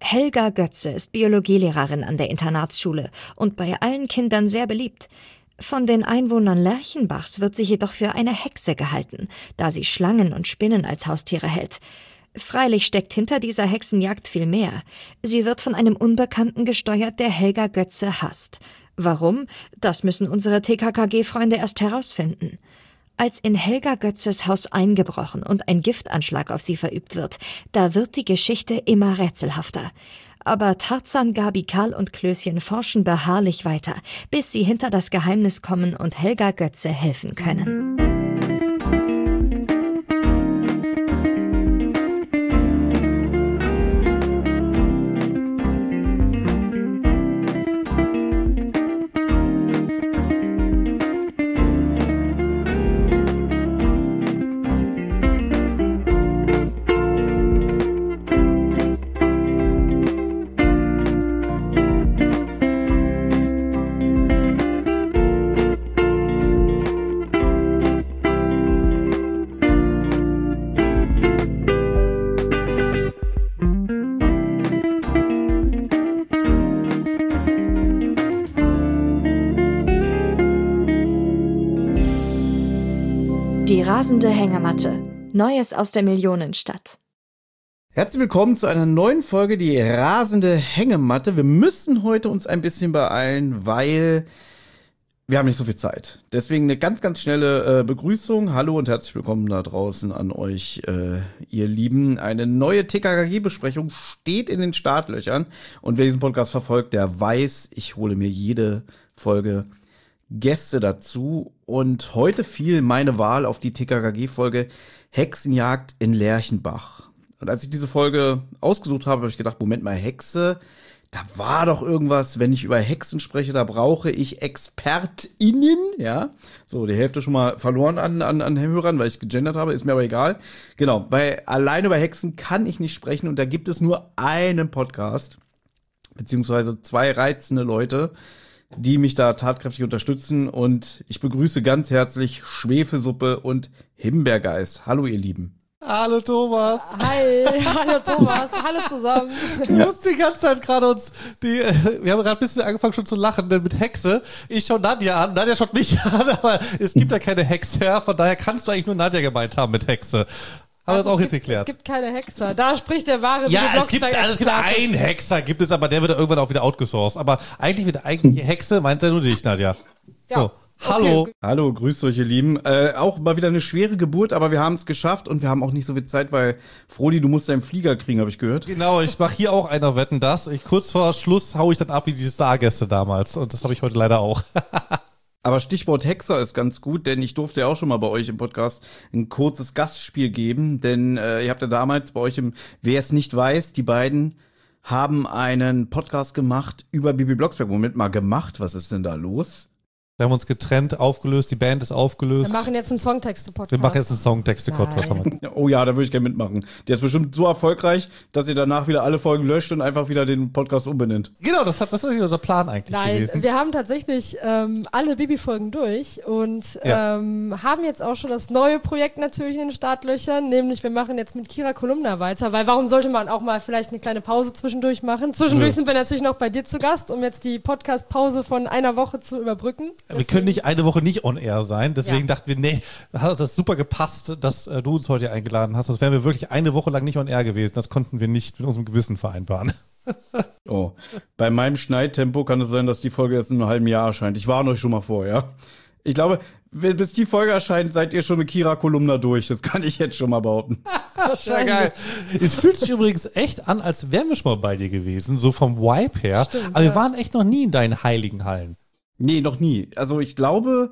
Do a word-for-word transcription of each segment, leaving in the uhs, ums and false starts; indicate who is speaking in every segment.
Speaker 1: Helga Götze ist Biologielehrerin an der Internatsschule und bei allen Kindern sehr beliebt. Von den Einwohnern Lerchenbachs wird sie jedoch für eine Hexe gehalten, da sie Schlangen und Spinnen als Haustiere hält. Freilich steckt hinter dieser Hexenjagd viel mehr. Sie wird von einem Unbekannten gesteuert, der Helga Götze hasst. Warum? Das müssen unsere T K K G-Freunde erst herausfinden. Als in Helga Götzes Haus eingebrochen und ein Giftanschlag auf sie verübt wird, da wird die Geschichte immer rätselhafter. Aber Tarzan, Gabi, Karl und Klößchen forschen beharrlich weiter, bis sie hinter das Geheimnis kommen und Helga Götze helfen können. Die rasende Hängematte. Neues aus der Millionenstadt.
Speaker 2: Herzlich willkommen zu einer neuen Folge, die rasende Hängematte. Wir müssen heute uns ein bisschen beeilen, weil wir haben nicht so viel Zeit. Deswegen eine ganz, ganz schnelle äh, Begrüßung. Hallo und herzlich willkommen da draußen an euch, äh, ihr Lieben. Eine neue T K K G-Besprechung steht in den Startlöchern. Und wer diesen Podcast verfolgt, der weiß, ich hole mir jede Folge Gäste dazu. Und heute fiel meine Wahl auf die T K K G-Folge Hexenjagd in Lerchenbach. Und als ich diese Folge ausgesucht habe, habe ich gedacht, Moment mal, Hexe, da war doch irgendwas, wenn ich über Hexen spreche, da brauche ich ExpertInnen, ja. So, die Hälfte schon mal verloren an, an, an Hörern, weil ich gegendert habe, ist mir aber egal. Genau, weil allein über Hexen kann ich nicht sprechen und da gibt es nur einen Podcast, beziehungsweise zwei reizende Leute, die mich da tatkräftig unterstützen, und ich begrüße ganz herzlich Schwefelsuppe und Himbeergeist. Hallo ihr Lieben.
Speaker 3: Hallo Thomas.
Speaker 4: Hi, hallo Thomas, hallo zusammen.
Speaker 3: Du musst die ganze Zeit gerade uns, die, wir haben gerade ein bisschen angefangen schon zu lachen, denn mit Hexe, ich schaue Nadja an, Nadja schaut mich an, aber es gibt ja keine Hexe, von daher kannst du eigentlich nur Nadja gemeint haben mit Hexe. Haben wir
Speaker 4: also
Speaker 3: das auch
Speaker 4: jetzt
Speaker 3: gibt, geklärt?
Speaker 4: Es gibt keine Hexer. Da spricht der wahre
Speaker 3: Ja, es gibt, also es gibt einen Hexer, gibt es, aber der wird irgendwann auch wieder outgesourced. Aber eigentlich wird der eigentliche Hexe, meint er nur dich, Nadja.
Speaker 4: Ja.
Speaker 3: So. Hallo.
Speaker 4: Okay.
Speaker 2: Hallo, grüßt euch ihr Lieben. Äh, auch mal wieder eine schwere Geburt, aber wir haben es geschafft und wir haben auch nicht so viel Zeit, weil Frodi, du musst deinen Flieger kriegen, habe ich gehört.
Speaker 3: Genau, ich mache hier auch einer Wetten, das. Ich, kurz vor Schluss haue ich dann ab wie die Stargäste damals. Und das habe ich heute leider auch.
Speaker 2: Aber Stichwort Hexer ist ganz gut, denn ich durfte ja auch schon mal bei euch im Podcast ein kurzes Gastspiel geben, denn äh, ihr habt ja damals bei euch im, wer es nicht weiß, die beiden haben einen Podcast gemacht über Bibi Blocksberg. Moment mal, gemacht, was ist denn da los?
Speaker 3: Wir haben uns getrennt, aufgelöst, die Band ist aufgelöst.
Speaker 4: Wir machen jetzt einen Songtexte-Podcast.
Speaker 3: Wir machen jetzt einen Songtexte-Podcast.
Speaker 2: Oh ja, da würde ich gerne mitmachen. Der ist bestimmt so erfolgreich, dass ihr danach wieder alle Folgen löscht und einfach wieder den Podcast umbenennt.
Speaker 3: Genau, das, hat, das ist unser Plan eigentlich
Speaker 4: Nein,
Speaker 3: gewesen.
Speaker 4: Nein, wir haben tatsächlich ähm, alle Bibi-Folgen durch und
Speaker 3: Ja.
Speaker 4: ähm, haben jetzt auch schon das neue Projekt natürlich in den Startlöchern, nämlich wir machen jetzt mit Kira Kolumna weiter, weil warum sollte man auch mal vielleicht eine kleine Pause zwischendurch machen? Zwischendurch
Speaker 3: Ja.
Speaker 4: sind wir natürlich noch bei dir zu Gast, um jetzt die Podcast-Pause von einer Woche zu überbrücken.
Speaker 3: Wir können nicht eine Woche nicht on air sein, deswegen
Speaker 4: Ja.
Speaker 3: dachten wir, nee, da hat das super gepasst, dass äh, du uns heute eingeladen hast. Das wären wir wirklich eine Woche lang nicht on air gewesen. Das konnten wir nicht mit unserem Gewissen vereinbaren.
Speaker 2: Oh, bei meinem Schneidtempo kann es sein, dass die Folge jetzt in einem halben Jahr erscheint. Ich warne euch schon mal vor, ja. Ich glaube, bis die Folge erscheint, seid ihr schon mit Kira Kolumna durch. Das kann ich jetzt schon mal behaupten.
Speaker 3: Sehr geil. Es fühlt sich übrigens echt an, als wären wir schon mal bei dir gewesen, so vom Vibe her.
Speaker 4: Stimmt,
Speaker 3: Aber wir
Speaker 4: ja.
Speaker 3: waren echt noch nie in deinen heiligen Hallen.
Speaker 2: Nee, noch nie. Also ich glaube,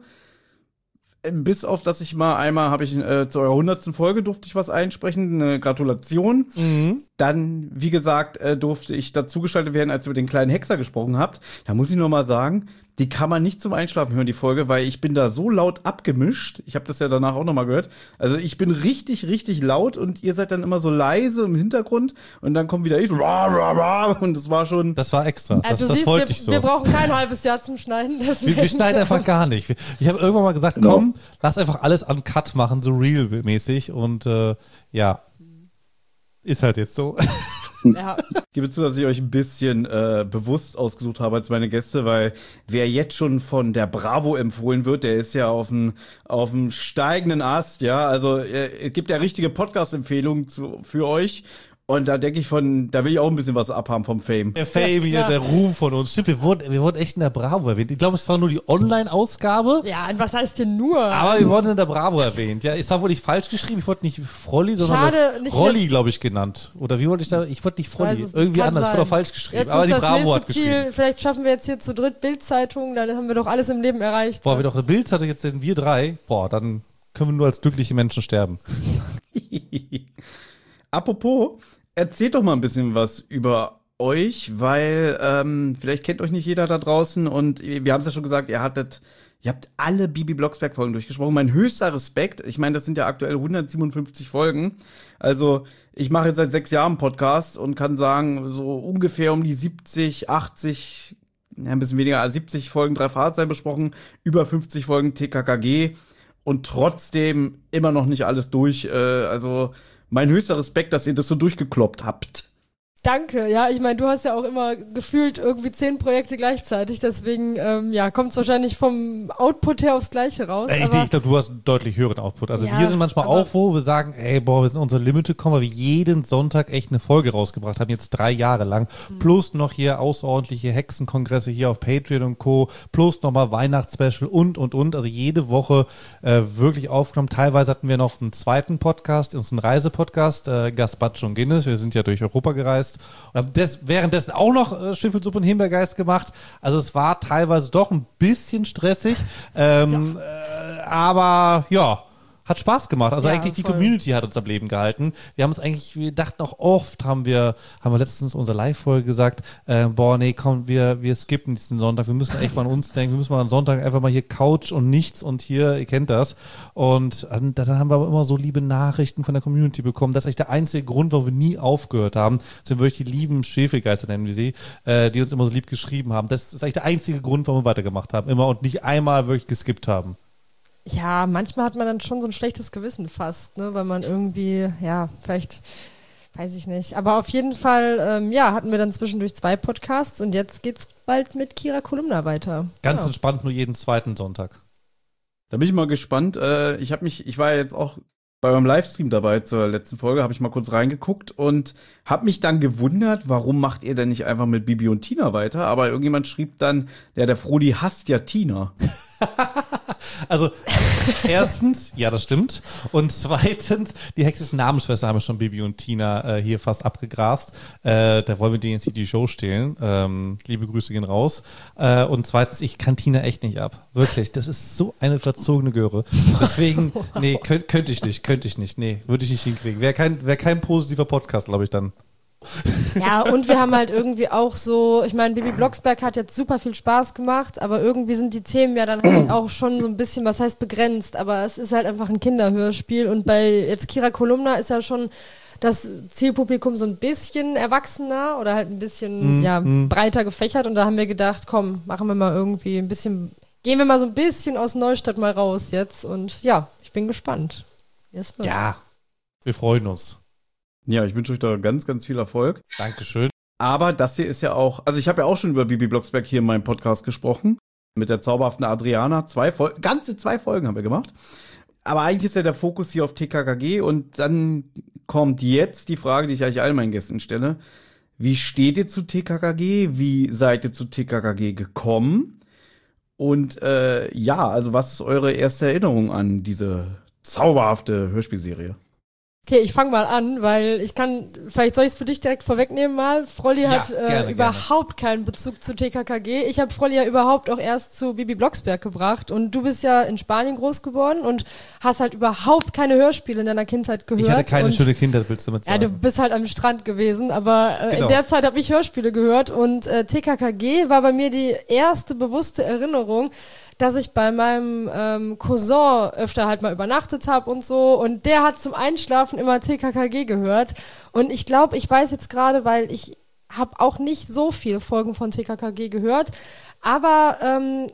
Speaker 2: bis auf, dass ich mal einmal habe ich äh, zu eurer hundertsten Folge durfte ich was einsprechen, eine Gratulation.
Speaker 3: Mhm.
Speaker 2: Dann, wie gesagt, äh, durfte ich dazugeschaltet werden, als ihr über den kleinen Hexer gesprochen habt. Da muss ich noch mal sagen, die kann man nicht zum Einschlafen hören, die Folge, weil ich bin da so laut abgemischt. Ich habe das ja danach auch noch mal gehört. Also ich bin richtig, richtig laut und ihr seid dann immer so leise im Hintergrund und dann kommt wieder ich so rah, rah, rah, und das war schon...
Speaker 3: Das war extra.
Speaker 4: Ja,
Speaker 3: Das,
Speaker 4: du
Speaker 3: das
Speaker 4: siehst,
Speaker 3: wollte
Speaker 4: wir,
Speaker 3: ich so.
Speaker 4: wir brauchen kein halbes Jahr zum Schneiden.
Speaker 3: Wir, wir schneiden einfach gar nicht. Ich habe irgendwann mal gesagt,
Speaker 2: Genau.
Speaker 3: komm, lass einfach alles uncut machen, so real-mäßig. Und äh, ja, ist halt jetzt so.
Speaker 4: Ja.
Speaker 2: Ich gebe zu, dass ich euch ein bisschen äh, bewusst ausgesucht habe als meine Gäste, weil wer jetzt schon von der Bravo empfohlen wird, der ist ja auf dem auf dem steigenden Ast, ja. Also äh, es gibt ja richtige Podcast-Empfehlungen zu, für euch. Und da denke ich von, da will ich auch ein bisschen was abhaben vom Fame.
Speaker 3: Der Fame hier,
Speaker 4: Ja.
Speaker 3: der Ruhm von uns. Stimmt, wir wurden, wir wurden echt in der Bravo erwähnt. Ich glaube, es war nur die Online-Ausgabe.
Speaker 4: Ja, und was heißt denn nur?
Speaker 3: Aber wir wurden in der Bravo erwähnt. Ja, es war wohl nicht falsch geschrieben. Ich wurde nicht Frolli, sondern
Speaker 4: Schade, nicht
Speaker 3: Rolli, glaube ich, genannt. Oder wie wollte ich da? Ich wurde nicht Frolli.
Speaker 4: Weiß es nicht,
Speaker 3: Irgendwie
Speaker 4: kann
Speaker 3: anders. Ich
Speaker 4: sein.
Speaker 3: wurde auch falsch geschrieben.
Speaker 4: Jetzt
Speaker 3: Aber
Speaker 4: ist
Speaker 3: die
Speaker 4: das
Speaker 3: Bravo
Speaker 4: nächste
Speaker 3: hat geschrieben.
Speaker 4: Ziel, vielleicht schaffen wir jetzt hier zu dritt Bildzeitung, dann haben wir doch alles im Leben erreicht.
Speaker 3: Boah, wir doch eine Bild hatte jetzt sind wir drei. Boah, dann können wir nur als glückliche Menschen sterben.
Speaker 2: Apropos, erzählt doch mal ein bisschen was über euch, weil ähm, vielleicht kennt euch nicht jeder da draußen und wir haben es ja schon gesagt, ihr hattet, ihr habt alle Bibi Blocksberg-Folgen durchgesprochen. Mein höchster Respekt, ich meine, das sind ja aktuell hundertsiebenundfünfzig Folgen. Also ich mache jetzt seit sechs Jahren Podcast und kann sagen, so ungefähr um die siebzig, achtzig, ja, ein bisschen weniger als siebzig Folgen drei Fahrzeuge besprochen, über fünfzig Folgen T K K G und trotzdem immer noch nicht alles durch. Äh, also mein höchster Respekt, dass ihr das so durchgekloppt habt.
Speaker 4: Danke, ja, ich meine, du hast ja auch immer gefühlt irgendwie zehn Projekte gleichzeitig, deswegen, ähm, ja, kommt es wahrscheinlich vom Output her aufs Gleiche raus.
Speaker 3: Äh, ich
Speaker 4: aber
Speaker 3: ich glaube, du hast einen deutlich höheren Output. Also
Speaker 4: Ja,
Speaker 3: wir sind manchmal
Speaker 4: aber-
Speaker 3: auch, wo wir sagen, ey, boah, wir sind unser Limit gekommen, weil wir jeden Sonntag echt eine Folge rausgebracht haben, jetzt drei Jahre lang.
Speaker 4: Mhm.
Speaker 3: Plus noch hier außerordentliche Hexenkongresse hier auf Patreon und Co. Plus nochmal Weihnachtsspecial und, und, und. Also jede Woche äh, wirklich aufgenommen. Teilweise hatten wir noch einen zweiten Podcast, unseren Reisepodcast, äh, Gaspacho und Guinness. Wir sind ja durch Europa gereist und haben des, währenddessen auch noch äh, Schweffelsuppe und Himbeergeist gemacht. Also es war teilweise doch ein bisschen stressig. Ähm, äh, aber ja, hat Spaß gemacht. Also
Speaker 4: Ja,
Speaker 3: eigentlich die
Speaker 4: voll.
Speaker 3: Community hat uns am Leben gehalten. Wir haben es eigentlich, wir dachten auch oft, haben wir, haben wir letztens in unserer Live-Folge gesagt, äh, boah, nee, komm, wir, wir skippen diesen Sonntag. Wir müssen echt mal an uns denken. Wir müssen mal am Sonntag einfach mal hier Couch und nichts und hier, ihr kennt das. Und äh, dann haben wir aber immer so liebe Nachrichten von der Community bekommen. Das ist eigentlich der einzige Grund, warum wir nie aufgehört haben. Das sind wirklich die lieben Schwefelgeister, nennen wir sie, äh, die uns immer so lieb geschrieben haben. Das ist eigentlich der einzige Grund, warum wir weitergemacht haben. Immer und nicht einmal wirklich geskippt haben.
Speaker 4: ja, manchmal hat man dann schon so ein schlechtes Gewissen fast, ne, weil man irgendwie, ja, vielleicht, weiß ich nicht. Aber auf jeden Fall, ähm, ja, hatten wir dann zwischendurch zwei Podcasts und jetzt geht's bald mit Kira Kolumna weiter.
Speaker 3: Ganz
Speaker 4: ja.
Speaker 3: entspannt nur jeden zweiten Sonntag.
Speaker 2: Da bin ich mal gespannt. Äh, ich habe mich, ich war ja jetzt auch bei eurem Livestream dabei zur letzten Folge, habe ich mal kurz reingeguckt und habe mich dann gewundert, warum macht ihr denn nicht einfach mit Bibi und Tina weiter? Aber irgendjemand schrieb dann, ja, der Frodi hasst ja Tina.
Speaker 3: Also, erstens, ja, das stimmt. Und zweitens, die Hexes Namensschwester haben ja schon Bibi und Tina äh, hier fast abgegrast. Äh, da wollen wir denen jetzt die Show stehlen. Ähm, liebe Grüße gehen raus. Äh, und zweitens, ich kann Tina echt nicht ab. Wirklich, das ist so eine verzogene Göre. Deswegen, nee, könnt, könnte ich nicht, könnte ich nicht. Nee, würde ich nicht hinkriegen. Wäre kein, wär kein positiver Podcast, glaube ich, dann.
Speaker 4: Ja, und wir haben halt irgendwie auch so, ich meine, Bibi Blocksberg hat jetzt super viel Spaß gemacht, aber irgendwie sind die Themen ja dann halt auch schon so ein bisschen, was heißt begrenzt, aber es ist halt einfach ein Kinderhörspiel und bei jetzt Kira Kolumna ist ja schon das Zielpublikum so ein bisschen erwachsener oder halt ein bisschen
Speaker 3: Mhm.
Speaker 4: ja, breiter gefächert und da haben wir gedacht, komm, machen wir mal irgendwie ein bisschen, gehen wir mal so ein bisschen aus Neustadt mal raus jetzt und ja, ich bin gespannt. wie es wird.
Speaker 3: Ja, wir freuen uns.
Speaker 2: Ja, ich wünsche euch da ganz, ganz viel Erfolg.
Speaker 3: Dankeschön.
Speaker 2: Aber das hier ist ja auch, also ich habe ja auch schon über Bibi Blocksberg hier in meinem Podcast gesprochen, mit der zauberhaften Adriana. Zwei Folgen, ganze zwei Folgen haben wir gemacht. Aber eigentlich ist ja der Fokus hier auf T K K G und dann kommt jetzt die Frage, die ich eigentlich all meinen Gästen stelle. Wie steht ihr zu T K K G? Wie seid ihr zu T K K G gekommen? Und äh, ja, also was ist eure erste Erinnerung an diese zauberhafte Hörspielserie?
Speaker 4: Okay, ich fange mal an, weil ich kann, vielleicht soll ich es für dich direkt vorwegnehmen mal. Frolli
Speaker 3: Ja,
Speaker 4: hat äh,
Speaker 3: gerne,
Speaker 4: überhaupt keinen Bezug zu T K K G. Ich habe Frolli ja überhaupt auch erst zu Bibi Blocksberg gebracht und du bist ja in Spanien groß geworden und hast halt überhaupt keine Hörspiele in deiner Kindheit gehört.
Speaker 3: Ich hatte keine
Speaker 4: und
Speaker 3: schöne Kindheit, willst du damit
Speaker 4: Ja,
Speaker 3: sagen?
Speaker 4: du bist halt am Strand gewesen, aber äh,
Speaker 3: Genau.
Speaker 4: in der Zeit habe ich Hörspiele gehört und äh, T K K G war bei mir die erste bewusste Erinnerung, dass ich bei meinem ähm, Cousin öfter halt mal übernachtet habe und so und der hat zum Einschlafen immer T K K G gehört und ich glaube, ich weiß jetzt gerade, weil ich habe auch nicht so viele Folgen von T K K G gehört, aber ähm,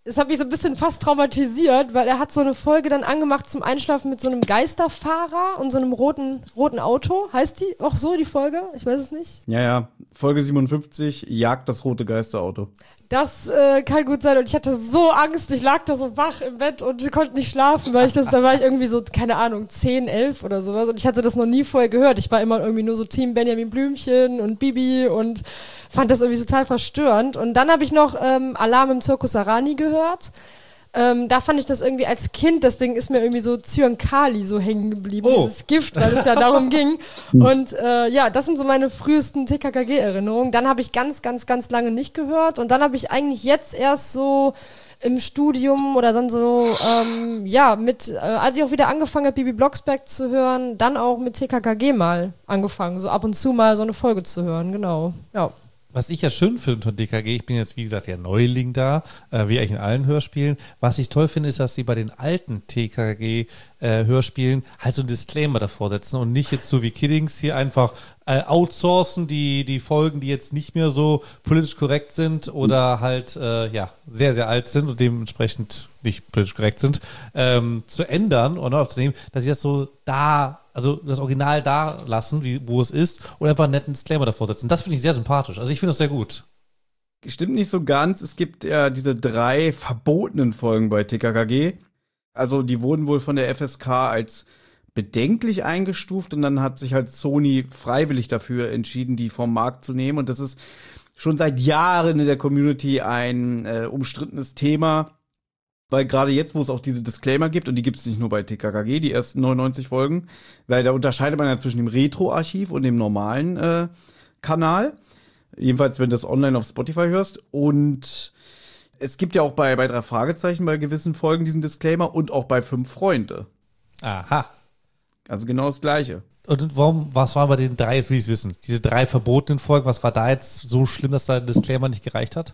Speaker 4: Das hat mich so ein bisschen fast traumatisiert, weil er hat so eine Folge dann angemacht zum Einschlafen mit so einem Geisterfahrer und so einem roten, roten Auto. Heißt die auch so, die Folge? Ich weiß es nicht.
Speaker 2: Ja, ja. Folge siebenundfünfzig, Jagd das rote Geisterauto.
Speaker 4: Das äh, kann gut sein und ich hatte so Angst, ich lag da so wach im Bett und konnte nicht schlafen, weil ich das, da war ich irgendwie so, keine Ahnung, zehn, elf oder sowas und ich hatte das noch nie vorher gehört. Ich war immer irgendwie nur so Team Benjamin Blümchen und Bibi und fand das irgendwie total verstörend. Und dann habe ich noch ähm, Alarm im Zirkus Arani gehört. Ähm, da fand ich das irgendwie als Kind, deswegen ist mir irgendwie so Zyankali so hängen geblieben,
Speaker 3: Oh.
Speaker 4: dieses Gift, weil es ja darum ging. Und äh, ja, das sind so meine frühesten T K K G-Erinnerungen. Dann habe ich ganz, ganz, ganz lange nicht gehört und dann habe ich eigentlich jetzt erst so im Studium oder dann so, ähm, ja, mit, äh, als ich auch wieder angefangen habe, Bibi Blocksberg zu hören, dann auch mit T K K G mal angefangen, so ab und zu mal so eine Folge zu hören, genau, ja.
Speaker 3: Was ich ja schön finde von D K G, ich bin jetzt wie gesagt ja Neuling da, äh, wie eigentlich in allen Hörspielen. Was ich toll finde, ist, dass sie bei den alten T K G äh, Hörspielen halt so ein Disclaimer davor setzen und nicht jetzt so wie Kiddings hier einfach äh, outsourcen die, die Folgen, die jetzt nicht mehr so politisch korrekt sind oder halt äh, ja sehr, sehr alt sind und dementsprechend nicht politisch korrekt sind, ähm, zu ändern oder aufzunehmen, dass sie das so da, also das Original da lassen, wie, wo es ist, und einfach einen netten Disclaimer davor setzen. Das finde ich sehr sympathisch. Also ich finde das sehr gut.
Speaker 2: Stimmt nicht so ganz. Es gibt ja diese drei verbotenen Folgen bei T K K G. Also die wurden wohl von der F S K als bedenklich eingestuft und dann hat sich halt Sony freiwillig dafür entschieden, die vom Markt zu nehmen. Und das ist schon seit Jahren in der Community ein äh, umstrittenes Thema. Weil gerade jetzt, wo es auch diese Disclaimer gibt, und die gibt es nicht nur bei T K K G, die ersten neunundneunzig Folgen, weil da unterscheidet man ja zwischen dem Retro-Archiv und dem normalen äh, Kanal. Jedenfalls, wenn du das online auf Spotify hörst. Und es gibt ja auch bei, bei drei Fragezeichen bei gewissen Folgen diesen Disclaimer und auch bei fünf Freunde.
Speaker 3: Aha.
Speaker 2: Also genau das Gleiche.
Speaker 3: Und warum, was war bei den drei, jetzt will ich es wissen, diese drei verbotenen Folgen, was war da jetzt so schlimm, dass da ein Disclaimer nicht gereicht hat?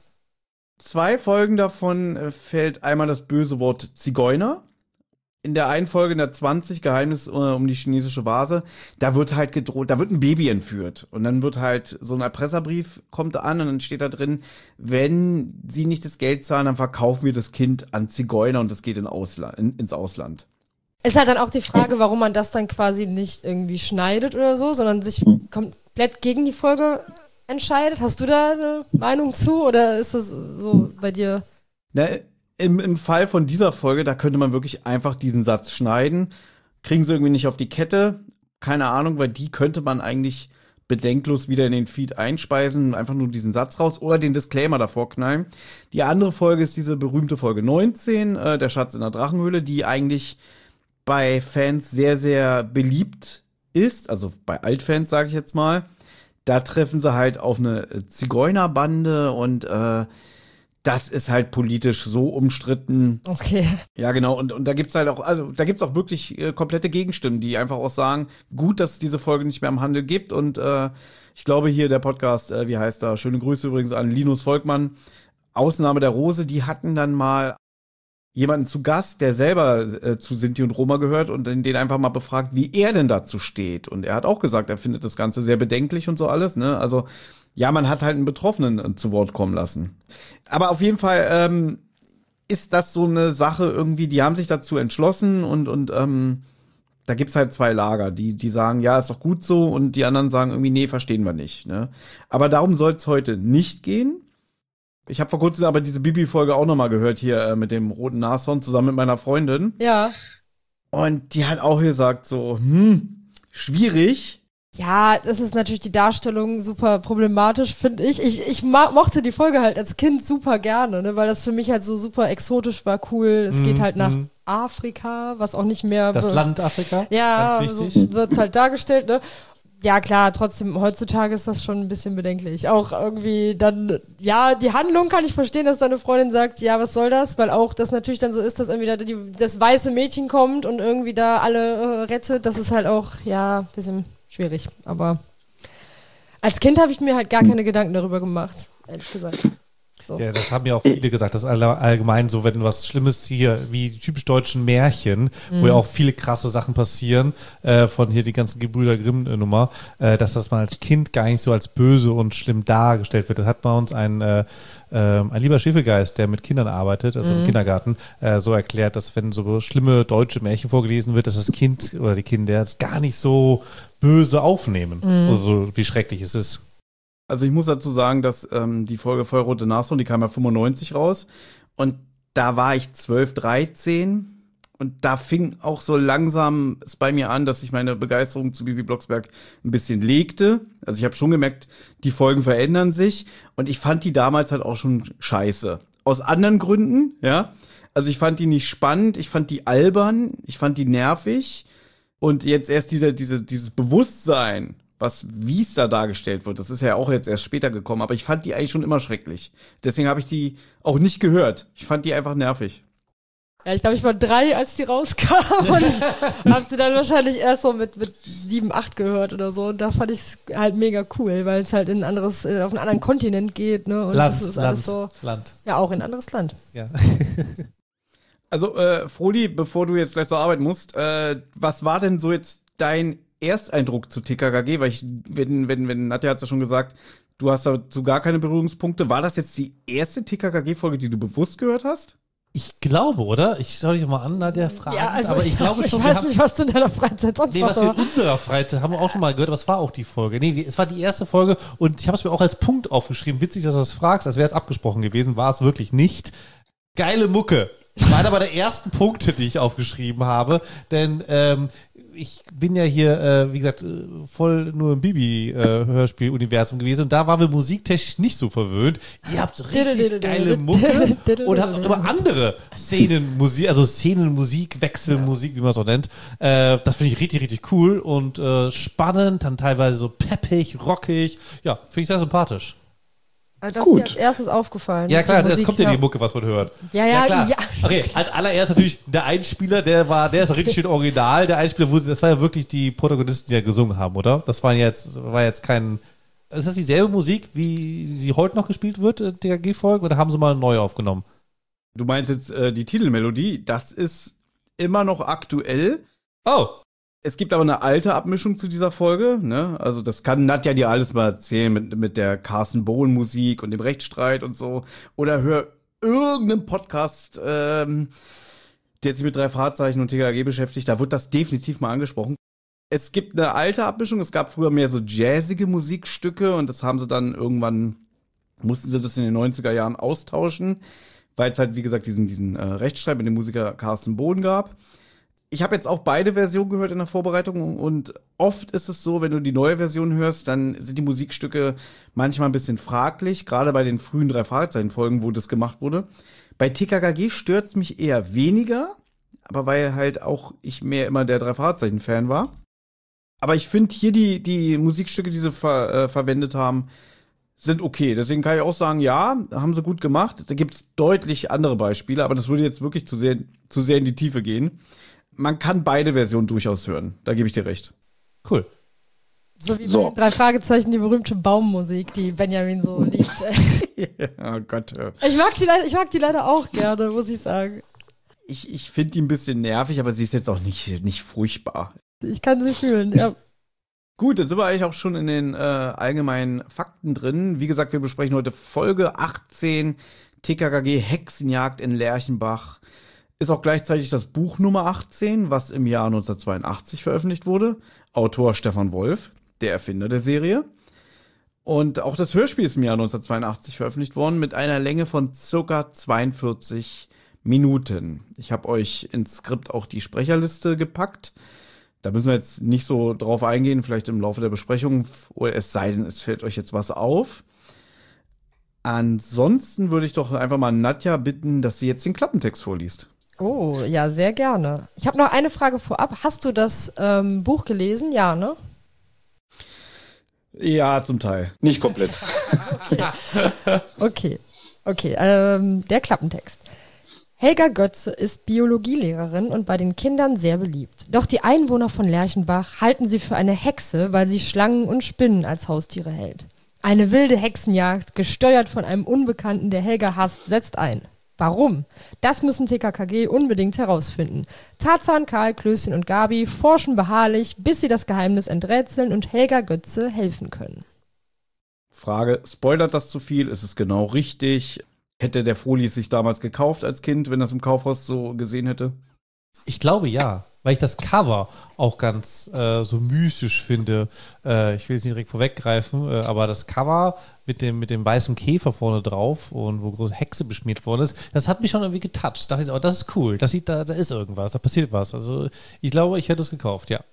Speaker 2: Zwei Folgen davon äh, fällt einmal das böse Wort Zigeuner. In der einen Folge, in der zwanzig, Geheimnis äh, um die chinesische Vase, da wird halt gedroht, da wird ein Baby entführt. Und dann wird halt so ein Erpresserbrief kommt an und dann steht da drin, wenn sie nicht das Geld zahlen, dann verkaufen wir das Kind an Zigeuner und das geht in Ausland, in, ins Ausland.
Speaker 4: Ist halt dann auch die Frage, warum man das dann quasi nicht irgendwie schneidet oder so, sondern sich komplett gegen die Folge entscheidet. Hast du da eine Meinung zu oder ist das so bei dir?
Speaker 2: Na, im, im Fall von dieser Folge, da könnte man wirklich einfach diesen Satz schneiden. Kriegen sie irgendwie nicht auf die Kette. Keine Ahnung, weil die könnte man eigentlich bedenklos wieder in den Feed einspeisen, einfach nur diesen Satz raus oder den Disclaimer davor knallen. Die andere Folge ist diese berühmte Folge neunzehn, äh, der Schatz in der Drachenhöhle, die eigentlich bei Fans sehr, sehr beliebt ist, also bei Altfans, sage ich jetzt mal. Da treffen sie halt auf eine Zigeunerbande und äh, das ist halt politisch so umstritten.
Speaker 4: Okay.
Speaker 2: Ja, genau. Und, und da gibt's halt auch, also da gibt's auch wirklich äh, komplette Gegenstimmen, die einfach auch sagen, gut, dass es diese Folge nicht mehr im Handel gibt. Und äh, ich glaube hier der Podcast, äh, wie heißt er? Schöne Grüße übrigens an Linus Volkmann. Ausnahme der Rose, die hatten dann mal jemanden zu Gast, der selber äh, zu Sinti und Roma gehört und den einfach mal befragt, wie er denn dazu steht. Und er hat auch gesagt, er findet das Ganze sehr bedenklich und so alles, ne? Also, ja, man hat halt einen Betroffenen äh, zu Wort kommen lassen. Aber auf jeden Fall ähm, ist das so eine Sache irgendwie, die haben sich dazu entschlossen und, und ähm, da gibt's halt zwei Lager, die, die sagen, ja, ist doch gut so und die anderen sagen irgendwie, nee, verstehen wir nicht, ne? Aber darum soll es heute nicht gehen. Ich habe vor kurzem aber diese Bibi-Folge auch noch mal gehört hier äh, mit dem roten Nashorn zusammen mit meiner Freundin.
Speaker 4: Ja.
Speaker 2: Und die hat auch gesagt so, hm, schwierig.
Speaker 4: Ja, das ist natürlich die Darstellung super problematisch, finde ich. Ich, ich ma- mochte die Folge halt als Kind super gerne, ne, weil das für mich halt so super exotisch war, cool. Es
Speaker 3: Mhm,
Speaker 4: geht halt nach
Speaker 3: mhm.
Speaker 4: Afrika, was auch nicht mehr...
Speaker 3: Das
Speaker 4: be-
Speaker 3: Land Afrika,
Speaker 4: Ja,
Speaker 3: ganz
Speaker 4: so
Speaker 3: wichtig.
Speaker 4: wird's halt dargestellt, ne? Ja, klar, trotzdem, heutzutage ist das schon ein bisschen bedenklich. Auch irgendwie dann, ja, die Handlung kann ich verstehen, dass deine Freundin sagt, ja, was soll das? Weil auch das natürlich dann so ist, dass irgendwie da die, das weiße Mädchen kommt und irgendwie da alle äh, rettet. Das ist halt auch, ja, ein bisschen schwierig. Aber als Kind habe ich mir halt gar keine Gedanken darüber gemacht, ehrlich gesagt. So.
Speaker 3: Ja, das haben ja auch viele gesagt, dass all- allgemein so, wenn was Schlimmes hier, wie die typisch deutschen Märchen, mhm. wo ja auch viele krasse Sachen passieren, äh, von hier die ganzen Gebrüder Grimm-Nummer, äh, dass das mal als Kind gar nicht so als böse und schlimm dargestellt wird. Das hat bei uns ein, äh, äh, ein lieber Schwefelgeist, der mit Kindern arbeitet, also mhm. im Kindergarten, äh, so erklärt, dass wenn so schlimme deutsche Märchen vorgelesen wird, dass das Kind oder die Kinder es gar nicht so böse aufnehmen, mhm. also so wie schrecklich es ist.
Speaker 2: Also ich muss dazu sagen, dass ähm, die Folge Feuerrote Nashorn, die kam ja fünfundneunzig raus und da war ich zwölf, dreizehn und da fing auch so langsam es bei mir an, dass sich meine Begeisterung zu Bibi Blocksberg ein bisschen legte. Also ich habe schon gemerkt, die Folgen verändern sich und ich fand die damals halt auch schon scheiße. Aus anderen Gründen, ja. Also ich fand die nicht spannend, ich fand die albern, ich fand die nervig und jetzt erst diese, diese, dieses Bewusstsein, was, wie es da dargestellt wird, das ist ja auch jetzt erst später gekommen, aber ich fand die eigentlich schon immer schrecklich. Deswegen habe ich die auch nicht gehört. Ich fand die einfach nervig.
Speaker 4: Ja, ich glaube, ich war drei, als die rauskam und habe sie dann wahrscheinlich erst so mit, mit sieben, acht gehört oder so. Und da fand ich es halt mega cool, weil es halt in ein anderes, auf einen anderen Kontinent geht, ne? Und
Speaker 3: Land,
Speaker 4: das ist
Speaker 3: Land,
Speaker 4: alles so.
Speaker 3: Land.
Speaker 4: Ja, auch in ein anderes Land.
Speaker 3: Ja.
Speaker 2: Also, äh, Frodi, bevor du jetzt gleich zur Arbeit musst, äh, was war denn so jetzt dein Ersteindruck zu T K K G? Weil ich, wenn, wenn, wenn, Nadja hat's ja schon gesagt, du hast dazu gar keine Berührungspunkte. War das jetzt die erste T K K G-Folge, die du bewusst gehört hast?
Speaker 3: Ich glaube, oder? Ich schau dich mal an, Nadja, Fragen.
Speaker 4: Ja, also
Speaker 3: aber ich,
Speaker 4: ich
Speaker 3: glaube schon.
Speaker 4: Ich weiß nicht, was du in deiner Freizeit sonst
Speaker 3: Nee,
Speaker 4: machst.
Speaker 3: was wir in unserer Freizeit haben wir auch schon mal gehört, aber es war auch die Folge. Nee, es war die erste Folge und ich habe es mir auch als Punkt aufgeschrieben. Witzig, dass du das fragst, als wäre es abgesprochen gewesen. War es wirklich nicht. Geile Mucke. War einer der ersten Punkte, die ich aufgeschrieben habe, denn ähm, ich bin ja hier, äh, wie gesagt, voll nur im Bibi-Hörspiel-Universum gewesen und da waren wir musiktechnisch nicht so verwöhnt. Ihr habt richtig geile Mucke und habt auch immer andere Szenenmusik, also Szenenmusik, Wechselmusik, wie man es auch nennt. Äh, das finde ich richtig, richtig cool und äh, spannend, dann teilweise so peppig, rockig. Ja, finde ich sehr sympathisch.
Speaker 4: Also das ist dir als erstes aufgefallen.
Speaker 3: Ja klar,
Speaker 4: Musik,
Speaker 3: jetzt kommt ja die Mucke, was man hört.
Speaker 4: Ja, ja,
Speaker 3: klar.
Speaker 4: ja.
Speaker 3: Okay, als allererst natürlich der Einspieler, der war, der ist doch richtig schön original. Der Einspieler, wo sie, das war ja wirklich die Protagonisten, die ja gesungen haben, oder? Das war jetzt, war jetzt kein. Ist das dieselbe Musik, wie sie heute noch gespielt wird, in T K G-Folgen, oder haben sie mal neu aufgenommen?
Speaker 2: Du meinst jetzt äh, die Titelmelodie, das ist immer noch aktuell.
Speaker 3: Oh.
Speaker 2: Es gibt aber eine alte Abmischung zu dieser Folge, ne? Also das kann Nadja dir alles mal erzählen mit, mit der Carsten Bohlen Musik und dem Rechtsstreit und so. Oder hör irgendeinen Podcast, ähm, der sich mit drei Fahrzeichen und T K K G beschäftigt, da wird das definitiv mal angesprochen. Es gibt eine alte Abmischung, es gab früher mehr so jazzige Musikstücke und das haben sie dann irgendwann, mussten sie das in den neunziger Jahren austauschen, weil es halt, wie gesagt, diesen, diesen äh, Rechtsstreit mit dem Musiker Carsten Bohlen gab. Ich habe jetzt auch beide Versionen gehört in der Vorbereitung und oft ist es so, wenn du die neue Version hörst, dann sind die Musikstücke manchmal ein bisschen fraglich, gerade bei den frühen Drei-Fragezeichen-Folgen, wo das gemacht wurde. Bei T K K G stört's mich eher weniger, aber weil halt auch ich mehr immer der Drei-Fragezeichen-Fan war. Aber ich finde hier die, die Musikstücke, die sie ver, äh, verwendet haben, sind okay. Deswegen kann ich auch sagen, ja, haben sie gut gemacht. Da gibt's deutlich andere Beispiele, aber das würde jetzt wirklich zu sehr, zu sehr in die Tiefe gehen. Man kann beide Versionen durchaus hören. Da gebe ich dir recht.
Speaker 3: Cool.
Speaker 4: So wie so. Bei drei Fragezeichen die berühmte Baummusik, die Benjamin so liebt.
Speaker 2: Oh Gott.
Speaker 4: Ich mag, die leider, ich mag die leider auch gerne, muss ich sagen.
Speaker 2: Ich, ich finde die ein bisschen nervig, aber sie ist jetzt auch nicht, nicht furchtbar.
Speaker 4: Ich kann sie fühlen, ja.
Speaker 2: Gut, dann sind wir eigentlich auch schon in den äh, allgemeinen Fakten drin. Wie gesagt, wir besprechen heute Folge achtzehn, T K K G Hexenjagd in Lerchenbach. Ist auch gleichzeitig das Buch Nummer achtzehn, was im Jahr neunzehnhundertzweiundachtzig veröffentlicht wurde. Autor Stefan Wolf, der Erfinder der Serie. Und auch das Hörspiel ist im Jahr neunzehnhundertzweiundachtzig veröffentlicht worden mit einer Länge von circa zweiundvierzig Minuten. Ich habe euch ins Skript auch die Sprecherliste gepackt. Da müssen wir jetzt nicht so drauf eingehen, vielleicht im Laufe der Besprechung, oder es sei denn, es fällt euch jetzt was auf. Ansonsten würde ich doch einfach mal Nadja bitten, dass sie jetzt den Klappentext vorliest.
Speaker 4: Oh, ja, sehr gerne. Ich habe noch eine Frage vorab. Hast du das ähm, Buch gelesen? Ja, ne?
Speaker 2: Ja, zum Teil.
Speaker 5: Nicht komplett.
Speaker 4: Okay, okay. okay. Ähm, der Klappentext. Helga Götze ist Biologielehrerin und bei den Kindern sehr beliebt. Doch die Einwohner von Lerchenbach halten sie für eine Hexe, weil sie Schlangen und Spinnen als Haustiere hält. Eine wilde Hexenjagd, gesteuert von einem Unbekannten, der Helga hasst, setzt ein. Warum? Das müssen T K K G unbedingt herausfinden. Tarzan, Karl, Klößchen und Gabi forschen beharrlich, bis sie das Geheimnis enträtseln und Helga Götze helfen können.
Speaker 2: Frage, spoilert das zu viel? Ist es genau richtig? Hätte der Froli sich damals gekauft als Kind, wenn er es im Kaufhaus so gesehen hätte?
Speaker 3: Ich glaube ja, weil ich das Cover auch ganz äh, so mystisch finde. Äh, ich will jetzt nicht direkt vorweggreifen, äh, aber das Cover mit dem, mit dem weißen Käfer vorne drauf und wo große Hexe beschmiert worden ist, das hat mich schon irgendwie getoucht. Da dachte ich, oh, das ist cool, das sieht, da, da ist irgendwas, da passiert was. Also ich glaube, ich hätte es gekauft, ja.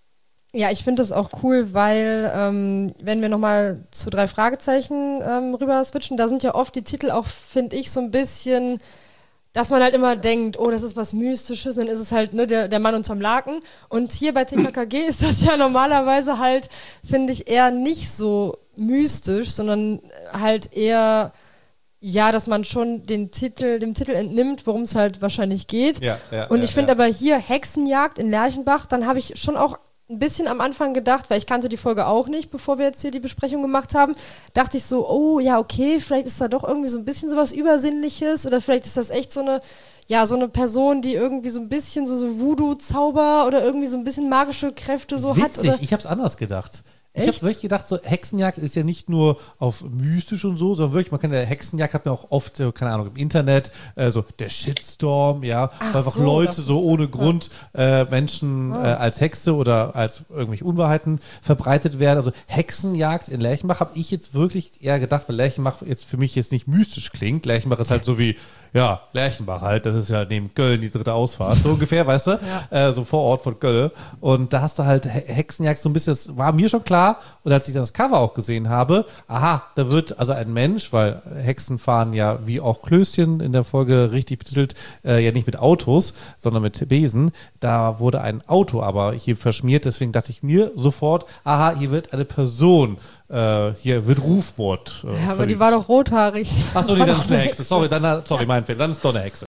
Speaker 4: Ja, ich finde das auch cool, weil, ähm, wenn wir nochmal zu drei Fragezeichen ähm, rüber switchen, da sind ja oft die Titel auch, finde ich, so ein bisschen, dass man halt immer denkt, oh, das ist was Mystisches, dann ist es halt ne, der, der Mann unterm Laken. Und hier bei T K K G ist das ja normalerweise halt, finde ich, eher nicht so mystisch, sondern halt eher, ja, dass man schon den Titel, dem Titel entnimmt, worum es halt wahrscheinlich geht.
Speaker 3: Ja, ja,
Speaker 4: Und
Speaker 3: ja,
Speaker 4: ich finde
Speaker 3: ja.
Speaker 4: aber hier Hexenjagd in Lerchenbach, dann habe ich schon auch ein bisschen am Anfang gedacht, weil ich kannte die Folge auch nicht, bevor wir jetzt hier die Besprechung gemacht haben, dachte ich so, oh ja, okay, vielleicht ist da doch irgendwie so ein bisschen sowas Übersinnliches oder vielleicht ist das echt so eine, ja, so eine Person, die irgendwie so ein bisschen so, so Voodoo-Zauber oder irgendwie so ein bisschen magische Kräfte so hat.
Speaker 3: Witzig,
Speaker 4: Oder?
Speaker 3: ich habe es anders gedacht. Ich
Speaker 4: Echt?
Speaker 3: habe wirklich gedacht, so Hexenjagd ist ja nicht nur auf mystisch und so, sondern wirklich, man kann ja, Hexenjagd hat man auch oft, äh, keine Ahnung, im Internet, äh, so der Shitstorm, ja,
Speaker 4: Ach
Speaker 3: wo einfach
Speaker 4: so,
Speaker 3: Leute
Speaker 4: das
Speaker 3: so
Speaker 4: ist
Speaker 3: ohne
Speaker 4: das,
Speaker 3: Grund äh, Menschen
Speaker 4: Ah.
Speaker 3: äh, als Hexe oder als irgendwelche Unwahrheiten verbreitet werden. Also Hexenjagd in Lerchenbach habe ich jetzt wirklich eher gedacht, weil Lerchenbach jetzt für mich jetzt nicht mystisch klingt. Lerchenbach ist halt so wie, ja, Lerchenbach halt, das ist ja neben Köln die dritte Ausfahrt, so ungefähr, weißt du, äh, so vor Ort von Köln. Und da hast du halt He- Hexenjagd so ein bisschen, das war mir schon klar. Und als ich dann das Cover auch gesehen habe, aha, da wird also ein Mensch, weil Hexen fahren ja wie auch Klößchen in der Folge richtig betitelt, äh, ja nicht mit Autos, sondern mit Besen. Da wurde ein Auto aber hier verschmiert, deswegen dachte ich mir sofort, aha, hier wird eine Person, äh, hier wird Rufwort. Äh,
Speaker 4: Ja, aber
Speaker 3: verübt.
Speaker 4: die war doch rothaarig.
Speaker 3: Achso, nee, dann ist eine Hexe. Sorry, dann, sorry, mein Fehler. Dann ist doch eine Hexe.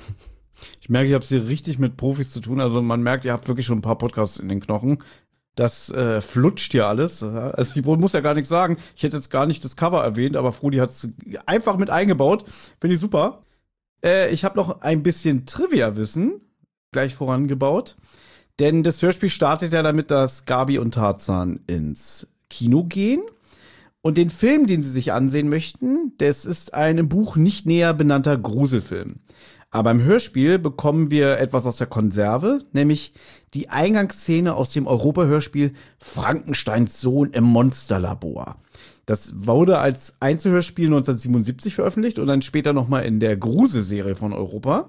Speaker 2: Ich merke, ich habe es hier richtig mit Profis zu tun. Also man merkt, ihr habt wirklich schon ein paar Podcasts in den Knochen. Das äh, flutscht hier alles. Ja. Also ich muss ja gar nichts sagen. Ich hätte jetzt gar nicht das Cover erwähnt, aber Frudi hat es einfach mit eingebaut. Finde ich super. Äh, ich habe noch ein bisschen Trivia-Wissen gleich vorangebaut. Denn das Hörspiel startet ja damit, dass Gabi und Tarzan ins Kino gehen. Und den Film, den sie sich ansehen möchten, das ist ein im Buch nicht näher benannter Gruselfilm. Aber im Hörspiel bekommen wir etwas aus der Konserve, nämlich die Eingangsszene aus dem Europa-Hörspiel Frankensteins Sohn im Monsterlabor. Das wurde als Einzelhörspiel neunzehnhundertsiebenundsiebzig veröffentlicht und dann später nochmal in der Gruselserie von Europa.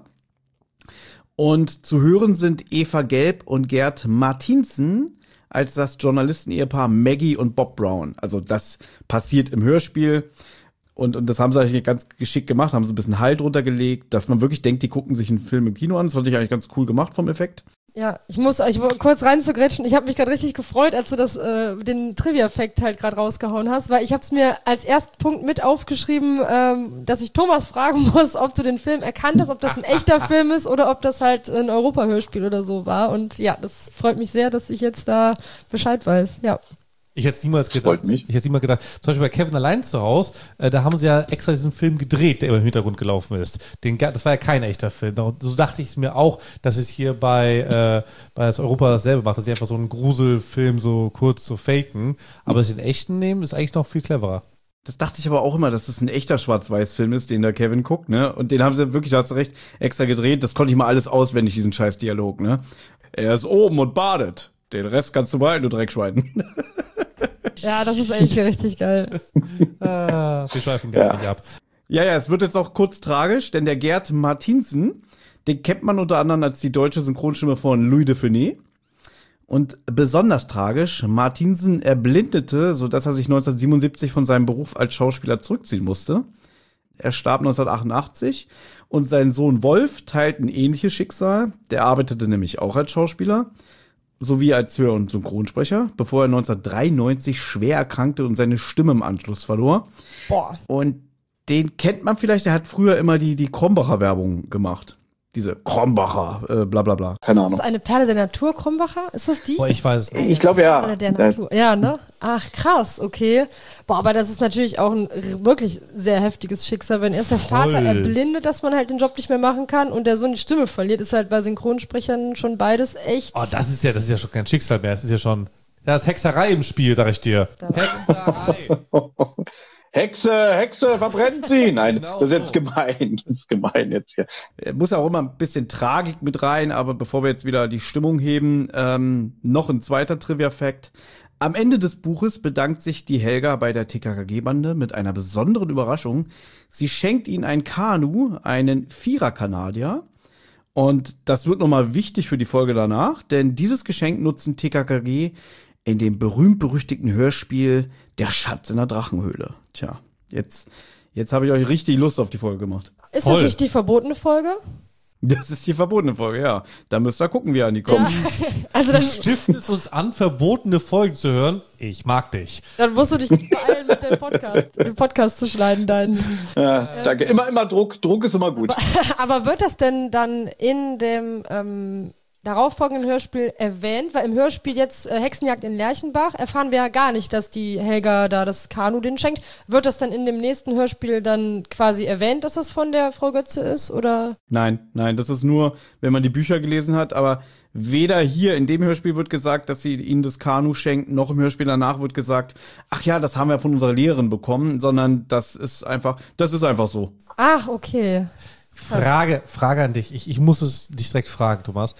Speaker 2: Und zu hören sind Eva Gelb und Gerd Martinsen als das Journalisten-Ehepaar Maggie und Bob Brown. Also das passiert im Hörspiel. Und, und das haben sie eigentlich ganz geschickt gemacht, haben sie ein bisschen Halt drunter gelegt, dass man wirklich denkt, die gucken sich einen Film im Kino an. Das fand ich eigentlich ganz cool gemacht vom Effekt.
Speaker 4: Ja, ich muss ich wollte kurz reinzugrätschen. Ich habe mich gerade richtig gefreut, als du das äh, den Trivia-Fact halt gerade rausgehauen hast, weil ich habe es mir als ersten Punkt mit aufgeschrieben, ähm, dass ich Thomas fragen muss, ob du den Film erkannt hast, ob das ein echter Film ist oder ob das halt ein Europa-Hörspiel oder so war. Und ja, das freut mich sehr, dass ich jetzt da Bescheid weiß. Ja.
Speaker 3: Ich hätte es niemals gedacht.
Speaker 5: Freut mich.
Speaker 3: Ich hätte niemals gedacht. Zum Beispiel bei Kevin allein zu Hause, äh, da haben sie ja extra diesen Film gedreht, der immer im Hintergrund gelaufen ist. Den, ga- das war ja kein echter Film. Da- So dachte ich es mir auch, dass es hier bei, äh, bei das Europa dasselbe macht, dass sie einfach so einen Gruselfilm so kurz so faken. Aber es in echten nehmen, ist eigentlich noch viel cleverer.
Speaker 2: Das dachte ich aber auch immer, dass das ein echter Schwarz-Weiß-Film ist, den der Kevin guckt, ne? Und den haben sie wirklich, da hast du recht, extra gedreht. Das konnte ich mal alles auswendig, diesen scheiß Dialog, ne? Er ist oben und badet. Den Rest kannst du behalten, du Dreckschwein.
Speaker 4: Ja, das ist echt richtig geil.
Speaker 3: Ah, wir schweifen gar
Speaker 5: Ja.
Speaker 3: nicht ab.
Speaker 2: Ja, ja, es wird jetzt auch kurz tragisch, denn der Gerd Martinsen, den kennt man unter anderem als die deutsche Synchronstimme von Louis de Funès. Und besonders tragisch, Martinsen erblindete, sodass er sich neunzehnhundertsiebenundsiebzig von seinem Beruf als Schauspieler zurückziehen musste. Er starb neunzehnhundertachtundachtzig und sein Sohn Wolf teilt ein ähnliches Schicksal. Der arbeitete nämlich auch als Schauspieler, sowie als Hör- und Synchronsprecher, bevor er neunzehnhundertdreiundneunzig schwer erkrankte und seine Stimme im Anschluss verlor.
Speaker 4: Boah.
Speaker 2: Und den kennt man vielleicht, der hat früher immer die, die Krombacher Werbung gemacht. Diese Krombacher, äh, bla bla bla.
Speaker 5: Keine
Speaker 4: Ist
Speaker 5: Ahnung.
Speaker 4: das eine Perle der Natur, Krombacher? Ist das die?
Speaker 3: Boah, ich weiß es nicht.
Speaker 5: Ich glaube ja.
Speaker 4: Perle der Natur. Ja, ne? Ach, krass, okay. Boah, aber das ist natürlich auch ein r- wirklich sehr heftiges Schicksal. Wenn erst der
Speaker 3: Voll.
Speaker 4: Vater erblindet, dass man halt den Job nicht mehr machen kann und der Sohn die Stimme verliert, ist halt bei Synchronsprechern schon beides echt.
Speaker 3: Oh, das ist ja, das ist ja schon kein Schicksal mehr. Das ist ja schon. Da ist Hexerei im Spiel, sag ich dir.
Speaker 4: Da-
Speaker 3: Hexerei.
Speaker 5: Hexe, Hexe, verbrennt sie! Nein,
Speaker 3: Genau
Speaker 5: das ist jetzt
Speaker 3: so.
Speaker 5: gemein. Das ist gemein jetzt hier.
Speaker 2: Äh, Muss auch immer ein bisschen Tragik mit rein, aber bevor wir jetzt wieder die Stimmung heben, ähm, noch ein zweiter Trivia-Fact. Am Ende des Buches bedankt sich die Helga bei der T K K G-Bande mit einer besonderen Überraschung. Sie schenkt ihnen ein Kanu, einen Vierer-Kanadier. Und das wird nochmal wichtig für die Folge danach, denn dieses Geschenk nutzen T K K G in dem berühmt-berüchtigten Hörspiel Der Schatz in der Drachenhöhle. Tja, jetzt, jetzt habe ich euch richtig Lust auf die Folge gemacht.
Speaker 4: Ist
Speaker 3: Voll.
Speaker 4: das nicht die verbotene Folge?
Speaker 2: Das ist die verbotene Folge, ja. Da müsst ihr gucken, wie ihr an die kommt.
Speaker 4: Also
Speaker 3: Du
Speaker 4: dann,
Speaker 3: stiftest uns an, verbotene Folgen zu hören. Ich mag dich.
Speaker 4: dann musst du dich beeilen, mit dem Podcast, den Podcast zu schneiden, deinen.
Speaker 5: Ja, danke. Immer, immer Druck. Druck ist immer gut.
Speaker 4: Aber wird das denn dann in dem ähm, darauffolgenden Hörspiel erwähnt? Weil im Hörspiel jetzt äh, Hexenjagd in Lerchenbach erfahren wir ja gar nicht, dass die Helga da das Kanu den schenkt. Wird das dann in dem nächsten Hörspiel dann quasi erwähnt, dass das von der Frau Götze ist? Oder?
Speaker 2: Nein, nein, das ist nur, wenn man die Bücher gelesen hat, aber weder hier in dem Hörspiel wird gesagt, dass sie ihnen das Kanu schenkt, noch im Hörspiel danach wird gesagt, ach ja, das haben wir von unserer Lehrerin bekommen, sondern das ist einfach, das ist einfach so.
Speaker 4: Ach, okay.
Speaker 3: Frage, Frage an dich. Ich, ich muss es dich direkt fragen, Thomas.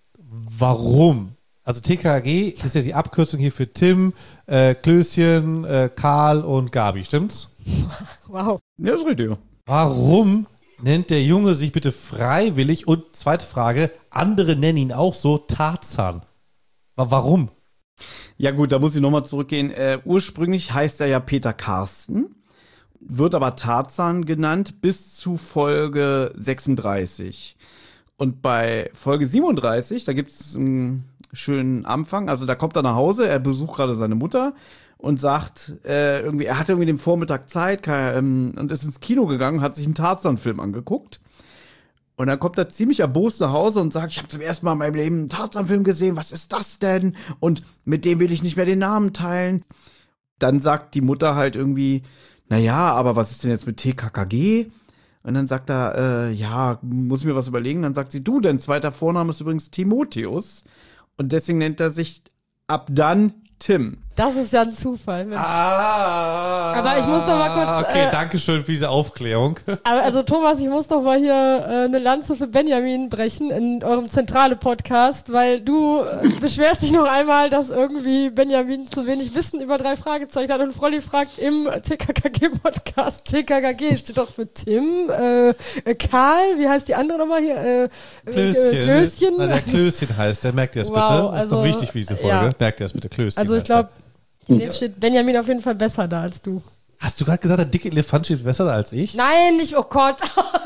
Speaker 3: Warum? Also T K G ist ja die Abkürzung hier für Tim, äh, Klößchen, äh, Karl und Gabi, stimmt's?
Speaker 4: Wow.
Speaker 2: Ja, ist richtig.
Speaker 3: Warum nennt der Junge sich bitte freiwillig und zweite Frage, andere nennen ihn auch so, Tarzan? Wa- Warum?
Speaker 2: Ja gut, da muss ich nochmal zurückgehen. Äh, ursprünglich heißt er ja Peter Carsten, wird aber Tarzan genannt bis zu Folge sechsunddreißig. Und bei Folge siebenunddreißig, da gibt es einen schönen Anfang, also da kommt er nach Hause, er besucht gerade seine Mutter und sagt, äh, irgendwie, er hatte irgendwie den Vormittag Zeit kann, ähm, und ist ins Kino gegangen, hat sich einen Tarzan-Film angeguckt. Und dann kommt er ziemlich erbost nach Hause und sagt, ich habe zum ersten Mal in meinem Leben einen Tarzan-Film gesehen, was ist das denn? Und mit dem will ich nicht mehr den Namen teilen. Dann sagt die Mutter halt irgendwie, naja, aber was ist denn jetzt mit T K K G? Und dann sagt er, äh, ja, muss ich mir was überlegen. Dann sagt sie, du, dein zweiter Vorname ist übrigens Timotheus. Und deswegen nennt er sich ab dann Tim.
Speaker 4: Das ist ja ein Zufall. Mensch.
Speaker 3: Ah,
Speaker 4: Aber ich muss noch mal kurz,
Speaker 3: Okay,
Speaker 4: äh,
Speaker 3: danke schön für diese Aufklärung.
Speaker 4: Aber also Thomas, ich muss doch mal hier äh, eine Lanze für Benjamin brechen in eurem Zentrale-Podcast, weil du äh, beschwerst dich noch einmal, dass irgendwie Benjamin zu wenig Wissen über drei Fragezeichen hat und Frolli fragt im T K K G-Podcast, T K K G steht doch für Tim, äh, äh, Karl, wie heißt die andere nochmal hier? Äh,
Speaker 3: Klößchen.
Speaker 4: Äh, Klößchen.
Speaker 3: Na, der Klößchen heißt, der merkt ihr es
Speaker 4: Wow,
Speaker 3: bitte. Das ist
Speaker 4: also,
Speaker 3: doch wichtig für diese Folge.
Speaker 4: ja.
Speaker 3: Merkt ihr es bitte, Klößchen.
Speaker 4: Also ich
Speaker 3: heißt er.
Speaker 4: glaube, jetzt steht Benjamin auf jeden Fall besser da als du.
Speaker 3: Hast du gerade gesagt, der dicke Elefant steht besser da als ich?
Speaker 4: Nein, nicht, oh Gott.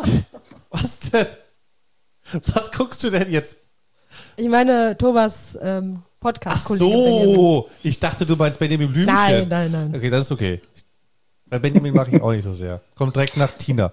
Speaker 3: Was denn? Was guckst du denn jetzt?
Speaker 4: Ich meine Thomas ähm,
Speaker 3: Ach
Speaker 4: Podcast-Kollege Benjamin.
Speaker 3: so, ich dachte, du meinst Benjamin Blümchen.
Speaker 4: Nein, nein, nein.
Speaker 3: Okay, das ist okay. Bei Benjamin mache ich auch nicht so sehr. Kommt direkt nach Tina.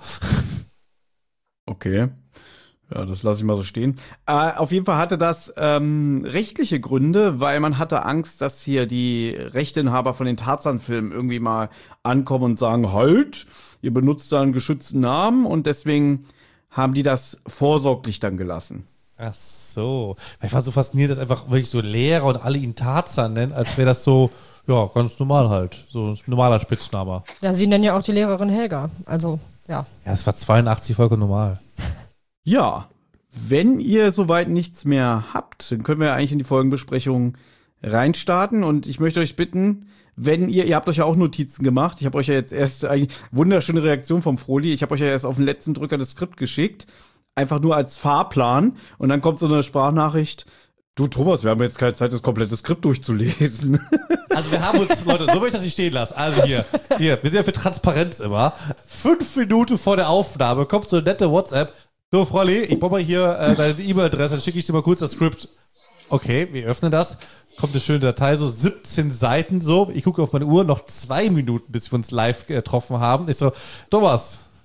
Speaker 2: Okay. Ja, das lasse ich mal so stehen. Äh, auf jeden Fall hatte das ähm, rechtliche Gründe, weil man hatte Angst, dass hier die Rechteinhaber von den Tarzan-Filmen irgendwie mal ankommen und sagen, halt, ihr benutzt da einen geschützten Namen und deswegen haben die das vorsorglich dann gelassen.
Speaker 3: Ach so. Ich war so fasziniert, dass einfach wirklich so Lehrer und alle ihn Tarzan nennen, als wäre das so, ja, ganz normal halt. So ein normaler Spitzname.
Speaker 4: Ja, sie nennen ja auch die Lehrerin Helga. Also, ja.
Speaker 3: Ja, es war zweiundachtzig vollkommen normal.
Speaker 2: Ja, wenn ihr soweit nichts mehr habt, dann können wir eigentlich in die Folgenbesprechung reinstarten und ich möchte euch bitten, wenn ihr, ihr habt euch ja auch Notizen gemacht, ich habe euch ja jetzt erst, eigentlich wunderschöne Reaktion vom Froli, ich habe euch ja erst auf den letzten Drücker das Skript geschickt, einfach nur als Fahrplan und dann kommt so eine Sprachnachricht, du Thomas, wir haben jetzt keine Zeit, das komplette Skript durchzulesen.
Speaker 3: Also wir haben uns, Leute, so will ich das nicht stehen lassen. Also hier, hier, wir sind ja für Transparenz immer. Fünf Minuten vor der Aufnahme kommt so eine nette WhatsApp. So, Frolli, ich brauche mal hier äh, deine E-Mail-Adresse, dann schicke ich dir mal kurz das Skript. Okay, wir öffnen das. Kommt eine schöne Datei, so siebzehn Seiten so. Ich gucke auf meine Uhr, noch zwei Minuten, bis wir uns live getroffen haben. Ich so, Thomas,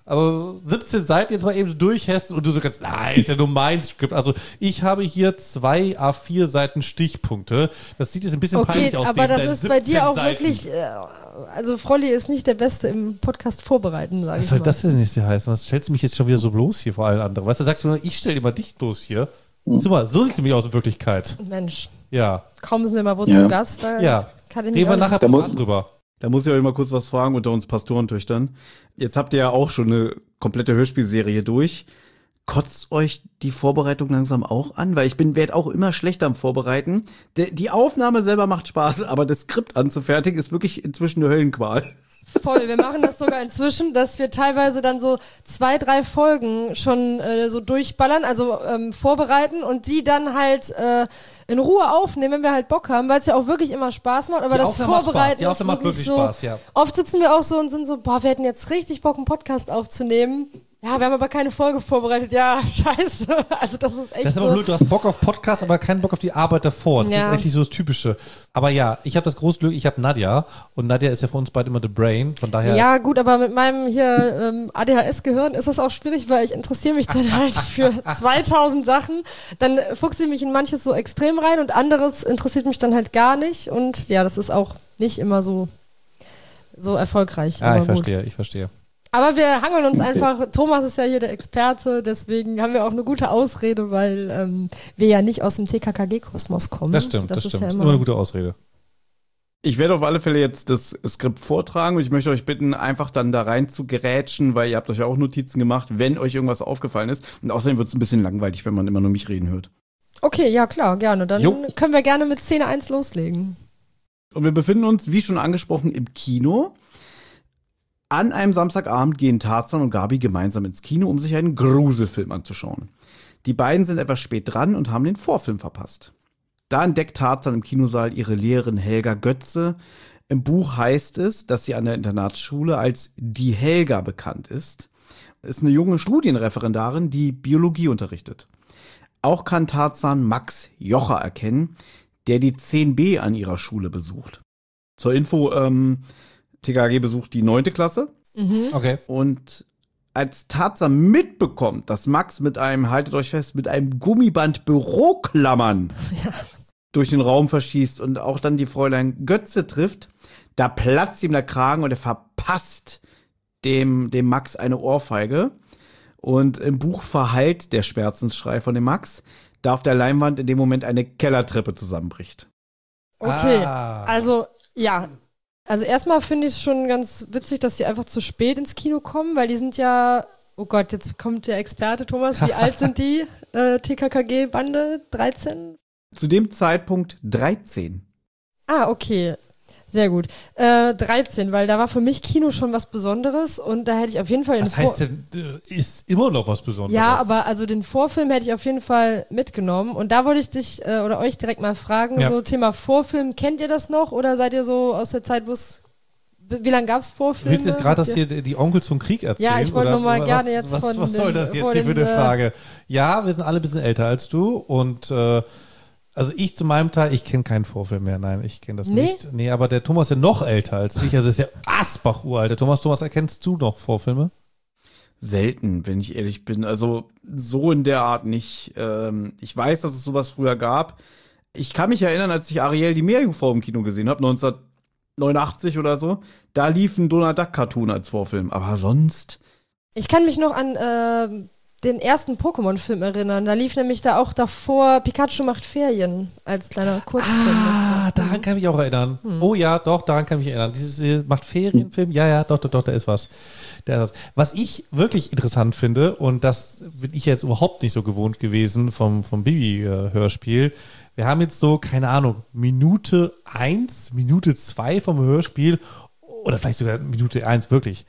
Speaker 3: Also siebzehn Seiten jetzt mal eben durchhästen und du so ganz, nein, ist ja nur mein Skript. Also ich habe hier zwei A vier Seiten Stichpunkte. Das sieht jetzt ein bisschen
Speaker 4: okay,
Speaker 3: peinlich aus.
Speaker 4: aber das ist bei dir auch
Speaker 3: Seiten.
Speaker 4: wirklich, äh, also Frolli ist nicht der Beste im Podcast vorbereiten, sage ich
Speaker 3: Was soll
Speaker 4: mal.
Speaker 3: das denn nicht heißen? Was stellst du mich jetzt schon wieder so bloß hier vor allen anderen? Weißt du, sagst du nur, ich stelle immer dich bloß hier.
Speaker 5: Hm.
Speaker 3: Sieh mal, so sieht es nämlich aus in Wirklichkeit.
Speaker 4: Mensch,
Speaker 3: Ja.
Speaker 4: kaum sind wir mal wo
Speaker 5: Ja.
Speaker 4: zu Gast. Da
Speaker 3: Ja.
Speaker 4: kann ich
Speaker 3: Reden wir
Speaker 4: nicht
Speaker 3: nachher
Speaker 5: Da muss-
Speaker 3: mal drüber.
Speaker 2: Da muss ich euch mal kurz was fragen unter uns Pastorentöchtern. Jetzt habt ihr ja auch schon eine komplette Hörspielserie durch. Kotzt euch die Vorbereitung langsam auch an? Weil ich bin, werde auch immer schlechter am Vorbereiten. De, die Aufnahme selber macht Spaß, aber das Skript anzufertigen ist wirklich inzwischen eine Höllenqual.
Speaker 4: Voll, wir machen das sogar inzwischen, dass wir teilweise dann so zwei, drei Folgen schon äh, so durchballern, also ähm, vorbereiten und die dann halt äh, in Ruhe aufnehmen, wenn wir halt Bock haben, weil es ja auch wirklich immer Spaß macht, aber
Speaker 3: Die
Speaker 4: das
Speaker 3: Aufnahme macht
Speaker 4: Vorbereiten
Speaker 3: Spaß. Die
Speaker 4: ist
Speaker 3: Aufnahme macht
Speaker 4: wirklich
Speaker 3: wirklich
Speaker 4: so,
Speaker 3: Spaß, ja.
Speaker 4: oft sitzen wir auch so und sind so, boah, wir hätten jetzt richtig Bock, einen Podcast aufzunehmen. Ja, wir haben aber keine Folge vorbereitet. Ja, scheiße. Also das ist echt
Speaker 3: Das ist aber
Speaker 4: so.
Speaker 3: blöd, du hast Bock auf Podcast, aber keinen Bock auf die Arbeit davor. Das
Speaker 4: Ja.
Speaker 3: ist eigentlich so das Typische. Aber ja, ich habe das große Glück, ich habe Nadja und Nadja ist ja für uns beide immer the brain, von daher...
Speaker 4: Ja, gut, aber mit meinem hier ähm, A D H S-Gehirn ist das auch schwierig, weil ich interessiere mich dann halt für zweitausend Sachen. Dann fuchse ich mich in manches so extrem rein und anderes interessiert mich dann halt gar nicht. Und ja, das ist auch nicht immer so, so erfolgreich.
Speaker 3: Ja,
Speaker 4: aber
Speaker 3: ich
Speaker 4: gut.
Speaker 3: verstehe, ich verstehe.
Speaker 4: Aber wir hangeln uns einfach, Thomas ist ja hier der Experte, deswegen haben wir auch eine gute Ausrede, weil ähm, wir ja nicht aus dem T K K G-Kosmos kommen.
Speaker 3: Das stimmt, das,
Speaker 4: ist
Speaker 3: stimmt.
Speaker 4: Ja
Speaker 3: Das ist
Speaker 4: immer
Speaker 3: immer eine gute Ausrede.
Speaker 2: Ich werde auf alle Fälle jetzt das Skript vortragen und ich möchte euch bitten, einfach dann da rein zu gerätschen, weil ihr habt euch ja auch Notizen gemacht, wenn euch irgendwas aufgefallen ist. Und außerdem wird es ein bisschen langweilig, wenn man immer nur mich reden hört.
Speaker 4: Okay, ja klar, gerne. Dann
Speaker 3: Jo.
Speaker 4: können wir gerne mit Szene eins loslegen.
Speaker 2: Und wir befinden uns, wie schon angesprochen, im Kino. An einem Samstagabend gehen Tarzan und Gabi gemeinsam ins Kino, um sich einen Gruselfilm anzuschauen. Die beiden sind etwas spät dran und haben den Vorfilm verpasst. Da entdeckt Tarzan im Kinosaal ihre Lehrerin Helga Götze. Im Buch heißt es, dass sie an der Internatsschule als die Helga bekannt ist. Ist eine junge Studienreferendarin, die Biologie unterrichtet. Auch kann Tarzan Max Jocher erkennen, der die zehn b an ihrer Schule besucht. Zur Info, ähm, T K G besucht die neunte Klasse.
Speaker 3: Okay.
Speaker 2: Und als Tarzan mitbekommt, dass Max mit einem, haltet euch fest, mit einem Gummiband Büroklammern durch den Raum verschießt und auch dann die Fräulein Götze trifft, da platzt ihm der Kragen und er verpasst dem, dem Max eine Ohrfeige. Und im Buch verhallt der Schmerzensschrei von dem Max, da auf der Leinwand in dem Moment eine Kellertreppe zusammenbricht.
Speaker 4: Okay,
Speaker 3: Ah.
Speaker 4: also ja. Also erstmal finde ich es schon ganz witzig, dass die einfach zu spät ins Kino kommen, weil die sind ja, oh Gott, jetzt kommt der Experte Thomas, wie alt sind die äh, T K K G-Bande? dreizehn?
Speaker 2: Zu dem Zeitpunkt dreizehn.
Speaker 4: Ah, okay. Sehr gut. Äh, dreizehn, weil da war für mich Kino schon was Besonderes und da hätte ich auf jeden Fall den
Speaker 3: Das heißt denn, äh, ist immer noch was Besonderes.
Speaker 4: Ja, aber also den Vorfilm hätte ich auf jeden Fall mitgenommen. Und da wollte ich dich äh, oder euch direkt mal fragen,
Speaker 3: Ja.
Speaker 4: so Thema Vorfilm, kennt ihr das noch oder seid ihr so aus der Zeit, wo es, wie lange gab es Vorfilme?
Speaker 3: Willst du jetzt gerade, dass
Speaker 4: Habt ihr-
Speaker 3: hier die Onkels vom Krieg erzählen?
Speaker 4: Ja, ich wollte
Speaker 3: oder
Speaker 4: nur mal
Speaker 3: was,
Speaker 4: gerne jetzt
Speaker 3: was,
Speaker 4: von
Speaker 3: Was soll
Speaker 4: den-
Speaker 3: das jetzt
Speaker 4: von
Speaker 3: hier für
Speaker 4: den,
Speaker 3: eine
Speaker 4: äh,
Speaker 3: Frage? Ja, wir sind alle ein bisschen älter als du und äh, also ich zu meinem Teil, ich kenne keinen Vorfilm mehr, nein, ich kenne das
Speaker 4: Nee?
Speaker 3: nicht. Nee, aber der Thomas ist ja noch älter als ich, also ist ja Asbach uralt. Der Thomas, Thomas, erkennst du noch Vorfilme?
Speaker 2: Selten, wenn ich ehrlich bin. Also so in der Art nicht. Ähm, ich weiß, dass es sowas früher gab. Ich kann mich erinnern, als ich Ariel die Meerjungfrau im Kino gesehen habe, neunzehnhundertneunundachtzig oder so. Da lief ein Donald Duck Cartoon als Vorfilm. Aber sonst.
Speaker 4: Ich kann mich noch an äh, den ersten Pokémon-Film erinnern. Da lief nämlich da auch davor Pikachu macht Ferien als kleiner Kurzfilm.
Speaker 3: Ah, daran kann ich mich auch erinnern. Oh ja, doch, daran kann ich mich erinnern. Dieses äh, macht Ferienfilm, ja, ja, doch, doch, doch, da ist was. Da ist was. Was ich wirklich interessant finde, und das bin ich jetzt überhaupt nicht so gewohnt gewesen vom, vom Bibi-Hörspiel, wir haben jetzt so, keine Ahnung, Minute eins, Minute zwei vom Hörspiel oder vielleicht sogar Minute eins wirklich.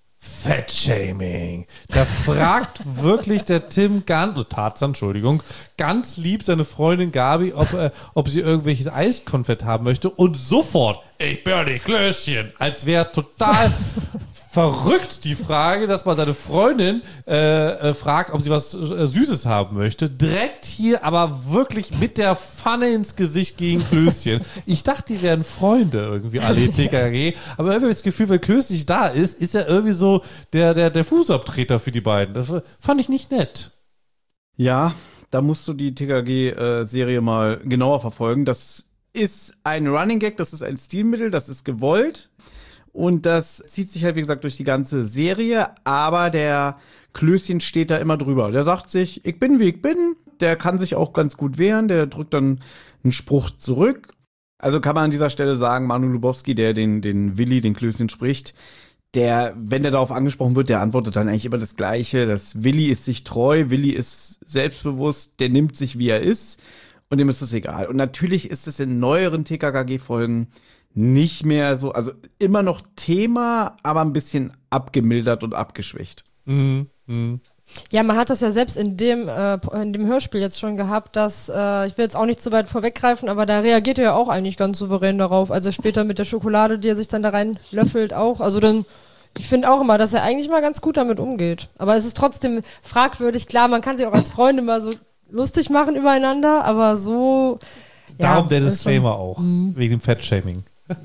Speaker 3: Fettshaming. Da fragt wirklich der Tim ganz, oh, Tarzan, Entschuldigung, ganz lieb seine Freundin Gabi, ob, äh, ob sie irgendwelches Eiskonfett haben möchte und sofort, ich Bernie Klößchen, als wäre es total verrückt, die Frage, dass man seine Freundin äh, äh, fragt, ob sie was äh, Süßes haben möchte. Direkt hier, aber wirklich mit der Pfanne ins Gesicht gegen Klößchen. Ich dachte, die wären Freunde irgendwie, alle T K G. Aber irgendwie habe ich das Gefühl, wenn Klößchen nicht da ist, ist er irgendwie so der, der, der Fußabtreter für die beiden. Das fand ich nicht nett.
Speaker 2: Ja, da musst du die T K G-Serie mal genauer verfolgen. Das ist ein Running Gag, das ist ein Stilmittel, das ist gewollt. Und das zieht sich halt, wie gesagt, durch die ganze Serie. Aber der Klößchen steht da immer drüber. Der sagt sich, ich bin, wie ich bin. Der kann sich auch ganz gut wehren. Der drückt dann einen Spruch zurück. Also kann man an dieser Stelle sagen, Manu Lubowski, der den, den Willi, den Klößchen spricht, der, wenn der darauf angesprochen wird, der antwortet dann eigentlich immer das Gleiche. Das Willi ist sich treu, Willi ist selbstbewusst, der nimmt sich, wie er ist. Und dem ist es egal. Und natürlich ist es in neueren T K K G-Folgen nicht mehr so, also immer noch Thema, aber ein bisschen abgemildert und abgeschwächt.
Speaker 3: Mhm. Mhm.
Speaker 4: Ja, man hat das ja selbst in dem, äh, in dem Hörspiel jetzt schon gehabt, dass, äh, ich will jetzt auch nicht zu weit vorweggreifen, aber da reagiert er ja auch eigentlich ganz souverän darauf. Also später mit der Schokolade, die er sich dann da rein löffelt auch. Also dann, ich finde auch immer, dass er eigentlich mal ganz gut damit umgeht. Aber es ist trotzdem fragwürdig. Klar, man kann sich auch als Freunde mal so lustig machen übereinander, aber so.
Speaker 3: Darum
Speaker 4: ja,
Speaker 3: der Disclaimer auch, mhm. wegen dem Fettshaming.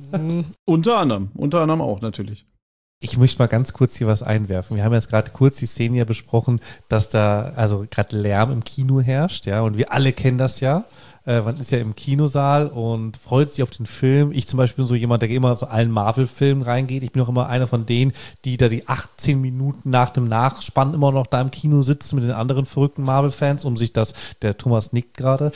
Speaker 2: Unter anderem, unter anderem auch natürlich.
Speaker 3: Ich möchte mal ganz kurz hier was einwerfen. Wir haben jetzt gerade kurz die Szene ja besprochen, dass da also gerade Lärm im Kino herrscht, ja, und wir alle kennen das ja. Äh, man ist ja im Kinosaal und freut sich auf den Film. Ich zum Beispiel bin so jemand, der immer zu allen Marvel-Filmen reingeht. Ich bin auch immer einer von denen, die da die achtzehn Minuten nach dem Nachspann immer noch da im Kino sitzen mit den anderen verrückten Marvel-Fans, um sich das, der Thomas nickt gerade,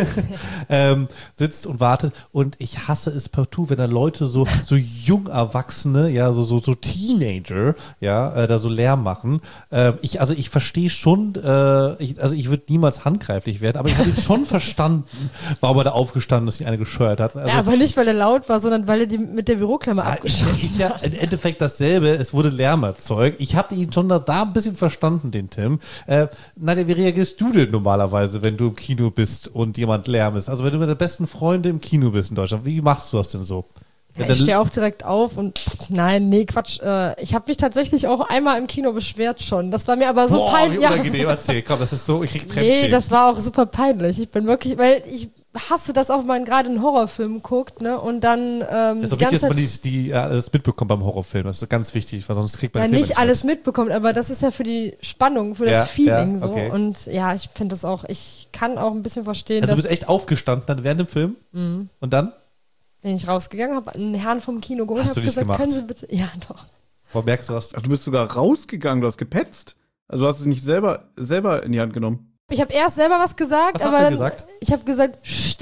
Speaker 3: ähm, sitzt und wartet. Und ich hasse es partout, wenn da Leute so, so jung Erwachsene, ja, so, so, so Teenager, ja, äh, da so Lärm machen. Äh, ich, also ich verstehe schon, äh, ich, also ich würde niemals handgreiflich werden, aber ich habe ihn schon verstanden, warum er da aufgestanden ist, nicht eine gescheuert hat. Also,
Speaker 4: ja, aber nicht, weil er laut war, sondern weil er die mit der Büroklammer
Speaker 3: ja,
Speaker 4: abgeschlossen
Speaker 3: ist ja im Endeffekt dasselbe. Es wurde Lärm erzeugt. Ich habe ihn schon da, da ein bisschen verstanden, den Tim. Äh, Nadja, wie reagierst du denn normalerweise, wenn du im Kino bist und jemand Lärm ist? Also wenn du mit der besten Freundin im Kino bist in Deutschland, wie machst du das denn so?
Speaker 4: Ja, ich stehe auch direkt auf und nein, nee, Quatsch. Äh, ich habe mich tatsächlich auch einmal im Kino beschwert schon. Das war mir aber so peinlich.
Speaker 3: Wie unangenehm, ja. Erzähl, komm, das ist so, ich krieg Fremdschämen.
Speaker 4: Nee, das war auch super peinlich. Ich bin wirklich, weil ich hasse das auch, wenn man gerade einen Horrorfilm guckt, ne, und dann ähm,
Speaker 3: das ist auch wichtig, dass man die, die ja, alles mitbekommt beim Horrorfilm. Das ist ganz wichtig, weil sonst kriegt man
Speaker 4: ja
Speaker 3: den Film
Speaker 4: nicht alles mitbekommt, aber das ist ja für die Spannung, für das
Speaker 3: ja,
Speaker 4: Feeling
Speaker 3: ja, okay.
Speaker 4: so. Und ja, ich finde das auch, ich kann auch ein bisschen verstehen,
Speaker 3: also
Speaker 4: dass...
Speaker 3: du bist echt aufgestanden dann während dem Film?
Speaker 4: Mhm.
Speaker 3: Und dann?
Speaker 4: Bin ich rausgegangen, habe einen Herrn vom Kino geholt und
Speaker 3: Hast du
Speaker 4: hab
Speaker 3: nicht
Speaker 4: gesagt,
Speaker 3: gemacht?
Speaker 4: können Sie bitte... Ja, doch.
Speaker 3: Wo merkst du was?
Speaker 2: Ach, du bist sogar rausgegangen, du hast gepetzt. Also du hast es nicht selber, selber in die Hand genommen.
Speaker 4: Ich habe erst selber was gesagt,
Speaker 3: was hast
Speaker 4: aber
Speaker 3: du
Speaker 4: dann,
Speaker 3: gesagt?
Speaker 4: ich habe gesagt, Psst.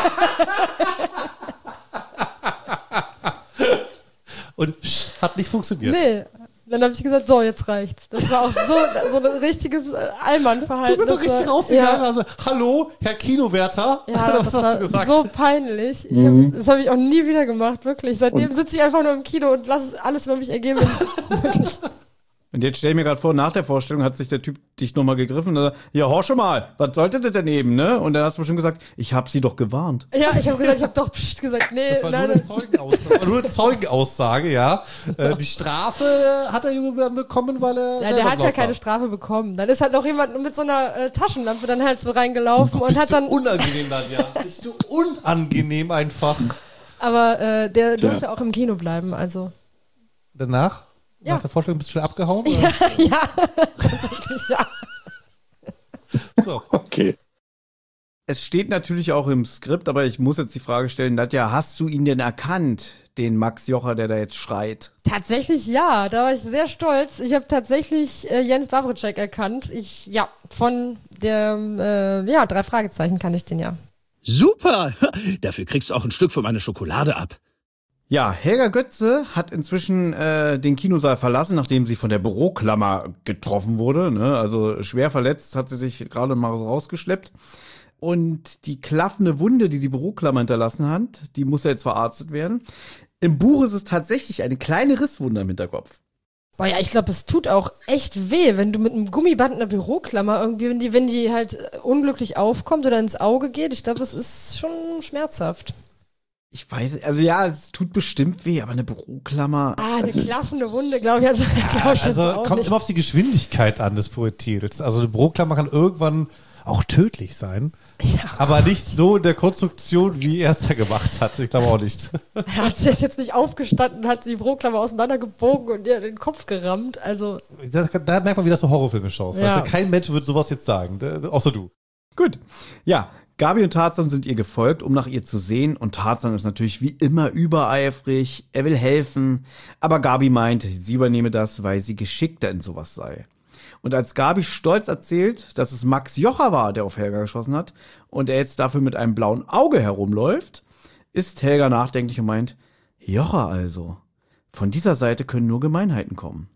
Speaker 3: Und hat nicht funktioniert.
Speaker 4: Nee. Dann habe ich gesagt, so, jetzt reicht's. Das war auch so, so ein richtiges äh, Allmann-Verhalten.
Speaker 3: Du bist doch richtig
Speaker 4: war,
Speaker 3: rausgegangen.
Speaker 4: Ja,
Speaker 3: Also, hallo, Herr Kinowärter.
Speaker 4: ja
Speaker 3: was
Speaker 4: das
Speaker 3: hast
Speaker 4: war
Speaker 3: du gesagt?
Speaker 4: so peinlich. Ich hab, das habe ich auch nie wieder gemacht, wirklich. Seitdem sitze ich einfach nur im Kino und lasse alles über mich ergeben.
Speaker 2: Und jetzt stell ich mir gerade vor, nach der Vorstellung hat sich der Typ dich nochmal gegriffen und sagt, ja, horsche mal, was sollte das denn eben, ne? Und dann hast du bestimmt gesagt, ich habe sie doch gewarnt.
Speaker 4: Ja, ich habe gesagt, ich habe doch Psst gesagt, nee,
Speaker 3: Das war nur
Speaker 4: nein,
Speaker 3: eine Zeugenaussage, das war nur eine Zeugenaussage, ja. Äh, die Strafe hat der Junge dann bekommen, weil er.
Speaker 4: ja, der hat ja keine
Speaker 3: war.
Speaker 4: Strafe bekommen. Dann ist halt noch jemand mit so einer äh, Taschenlampe dann halt so reingelaufen und
Speaker 3: Bist
Speaker 4: hat dann.
Speaker 3: du unangenehm, Nadja. Bist du unangenehm einfach.
Speaker 4: Aber äh, der durfte auch im Kino bleiben, also.
Speaker 3: Danach?
Speaker 4: Ja.
Speaker 3: Nach der Vorstellung bist du schnell abgehauen?
Speaker 4: Ja, ja. Tatsächlich, ja.
Speaker 3: So.
Speaker 5: Okay.
Speaker 2: Es steht natürlich auch im Skript, aber ich muss jetzt die Frage stellen, Nadja, hast du ihn denn erkannt, den Max Jocher, der da jetzt schreit?
Speaker 4: Tatsächlich ja, da war ich sehr stolz. Ich habe tatsächlich äh, Jens Wawrczyk erkannt. Ich, ja, von der, äh, ja, drei Fragezeichen kann ich den ja.
Speaker 6: Super! Dafür kriegst du auch ein Stück von meiner Schokolade ab.
Speaker 2: Ja, Helga Götze hat inzwischen äh, den Kinosaal verlassen, nachdem sie von der Büroklammer getroffen wurde. Ne? Also schwer verletzt hat sie sich gerade mal rausgeschleppt. Und die klaffende Wunde, die die Büroklammer hinterlassen hat, die muss ja jetzt verarztet werden. Im Buch ist es tatsächlich eine kleine Risswunde am Hinterkopf.
Speaker 4: Boah, ja, ich glaube, es tut auch echt weh, wenn du mit einem Gummiband in einer Büroklammer irgendwie, wenn die, wenn die halt unglücklich aufkommt oder ins Auge geht. Ich glaube, es ist schon schmerzhaft.
Speaker 2: Ich weiß, also ja, es tut bestimmt weh, aber eine Büroklammer.
Speaker 4: Ah, eine klaffende Wunde, glaube ich. Also, glaub ich
Speaker 3: Also
Speaker 4: jetzt auch
Speaker 3: kommt
Speaker 4: nicht.
Speaker 3: immer auf die Geschwindigkeit an des Projektils. Also eine Büroklammer kann irgendwann auch tödlich sein.
Speaker 4: Ja.
Speaker 3: Aber nicht so in der Konstruktion, wie er es da gemacht hat. Ich glaube auch nicht.
Speaker 4: Er hat sich jetzt nicht aufgestanden, hat die Büroklammer auseinandergebogen und ihr den Kopf gerammt. Also,
Speaker 3: Das, da merkt man, wie das so Horrorfilme schaust.
Speaker 4: Ja.
Speaker 3: Weißt du, kein Mensch wird sowas jetzt sagen, der- außer du.
Speaker 2: Gut. Ja, Gabi und Tarzan sind ihr gefolgt, um nach ihr zu sehen. Und Tarzan ist natürlich wie immer übereifrig. Er will helfen. Aber Gabi meint, sie übernehme das, weil sie geschickter in sowas sei. Und als Gabi stolz erzählt, dass es Max Jocher war, der auf Helga geschossen hat, und er jetzt dafür mit einem blauen Auge herumläuft, ist Helga nachdenklich und meint, Jocher also. Von dieser Seite können nur Gemeinheiten kommen.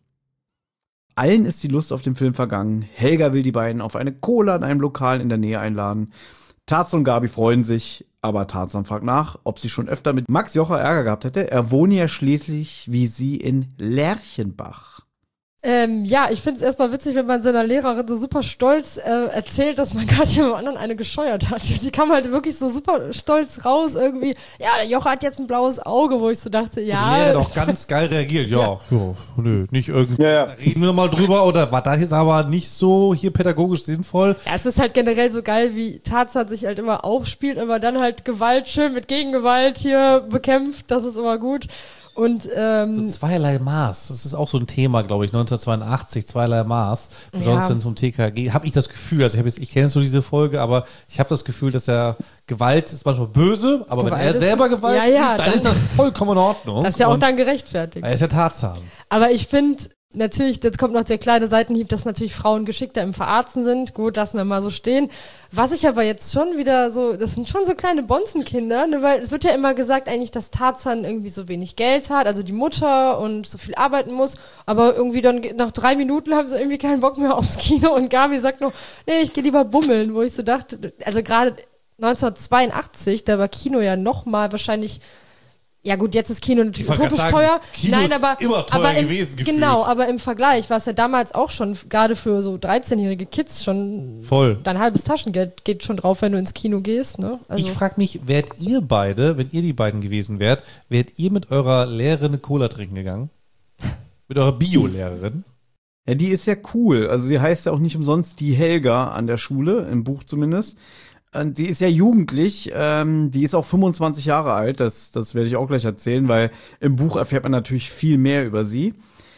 Speaker 2: Allen ist die Lust auf den Film vergangen. Helga will die beiden auf eine Cola in einem Lokal in der Nähe einladen. Tarzan und Gabi freuen sich, aber Tarzan fragt nach, ob sie schon öfter mit Max Jocher Ärger gehabt hätte. Er wohne ja schließlich wie sie in Lerchenbach.
Speaker 4: ähm, ja, ich finde es erstmal witzig, wenn man seiner Lehrerin so super stolz äh, erzählt, dass man gerade jemand anderen eine gescheuert hat. Die kam halt wirklich so super stolz raus irgendwie. Ja, der Jocher hat jetzt ein blaues Auge, wo ich so dachte,
Speaker 3: Die
Speaker 4: ja.
Speaker 3: Lehrerin hat auch ganz geil reagiert. Ja, ja, nö, nicht irgendwie.
Speaker 5: Ja, ja.
Speaker 3: Da reden wir nochmal drüber. Oder war das jetzt aber nicht so hier pädagogisch sinnvoll?
Speaker 4: Ja, es ist halt generell so geil, wie Tarzan sich halt immer aufspielt, aber dann halt Gewalt schön mit Gegengewalt hier bekämpft. Das ist immer gut. Und ähm,
Speaker 3: So zweierlei Maß. Das ist auch so ein Thema, glaube ich, neunzehnhundertzweiundachtzig, zweierlei Maß. Besonders
Speaker 4: Ja.
Speaker 3: wenn es um T K G geht, habe ich das Gefühl, also ich, hab jetzt, ich kenne jetzt nur diese Folge, aber ich habe das Gefühl, dass er Gewalt ist manchmal böse, aber
Speaker 4: Gewalt
Speaker 3: wenn er
Speaker 4: ist-
Speaker 3: selber Gewalt
Speaker 4: Ja, ja,
Speaker 3: übt, dann
Speaker 4: das-
Speaker 3: ist das vollkommen in Ordnung.
Speaker 4: das ist ja auch
Speaker 3: Und
Speaker 4: dann gerechtfertigt.
Speaker 3: er ist ja Tarzan.
Speaker 4: Aber ich finde, natürlich, jetzt kommt noch der kleine Seitenhieb, dass natürlich Frauen geschickter im Verarzen sind. Gut, lassen wir mal so stehen. Was ich aber jetzt schon wieder so, das sind schon so kleine Bonzenkinder, ne, weil es wird ja immer gesagt eigentlich, dass Tarzan irgendwie so wenig Geld hat, also die Mutter und so viel arbeiten muss, aber irgendwie dann ge- nach drei Minuten haben sie irgendwie keinen Bock mehr aufs Kino und Gabi sagt noch, nee, ich gehe lieber bummeln, wo ich so dachte, also gerade neunzehnhundertzweiundachtzig, da war Kino ja noch mal wahrscheinlich. Ja gut, jetzt ist Kino natürlich
Speaker 3: Ich wollte
Speaker 4: utopisch
Speaker 3: grad sagen,
Speaker 4: teuer.
Speaker 3: Kino
Speaker 4: Nein,
Speaker 3: ist
Speaker 4: aber
Speaker 3: immer teuer
Speaker 4: aber im,
Speaker 3: gewesen, gefühlt.
Speaker 4: Genau, aber im Vergleich war es ja damals auch schon, gerade für so dreizehnjährige Kids schon,
Speaker 3: Voll.
Speaker 4: dein halbes Taschengeld geht schon drauf, wenn du ins Kino gehst, ne? Also,
Speaker 3: Ich frage mich, wärt ihr beide, wenn ihr die beiden gewesen wärt, wärt ihr mit eurer Lehrerin eine Cola trinken gegangen? Mit eurer Bio-Lehrerin?
Speaker 2: Ja, die ist ja cool. Also sie heißt ja auch nicht umsonst die Helga an der Schule, im Buch zumindest. Und die ist ja jugendlich, ähm, die ist auch fünfundzwanzig Jahre alt, das, das werde ich auch gleich erzählen, weil im Buch erfährt man natürlich viel mehr über sie.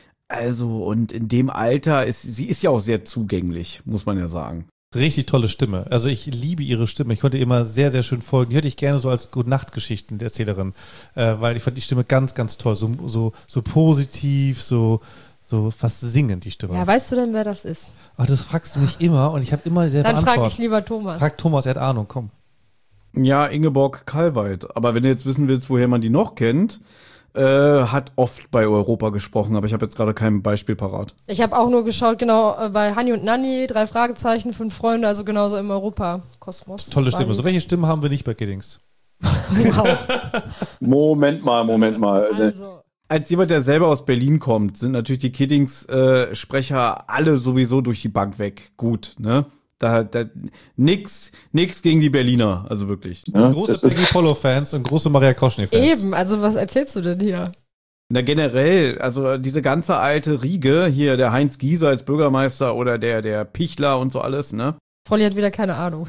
Speaker 2: Also, und in dem Alter ist, sie ist ja auch sehr zugänglich, muss man ja sagen.
Speaker 3: Richtig tolle Stimme. Also ich liebe ihre Stimme. Ich konnte ihr immer sehr, sehr schön folgen. Die hätte ich gerne so als Gute-Nacht-Geschichten-Erzählerin, äh, weil ich fand die Stimme ganz, ganz toll. So, so, so positiv, so, so fast singend, die Stimme.
Speaker 4: ja, weißt du denn, wer das ist?
Speaker 3: Ach, das fragst du mich immer und ich habe immer dieselbe
Speaker 4: Dann frage
Speaker 3: Antwort.
Speaker 4: ich lieber Thomas.
Speaker 3: Frag Thomas, er hat Ahnung, komm.
Speaker 2: Ja, Ingeborg Kalweit. Aber wenn du jetzt wissen willst, woher man die noch kennt, äh, hat oft bei Europa gesprochen, aber ich habe jetzt gerade kein Beispiel parat.
Speaker 4: Ich habe auch nur geschaut, genau, äh, bei Hanni und Nanni, drei Fragezeichen, fünf Freunde, also genauso im Europa-Kosmos.
Speaker 3: Tolle
Speaker 4: War
Speaker 3: Stimme.
Speaker 4: die-
Speaker 3: So welche Stimmen haben wir nicht bei Kiddings?
Speaker 4: Wow.
Speaker 5: Moment mal, Moment mal.
Speaker 4: Also,
Speaker 2: Als jemand, der selber aus Berlin kommt, sind natürlich die Kiddings-Sprecher alle sowieso durch die Bank weg. Gut, ne? Da, da nix, nix gegen die Berliner, also wirklich.
Speaker 5: Ja,
Speaker 3: Große
Speaker 5: das ist-
Speaker 3: Peggy Polo-Fans und große Maria Koschny-Fans.
Speaker 4: eben, also was erzählst du denn hier?
Speaker 2: Na generell, also diese ganze alte Riege, hier der Heinz Gieser als Bürgermeister oder der, der Pichler und so alles, ne?
Speaker 4: Volli hat wieder keine Ahnung.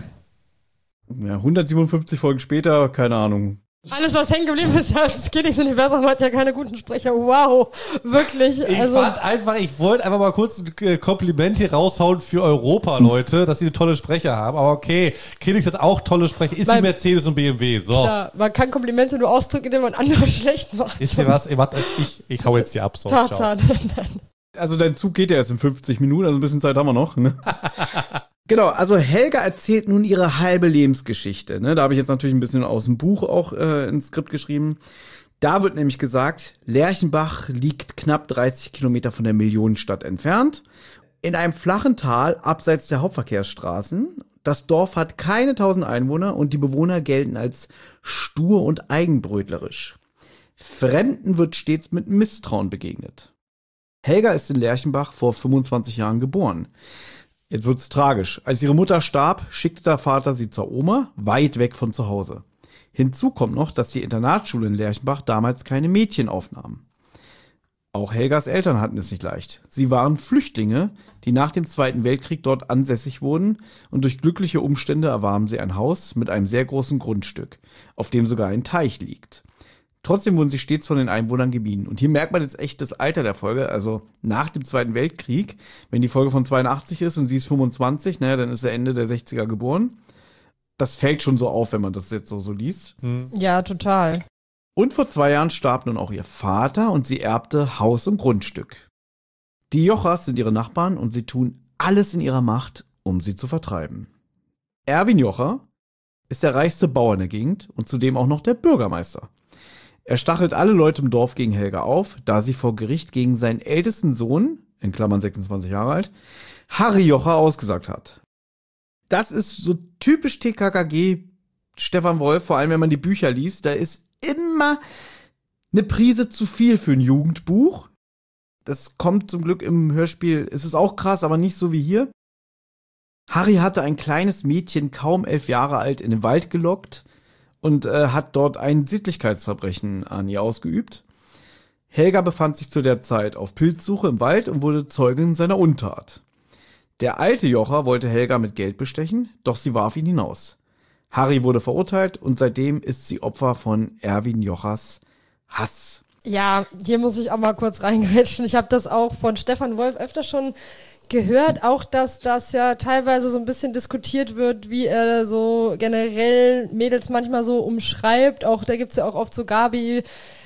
Speaker 2: Ja, hundertsiebenundfünfzig Folgen später, keine Ahnung.
Speaker 4: Alles, was hängen geblieben ist, ja, das Kiddings-Universum hat ja keine guten Sprecher. Wow, wirklich.
Speaker 3: Ich
Speaker 4: also,
Speaker 3: fand einfach, ich wollte einfach mal kurz ein äh, Kompliment hier raushauen für Europa, Leute, dass sie eine tolle Sprecher haben. Aber okay, Kiddings hat auch tolle Sprecher. Ist wie
Speaker 4: Weil-
Speaker 3: Mercedes und B M W. So.
Speaker 4: klar, man kann Komplimente nur ausdrücken, indem man andere schlecht macht.
Speaker 3: Wisst ihr was? Ihr macht, ich, ich hau jetzt hier ab. So, ciao.
Speaker 4: Tarzan.
Speaker 2: Also dein Zug geht ja erst in fünfzig Minuten, also ein bisschen Zeit haben wir noch, ne? Genau, also Helga erzählt nun ihre halbe Lebensgeschichte, ne? Da habe ich jetzt natürlich ein bisschen aus dem Buch auch äh, ins Skript geschrieben. Da wird nämlich gesagt, Lerchenbach liegt knapp dreißig Kilometer von der Millionenstadt entfernt, in einem flachen Tal abseits der Hauptverkehrsstraßen. Das Dorf hat keine tausend Einwohner und die Bewohner gelten als stur und eigenbrötlerisch. Fremden wird stets mit Misstrauen begegnet. Helga ist in Lerchenbach vor fünfundzwanzig Jahren geboren. Jetzt wird's tragisch. Als ihre Mutter starb, schickte der Vater sie zur Oma, weit weg von zu Hause. Hinzu kommt noch, dass die Internatsschule in Lerchenbach damals keine Mädchen aufnahm. Auch Helgas Eltern hatten es nicht leicht. Sie waren Flüchtlinge, die nach dem Zweiten Weltkrieg dort ansässig wurden und durch glückliche Umstände erwarben sie ein Haus mit einem sehr großen Grundstück, auf dem sogar ein Teich liegt. Trotzdem wurden sie stets von den Einwohnern gemieden. Und hier merkt man jetzt echt das Alter der Folge, also nach dem Zweiten Weltkrieg, wenn die Folge von zweiundachtzig ist und sie ist fünfundzwanzig, naja, dann ist er Ende der sechziger geboren. Das fällt schon so auf, wenn man das jetzt so, so liest.
Speaker 3: Hm.
Speaker 4: Ja, total.
Speaker 2: Und vor zwei Jahren starb nun auch ihr Vater und sie erbte Haus und Grundstück. Die Jochas sind ihre Nachbarn und sie tun alles in ihrer Macht, um sie zu vertreiben. Erwin Jocha ist der reichste Bauer in der Gegend und zudem auch noch der Bürgermeister. Er stachelt alle Leute im Dorf gegen Helga auf, da sie vor Gericht gegen seinen ältesten Sohn, in Klammern sechsundzwanzig Jahre alt, Harry Jocha ausgesagt hat. Das ist so typisch T K K G Stefan Wolf, vor allem wenn man die Bücher liest, da ist immer eine Prise zu viel für ein Jugendbuch. Das kommt zum Glück im Hörspiel, es ist auch krass, aber nicht so wie hier. Harry hatte ein kleines Mädchen, kaum elf Jahre alt, in den Wald gelockt und äh, hat dort ein Sittlichkeitsverbrechen an ihr ausgeübt. Helga befand sich zu der Zeit auf Pilzsuche im Wald und wurde Zeugin seiner Untat. Der alte Jocha wollte Helga mit Geld bestechen, doch sie warf ihn hinaus. Harry wurde verurteilt und seitdem ist sie Opfer von Erwin Jochas Hass.
Speaker 4: Ja, hier muss ich auch mal kurz reingrätschen. Ich habe das auch von Stefan Wolf öfter schon gehört, auch dass das ja teilweise so ein bisschen diskutiert wird, wie er so generell Mädels manchmal so umschreibt. Auch da gibt's ja auch oft so Gabi,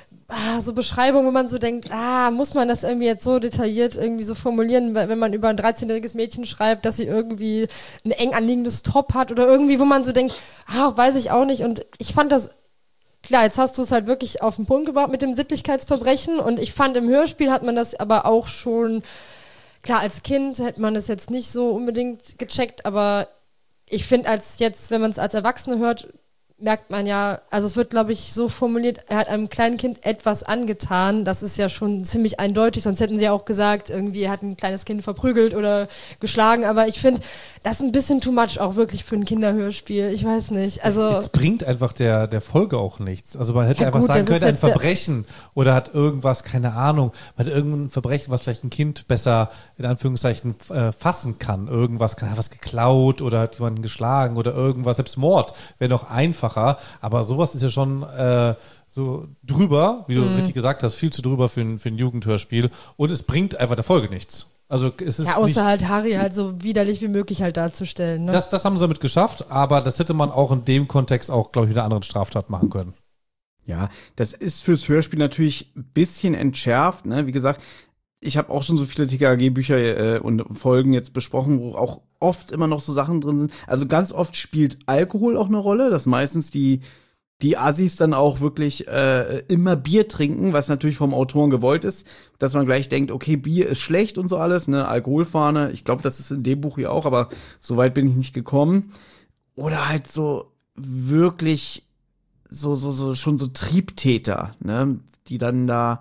Speaker 4: ah, so Beschreibungen, wo man so denkt, ah, muss man das irgendwie jetzt so detailliert irgendwie so formulieren, wenn man über ein dreizehnjähriges Mädchen schreibt, dass sie irgendwie ein eng anliegendes Top hat oder irgendwie, wo man so denkt, ah, weiß ich auch nicht. Und ich fand das, klar, jetzt hast du es halt wirklich auf den Punkt gebracht mit dem Sittlichkeitsverbrechen und ich fand, im Hörspiel hat man das aber auch schon, klar, als Kind hätte man das jetzt nicht so unbedingt gecheckt, aber ich finde, als jetzt, wenn man es als Erwachsene hört, merkt man ja, also es wird, glaube ich, so formuliert, er hat einem kleinen Kind etwas angetan. Das ist ja schon ziemlich eindeutig, sonst hätten sie ja auch gesagt, irgendwie er hat ein kleines Kind verprügelt oder geschlagen. Aber ich finde, das ist ein bisschen too much auch wirklich für ein Kinderhörspiel. Ich weiß nicht. Also
Speaker 3: es bringt einfach der, der Folge auch nichts. Also man hätte
Speaker 4: Ja
Speaker 3: einfach
Speaker 4: gut,
Speaker 3: sagen
Speaker 4: das
Speaker 3: können,
Speaker 4: ist
Speaker 3: ein
Speaker 4: jetzt der-
Speaker 3: Verbrechen oder hat irgendwas, keine Ahnung, man hat irgendein Verbrechen, was vielleicht ein Kind besser in Anführungszeichen äh, fassen kann. Irgendwas, kann er was geklaut oder hat jemanden geschlagen oder irgendwas. Selbst Mord wäre noch einfacher. Aber sowas ist ja schon äh, so drüber, wie du
Speaker 4: Mhm.
Speaker 3: richtig gesagt hast, viel zu drüber für ein, für ein Jugendhörspiel. Und es bringt einfach der Folge nichts. Also es ist
Speaker 4: ja, außer
Speaker 3: nicht,
Speaker 4: halt Harry halt so widerlich wie möglich halt darzustellen. Ne?
Speaker 3: das, das haben sie damit geschafft, aber das hätte man auch in dem Kontext auch, glaube ich, mit einer anderen Straftat machen können.
Speaker 2: Ja, das ist fürs Hörspiel natürlich ein bisschen entschärft, ne? Wie gesagt, ich habe auch schon so viele T K K G-Bücher äh, und Folgen jetzt besprochen, wo auch oft immer noch so Sachen drin sind. Also ganz oft spielt Alkohol auch eine Rolle, dass meistens die die Assis dann auch wirklich äh, immer Bier trinken, was natürlich vom Autoren gewollt ist, dass man gleich denkt, okay, Bier ist schlecht und so alles, ne, Alkoholfahne. Ich glaube, das ist in dem Buch hier auch, aber so weit bin ich nicht gekommen. Oder halt so wirklich so so so schon so Triebtäter, ne, die dann da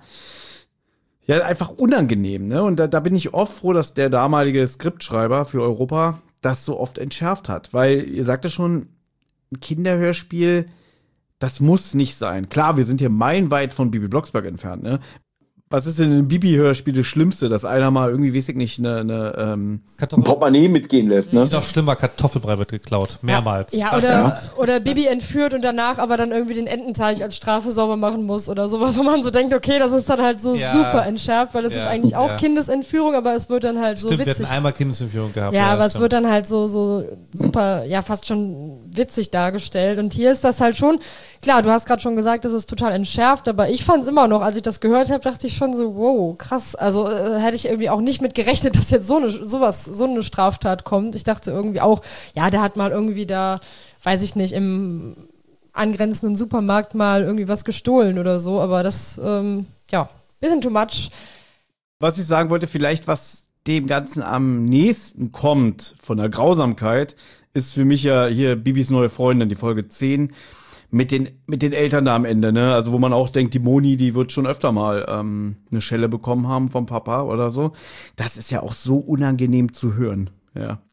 Speaker 2: ja einfach unangenehm, ne? Und da, da bin ich oft froh, dass der damalige Skriptschreiber für Europa das so oft entschärft hat, weil ihr sagt ja schon, ein Kinderhörspiel, das muss nicht sein. Klar, wir sind hier meilenweit von Bibi Blocksberg entfernt, ne? Was ist denn ein Bibi-Hörspiel das Schlimmste, dass einer mal irgendwie, weiß ich nicht, eine, eine ähm
Speaker 5: Ein
Speaker 3: Kartoffel,
Speaker 5: Portemonnaie mitgehen lässt, ne?
Speaker 3: noch schlimmer, Kartoffelbrei wird geklaut. Mehrmals.
Speaker 4: Ja, oder, oder Bibi entführt und danach aber dann irgendwie den Ententeich als Strafe sauber machen muss oder sowas, wo man so denkt, okay, das ist dann halt so
Speaker 3: Ja.
Speaker 4: super entschärft, weil das
Speaker 3: Ja,
Speaker 4: ist eigentlich auch
Speaker 3: ja.
Speaker 4: Kindesentführung, aber es wird dann halt
Speaker 3: Stimmt,
Speaker 4: so
Speaker 3: wir
Speaker 4: witzig.
Speaker 3: hatten einmal Kindesentführung gehabt.
Speaker 4: Ja, aber es
Speaker 3: stimmt.
Speaker 4: wird dann halt so, so super, ja, fast schon witzig dargestellt. Und hier ist das halt schon, klar, du hast gerade schon gesagt, das ist total entschärft, aber ich fand es immer noch, als ich das gehört habe, dachte ich schon so, wow, krass. Also äh, hätte ich irgendwie auch nicht mit gerechnet, dass jetzt so eine, sowas, so eine Straftat kommt. Ich dachte irgendwie auch, ja, der hat mal irgendwie da, weiß ich nicht, im angrenzenden Supermarkt mal irgendwie was gestohlen oder so, aber das, ähm, ja, bisschen too much.
Speaker 2: Was ich sagen wollte, vielleicht was dem Ganzen am nächsten kommt von der Grausamkeit, ist für mich ja hier Bibis neue Freundin, die Folge zehn, mit den, mit den Eltern da am Ende, ne? Also wo man auch denkt, die Moni, die wird schon öfter mal ähm, eine Schelle bekommen haben vom Papa oder so. Das ist ja auch so unangenehm zu hören, ja.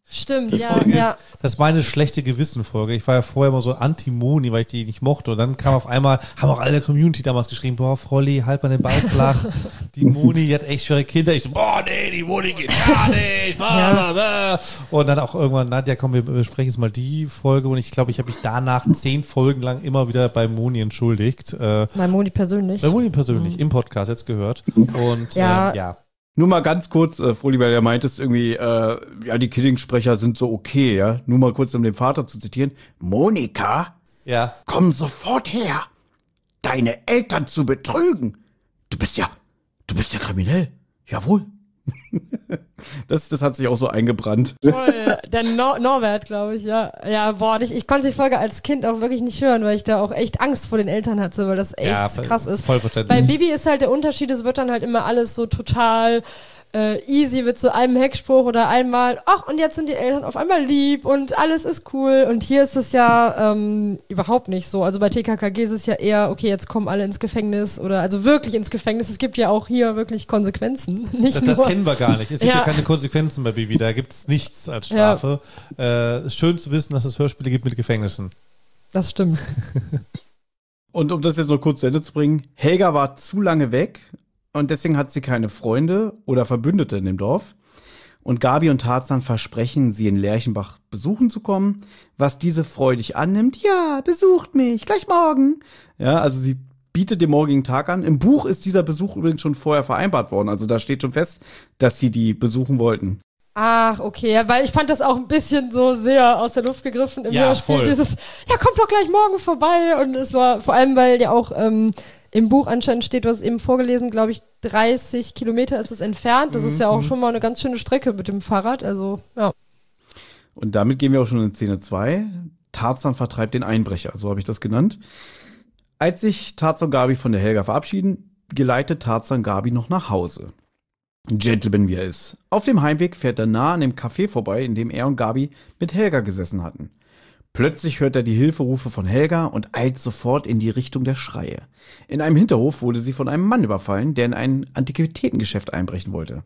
Speaker 4: Stimmt,
Speaker 3: Die
Speaker 4: ja,
Speaker 3: Folge
Speaker 4: ja.
Speaker 3: Ist, das war eine schlechte Gewissenfolge. Ich war ja vorher immer so Anti-Moni, weil ich die nicht mochte. Und dann kam auf einmal, haben auch alle der Community damals geschrieben, boah, Frolli, halt mal den Ball flach. Die Moni, die hat echt schwere Kinder. Ich so, boah, nee, die Moni geht gar nicht. Ja. Und dann auch irgendwann, Nadja, komm, wir besprechen jetzt mal die Folge. Und ich glaube, ich habe mich danach zehn Folgen lang immer wieder bei Moni entschuldigt. Äh,
Speaker 4: bei Moni persönlich.
Speaker 3: Bei Moni persönlich, mhm. im Podcast jetzt gehört. Und
Speaker 4: ja.
Speaker 3: Äh, ja.
Speaker 2: Nur mal ganz kurz, äh, Froli, weil er meintest irgendwie, äh, ja, die Kidding-Sprecher sind so okay, ja. Nur mal kurz, um den Vater zu zitieren. Monika,
Speaker 3: ja.
Speaker 2: komm sofort her, deine Eltern zu betrügen. Du bist ja, du bist ja kriminell. Jawohl. das, das hat sich auch so eingebrannt.
Speaker 4: Voll. Der Nor- Norbert, glaube ich, ja. Ja, boah, ich, ich konnte die Folge als Kind auch wirklich nicht hören, weil ich da auch echt Angst vor den Eltern hatte, weil das echt
Speaker 3: ja,
Speaker 4: krass ist.
Speaker 3: Voll verständlich.
Speaker 4: Bei Bibi ist halt der Unterschied, es wird dann halt immer alles so total äh, easy mit so einem Heckspruch oder einmal, ach, und jetzt sind die Eltern auf einmal lieb und alles ist cool. Und hier ist es ja ähm, überhaupt nicht so. Also bei T K K G ist es ja eher, okay, jetzt kommen alle ins Gefängnis oder also wirklich ins Gefängnis. Es gibt ja auch hier wirklich Konsequenzen. Nicht
Speaker 3: das,
Speaker 4: nur.
Speaker 3: das kennen wir gar nicht. Es gibt ja,
Speaker 4: ja
Speaker 3: keine Konsequenzen bei Bibi. Da gibt es nichts als Strafe. Ja. Äh, schön zu wissen, dass es Hörspiele gibt mit Gefängnissen.
Speaker 4: Das stimmt.
Speaker 2: Und um das jetzt noch kurz zu Ende zu bringen, Helga war zu lange weg und deswegen hat sie keine Freunde oder Verbündete in dem Dorf. Und Gabi und Tarzan versprechen, sie in Lerchenbach besuchen zu kommen, was diese freudig annimmt. Ja, besucht mich, gleich morgen. Ja, also sie bietet den morgigen Tag an. Im Buch ist dieser Besuch übrigens schon vorher vereinbart worden. Also da steht schon fest, dass sie die besuchen wollten.
Speaker 4: Ach, okay, ja, weil ich fand das auch ein bisschen so sehr aus der Luft gegriffen im
Speaker 3: ja,
Speaker 4: Hörspiel.
Speaker 3: Voll.
Speaker 4: Dieses, ja, kommt doch gleich morgen vorbei. Und es war vor allem, weil ja auch ähm, im Buch anscheinend steht, du hast eben vorgelesen, glaube ich, dreißig Kilometer ist es entfernt. Das mhm. ist ja auch schon mal eine ganz schöne Strecke mit dem Fahrrad. Also, ja.
Speaker 2: Und damit gehen wir auch schon in Szene zwei. Tarzan vertreibt den Einbrecher, so habe ich das genannt. Als sich Tarzan und Gabi von der Helga verabschieden, geleitet Tarzan Gabi noch nach Hause. Gentleman wie er ist. Auf dem Heimweg fährt er nah an dem Café vorbei, in dem er und Gabi mit Helga gesessen hatten. Plötzlich hört er die Hilferufe von Helga und eilt sofort in die Richtung der Schreie. In einem Hinterhof wurde sie von einem Mann überfallen, der in ein Antiquitätengeschäft einbrechen wollte.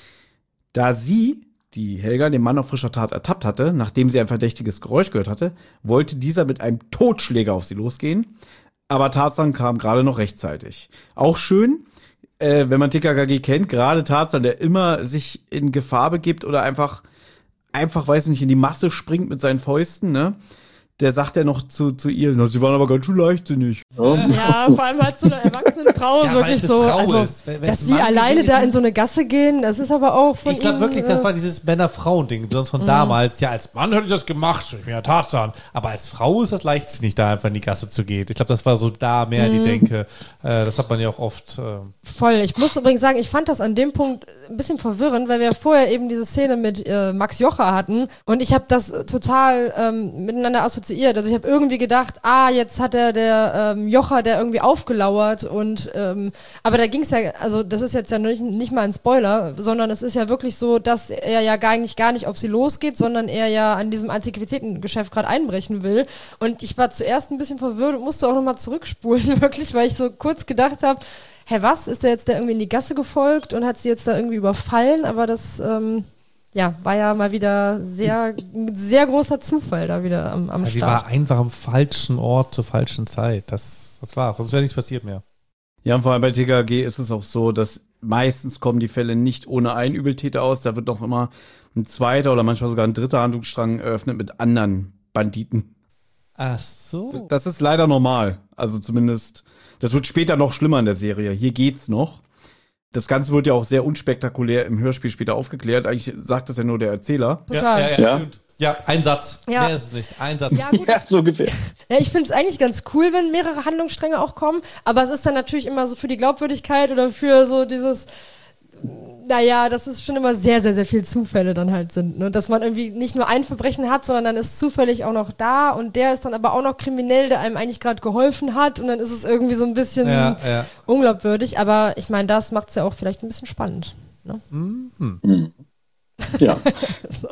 Speaker 2: Da sie, die Helga, den Mann auf frischer Tat ertappt hatte, nachdem sie ein verdächtiges Geräusch gehört hatte, wollte dieser mit einem Totschläger auf sie losgehen. Aber Tarzan kam gerade noch rechtzeitig. Auch schön, äh, wenn man T K K G kennt, gerade Tarzan, der immer sich in Gefahr begibt oder einfach, einfach, weiß nicht, in die Masse springt mit seinen Fäusten, ne? Der sagt ja noch zu, zu ihr, na, sie waren aber ganz schön leichtsinnig.
Speaker 4: Ja, vor allem halt so eine erwachsene Frau,
Speaker 3: ja,
Speaker 4: wirklich so,
Speaker 3: Frau
Speaker 4: also,
Speaker 3: ist. Wenn,
Speaker 4: dass sie alleine da in so eine Gasse gehen, das ist aber auch von
Speaker 3: Ich glaube
Speaker 4: ihm,
Speaker 3: wirklich,
Speaker 4: äh,
Speaker 3: das war dieses Männer-Frauen-Ding, sonst von mhm. damals. Ja, als Mann hätte ich das gemacht, ich bin ja Tarzan. Aber als Frau ist das leichtsinnig, da einfach in die Gasse zu gehen. Ich glaube, das war so da mehr mhm. die Denke. Äh, das hat man ja auch oft. Äh
Speaker 4: Voll. Ich muss übrigens sagen, ich fand das an dem Punkt ein bisschen verwirrend, weil wir vorher eben diese Szene mit äh, Max Jocha hatten und ich habe das total ähm, miteinander assoziiert. Also ich habe irgendwie gedacht, ah, jetzt hat er der ähm, Jocha, der irgendwie aufgelauert und ähm, aber da ging es ja, also das ist jetzt ja nicht, nicht mal ein Spoiler, sondern es ist ja wirklich so, dass er ja gar nicht, gar nicht auf sie losgeht, sondern er ja an diesem Antiquitätengeschäft gerade einbrechen will. Und ich war zuerst ein bisschen verwirrt und musste auch nochmal zurückspulen, wirklich, weil ich so kurz gedacht habe, hä, was? Ist der jetzt da irgendwie in die Gasse gefolgt und hat sie jetzt da irgendwie überfallen? Aber das, ähm, ja, war ja mal wieder sehr, sehr großer Zufall da wieder am, am
Speaker 3: ja,
Speaker 4: Start.
Speaker 3: Sie war einfach am falschen Ort zur falschen Zeit. Das, das war's. Sonst wäre nichts passiert mehr.
Speaker 2: Ja, und vor allem bei T K G ist es auch so, dass meistens kommen die Fälle nicht ohne einen Übeltäter aus. Da wird doch immer ein zweiter oder manchmal sogar ein dritter Handlungsstrang eröffnet mit anderen Banditen.
Speaker 3: Ach so.
Speaker 2: Das ist leider normal. Also zumindest, das wird später noch schlimmer in der Serie. Hier geht's noch. Das Ganze wird ja auch sehr unspektakulär im Hörspiel später aufgeklärt. Eigentlich sagt das ja nur der Erzähler.
Speaker 4: Total.
Speaker 3: Ja, ja, ja, ja. ja ein Satz.
Speaker 4: Ja.
Speaker 3: Mehr ist es nicht. Ein Satz.
Speaker 4: Ja, gut.
Speaker 5: Ja, so ungefähr.
Speaker 4: Ja, ich finde es eigentlich ganz cool, wenn mehrere Handlungsstränge auch kommen, aber es ist dann natürlich immer so für die Glaubwürdigkeit oder für so dieses, naja, dass es schon immer sehr, sehr, sehr viel Zufälle dann halt sind, ne? Dass man irgendwie nicht nur ein Verbrechen hat, sondern dann ist zufällig auch noch da und der ist dann aber auch noch kriminell, der einem eigentlich gerade geholfen hat und dann ist es irgendwie so ein bisschen
Speaker 3: ja, ja.
Speaker 4: unglaubwürdig, aber ich meine, das macht es ja auch vielleicht ein bisschen spannend, ne?
Speaker 3: Mhm.
Speaker 5: Mhm. Ja.
Speaker 4: So.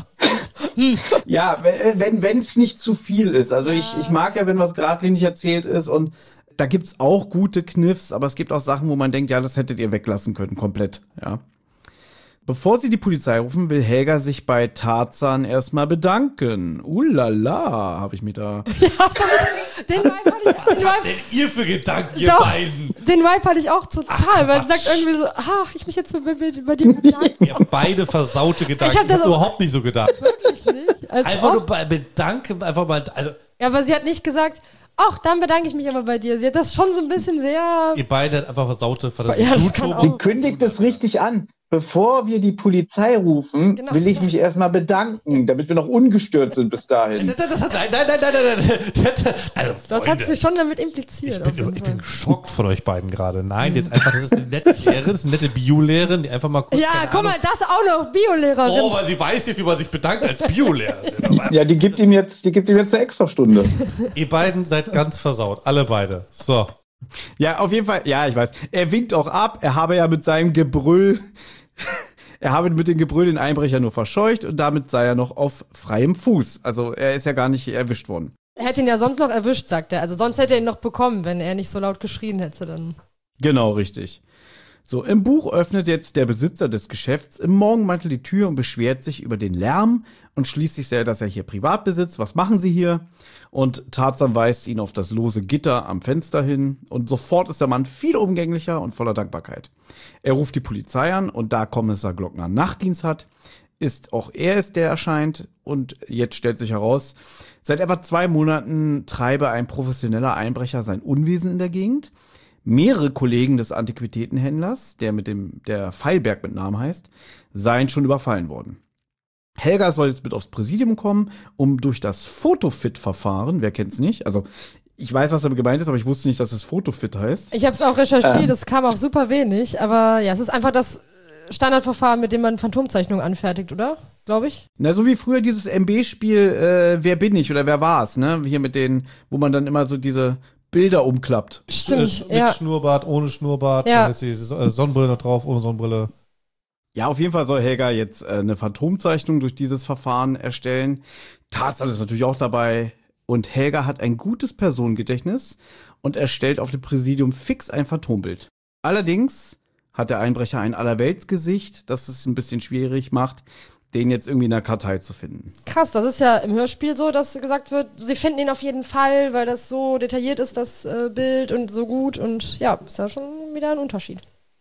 Speaker 2: Ja, wenn wenn es nicht zu viel ist. Also ich, ich mag ja, wenn was geradlinig erzählt ist und da gibt's auch gute Kniffs, aber es gibt auch Sachen, wo man denkt, ja, das hättet ihr weglassen können, komplett, ja. Bevor sie die Polizei rufen, will Helga sich bei Tarzan erstmal bedanken. Ulala, habe ich mir da...
Speaker 4: Ja, das hab ich, den Vibe hatte ich, den
Speaker 3: Was
Speaker 4: Vibe,
Speaker 3: habt denn ihr für Gedanken, ihr
Speaker 4: Doch.
Speaker 3: beiden?
Speaker 4: den Vibe hatte ich auch total,
Speaker 3: Ach,
Speaker 4: weil sie
Speaker 3: Quatsch.
Speaker 4: sagt irgendwie so, ah, ich mich jetzt bei, bei, bei dir bedanken.
Speaker 3: Ihr habt beide versaute Gedanken.
Speaker 4: Ich hab
Speaker 3: Ich
Speaker 4: da
Speaker 3: hab
Speaker 4: so-
Speaker 3: überhaupt nicht so gedacht.
Speaker 4: Wirklich nicht. Als
Speaker 3: Einfach
Speaker 4: ob.
Speaker 3: nur bei bedanken, einfach mal, also
Speaker 4: Ja, aber sie hat nicht gesagt, ach, dann bedanke ich mich aber bei dir. Sie hat das schon so ein bisschen sehr...
Speaker 3: ihr beide habt einfach versaute Fantasie.
Speaker 4: Ja, das
Speaker 3: Du,
Speaker 4: kann
Speaker 3: Tobi,
Speaker 4: auch-
Speaker 5: Sie kündigt es richtig an. Bevor wir die Polizei rufen,
Speaker 4: Genau.
Speaker 5: will ich mich erstmal bedanken, damit wir noch ungestört sind bis dahin.
Speaker 3: Das, das, das, nein, nein, nein, nein, nein, nein. Also,
Speaker 4: Das
Speaker 3: Freunde,
Speaker 4: hat sie schon damit impliziert.
Speaker 3: Ich
Speaker 4: auf
Speaker 3: bin,
Speaker 4: jeden
Speaker 3: ich
Speaker 4: Fall.
Speaker 3: bin geschockt von euch beiden gerade. Nein, jetzt einfach, das ist eine nette Lehrerin, das ist eine nette Bio-Lehrerin, die einfach mal kurz.
Speaker 4: Ja,
Speaker 3: keine
Speaker 4: guck
Speaker 3: Ahnung,
Speaker 4: mal, das auch noch Biolehrerin.
Speaker 3: Oh, weil sie weiß jetzt, wie man sich bedankt als Bio-Lehrerin. Aber
Speaker 5: Ja, die gibt ihm jetzt, die gibt ihm jetzt eine Extrastunde.
Speaker 3: ihr beiden seid ganz versaut. Alle beide. So.
Speaker 2: Ja, auf jeden Fall, ja, ich weiß. Er winkt auch ab, er habe ja mit seinem Gebrüll... Er habe mit dem Gebrüll den Einbrecher nur verscheucht und damit sei er noch auf freiem Fuß. Also er ist ja gar nicht erwischt worden.
Speaker 4: Er hätte ihn ja sonst noch erwischt, sagt er. Also sonst hätte er ihn noch bekommen, wenn er nicht so laut geschrien hätte. Dann.
Speaker 2: Genau, richtig. So, im Buch öffnet jetzt der Besitzer des Geschäfts im Morgenmantel die Tür und beschwert sich über den Lärm und schließt sich sehr, dass er hier privat besitzt. Was machen Sie hier? Und Tarzan weist ihn auf das lose Gitter am Fenster hin und sofort ist der Mann viel umgänglicher und voller Dankbarkeit. Er ruft die Polizei an und da Kommissar Glockner Nachtdienst hat, ist auch er es, der erscheint und jetzt stellt sich heraus, seit etwa zwei Monaten treibe ein professioneller Einbrecher sein Unwesen in der Gegend. Mehrere Kollegen des Antiquitätenhändlers, der mit dem, der Feilberg mit Namen heißt, seien schon überfallen worden. Helga soll jetzt mit aufs Präsidium kommen, um durch das Fotofit-Verfahren, wer kennt's nicht, also ich weiß, was damit gemeint ist, aber ich wusste nicht, dass es Fotofit heißt.
Speaker 4: Ich habe es auch recherchiert,
Speaker 5: Ähm.
Speaker 4: es kam auch super wenig. Aber ja, es ist einfach das Standardverfahren, mit dem man Phantomzeichnungen anfertigt, oder? Glaube ich.
Speaker 2: Na, so wie früher dieses M B-Spiel, äh, Wer bin ich oder Wer war's, ne? Hier mit den, wo man dann immer so diese Bilder umklappt.
Speaker 4: Stimmt,
Speaker 3: Mit
Speaker 4: ja.
Speaker 3: Schnurrbart, ohne Schnurrbart,
Speaker 4: Ja.
Speaker 3: dann ist die äh, Sonnenbrille noch drauf, ohne Sonnenbrille.
Speaker 2: Ja, auf jeden Fall soll Helga jetzt äh, eine Phantomzeichnung durch dieses Verfahren erstellen. Tarzan ist natürlich auch dabei. Und Helga hat ein gutes Personengedächtnis und erstellt auf dem Präsidium fix ein Phantombild. Allerdings hat der Einbrecher ein Allerweltsgesicht, das es ein bisschen schwierig macht, den jetzt irgendwie in der Kartei zu finden.
Speaker 4: Krass, das ist ja im Hörspiel so, dass gesagt wird, sie finden ihn auf jeden Fall, weil das so detailliert ist, das äh, Bild und so gut. Und ja, ist ja schon wieder ein Unterschied.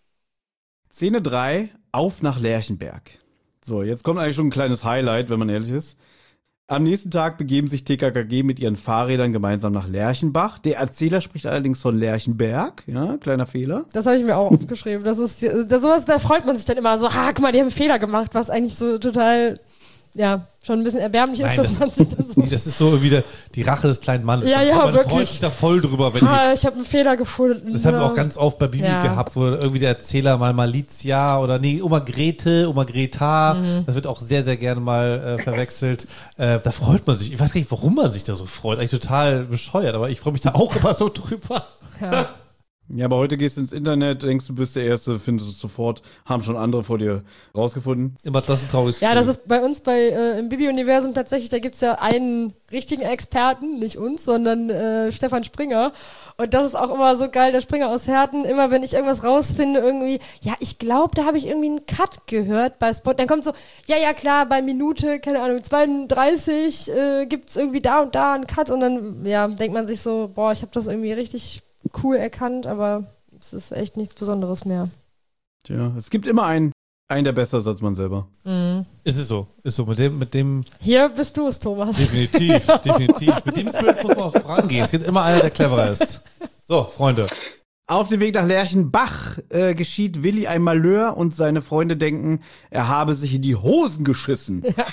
Speaker 2: Szene drei, auf nach Lerchenberg. So, jetzt kommt eigentlich schon ein kleines Highlight, wenn man ehrlich ist. Am nächsten Tag begeben sich T K K G mit ihren Fahrrädern gemeinsam nach Lerchenbach. Der Erzähler spricht allerdings von Lerchenberg. Ja, kleiner Fehler.
Speaker 4: Das habe ich mir auch aufgeschrieben. Das ist, das, sowas, da freut man sich dann immer so, ah, guck mal, die haben einen Fehler gemacht, was eigentlich so total, ja, schon ein bisschen erbärmlich ist,
Speaker 3: Nein,
Speaker 4: dass
Speaker 3: das,
Speaker 4: man sich das so,
Speaker 3: das ist so wieder die Rache des kleinen Mannes.
Speaker 4: Ja,
Speaker 3: man
Speaker 4: ja,
Speaker 3: man freut
Speaker 4: wirklich.
Speaker 3: sich da voll drüber, wenn die,
Speaker 4: ah, ich habe einen Fehler gefunden.
Speaker 3: das haben wir
Speaker 4: ja.
Speaker 3: auch ganz oft bei Bibi
Speaker 4: Ja.
Speaker 3: gehabt, wo irgendwie der Erzähler mal Malizia oder nee, Oma Grete, Oma Greta,
Speaker 4: Mhm.
Speaker 3: das wird auch sehr, sehr gerne mal äh, verwechselt. Äh, da freut man sich. Ich weiß gar nicht, warum man sich da so freut. Eigentlich total bescheuert, aber ich freue mich da auch immer so drüber.
Speaker 4: Ja.
Speaker 2: Ja, aber heute gehst du ins Internet, denkst du bist der Erste, findest es sofort, haben schon andere vor dir rausgefunden.
Speaker 3: Immer das ist ein trauriges
Speaker 4: Ja, das
Speaker 3: Gefühl.
Speaker 4: ist bei uns bei äh, im Bibi-Universum tatsächlich, da gibt's ja einen richtigen Experten, nicht uns, sondern äh, Stefan Springer. Und das ist auch immer so geil, der Springer aus Herten, immer wenn ich irgendwas rausfinde, irgendwie, ja, ich glaube, da habe ich irgendwie einen Cut gehört bei Spot. Dann kommt so, ja, ja, klar, bei Minute, keine Ahnung, zweiunddreißig äh, gibt's irgendwie da und da einen Cut und dann, ja, denkt man sich so, boah, ich habe das irgendwie richtig cool erkannt, aber es ist echt nichts Besonderes mehr.
Speaker 2: Tja, es gibt immer einen, einen, der besser ist als man selber.
Speaker 4: Mhm.
Speaker 3: Ist es so. Ist so. Mit dem, mit dem,
Speaker 4: Hier bist du es, Thomas.
Speaker 3: definitiv, definitiv. Mit dem Spirit muss man auch vorangehen. Es gibt immer einer, der cleverer ist. So, Freunde.
Speaker 2: Auf dem Weg nach Lerchenbach äh, geschieht Willi ein Malheur und seine Freunde denken, er habe sich in die Hosen geschissen.
Speaker 4: Ja.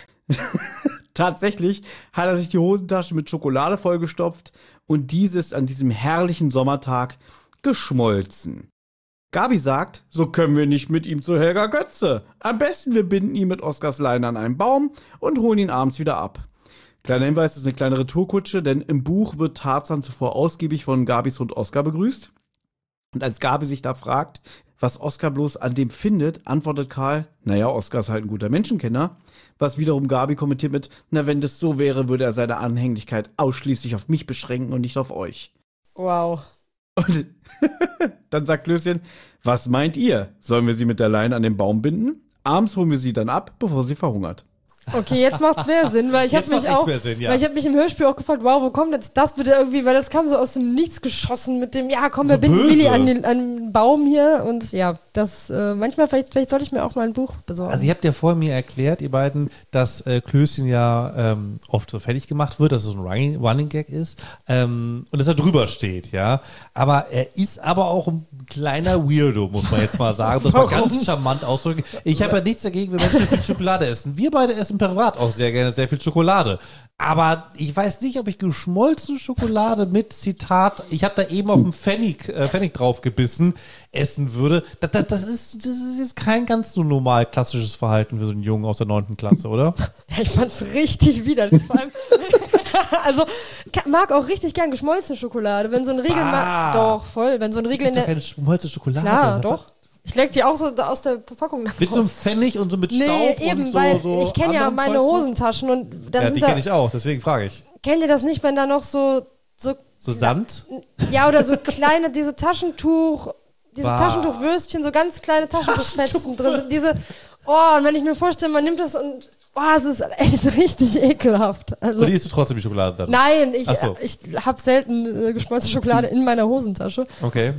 Speaker 2: Tatsächlich hat er sich die Hosentasche mit Schokolade vollgestopft und dieses an diesem herrlichen Sommertag geschmolzen. Gabi sagt, so können wir nicht mit ihm zu Helga Götze. Am besten wir binden ihn mit Oskars Leine an einen Baum und holen ihn abends wieder ab. Kleiner Hinweis, das ist eine kleine Retourkutsche, denn im Buch wird Tarzan zuvor ausgiebig von Gabis Hund Oskar begrüßt. Und als Gabi sich da fragt, was Oskar bloß an dem findet, antwortet Karl, naja, Oskar ist halt ein guter Menschenkenner. Was wiederum Gabi kommentiert mit, na, wenn das so wäre, würde er seine Anhänglichkeit ausschließlich auf mich beschränken und nicht auf euch.
Speaker 4: Wow.
Speaker 2: Und dann sagt Klößchen, was meint ihr? Sollen wir sie mit der Leine an den Baum binden? Abends holen wir sie dann ab, bevor sie verhungert.
Speaker 4: Okay, jetzt macht's mehr Sinn, weil ich habe mich auch,
Speaker 3: Sinn, ja.
Speaker 4: weil ich habe mich im Hörspiel auch gefragt, wow, wo kommt jetzt das bitte irgendwie, weil das kam so aus dem Nichts geschossen mit dem, ja, komm, wir
Speaker 3: So
Speaker 4: binden
Speaker 3: böse.
Speaker 4: Willi an den, an den Baum hier und ja, das, äh, manchmal, vielleicht, vielleicht sollte ich mir auch mal ein Buch besorgen.
Speaker 3: Also ihr habt ja vorher mir erklärt, ihr beiden, dass äh, Klößchen ja ähm, oft so fertig gemacht wird, dass es so ein Running, Running Gag ist ähm, und dass er drüber steht, ja. Aber er ist aber auch ein kleiner Weirdo, muss man jetzt mal sagen. Das war ganz charmant ausdrücken. Ich habe ja nichts dagegen, wenn Menschen viel Schokolade essen. Wir beide essen privat auch sehr gerne sehr viel Schokolade. Aber ich weiß nicht, ob ich geschmolzene Schokolade mit Zitat, ich habe da eben auf dem Pfennig, äh, Pfennig drauf gebissen, essen würde. Das, das, das, ist, das ist jetzt kein ganz so normal klassisches Verhalten für so einen Jungen aus der neunten Klasse, oder?
Speaker 4: Ich fand's richtig widerlich. Vor allem, also ka- mag auch richtig gern geschmolzene Schokolade. Wenn so ein Riegel
Speaker 3: Ah.
Speaker 4: ma- doch voll, wenn so ein Riegel
Speaker 3: Das
Speaker 4: in
Speaker 3: ist doch
Speaker 4: der
Speaker 3: keine geschmolzene Schokolade.
Speaker 4: klar, doch. Ich leck die auch so da aus der Verpackung nach
Speaker 3: Mit so einem
Speaker 4: raus.
Speaker 3: Pfennig und so mit
Speaker 4: Nee,
Speaker 3: Staub
Speaker 4: eben,
Speaker 3: und so,
Speaker 4: weil
Speaker 3: so
Speaker 4: ich kenne ja
Speaker 3: anderem
Speaker 4: meine
Speaker 3: Zeugs noch.
Speaker 4: Hosentaschen und dann
Speaker 3: Ja,
Speaker 4: sind
Speaker 3: die
Speaker 4: da,
Speaker 3: kenne ich auch, deswegen frage ich.
Speaker 4: kennt ihr das nicht, wenn da noch so so
Speaker 3: So Sand?
Speaker 4: ja oder so kleine diese Taschentuch diese
Speaker 3: Bah.
Speaker 4: Taschentuchwürstchen, so ganz kleine Taschentuchfetzen drin sind. Diese, oh, und wenn ich mir vorstelle, man nimmt das und, oh, es ist echt richtig ekelhaft. Also,
Speaker 3: Und isst du trotzdem die Schokolade dann?
Speaker 4: nein, ich,
Speaker 3: Ach so.
Speaker 4: ich habe selten äh, geschmolzene Schokolade in meiner Hosentasche.
Speaker 3: Okay.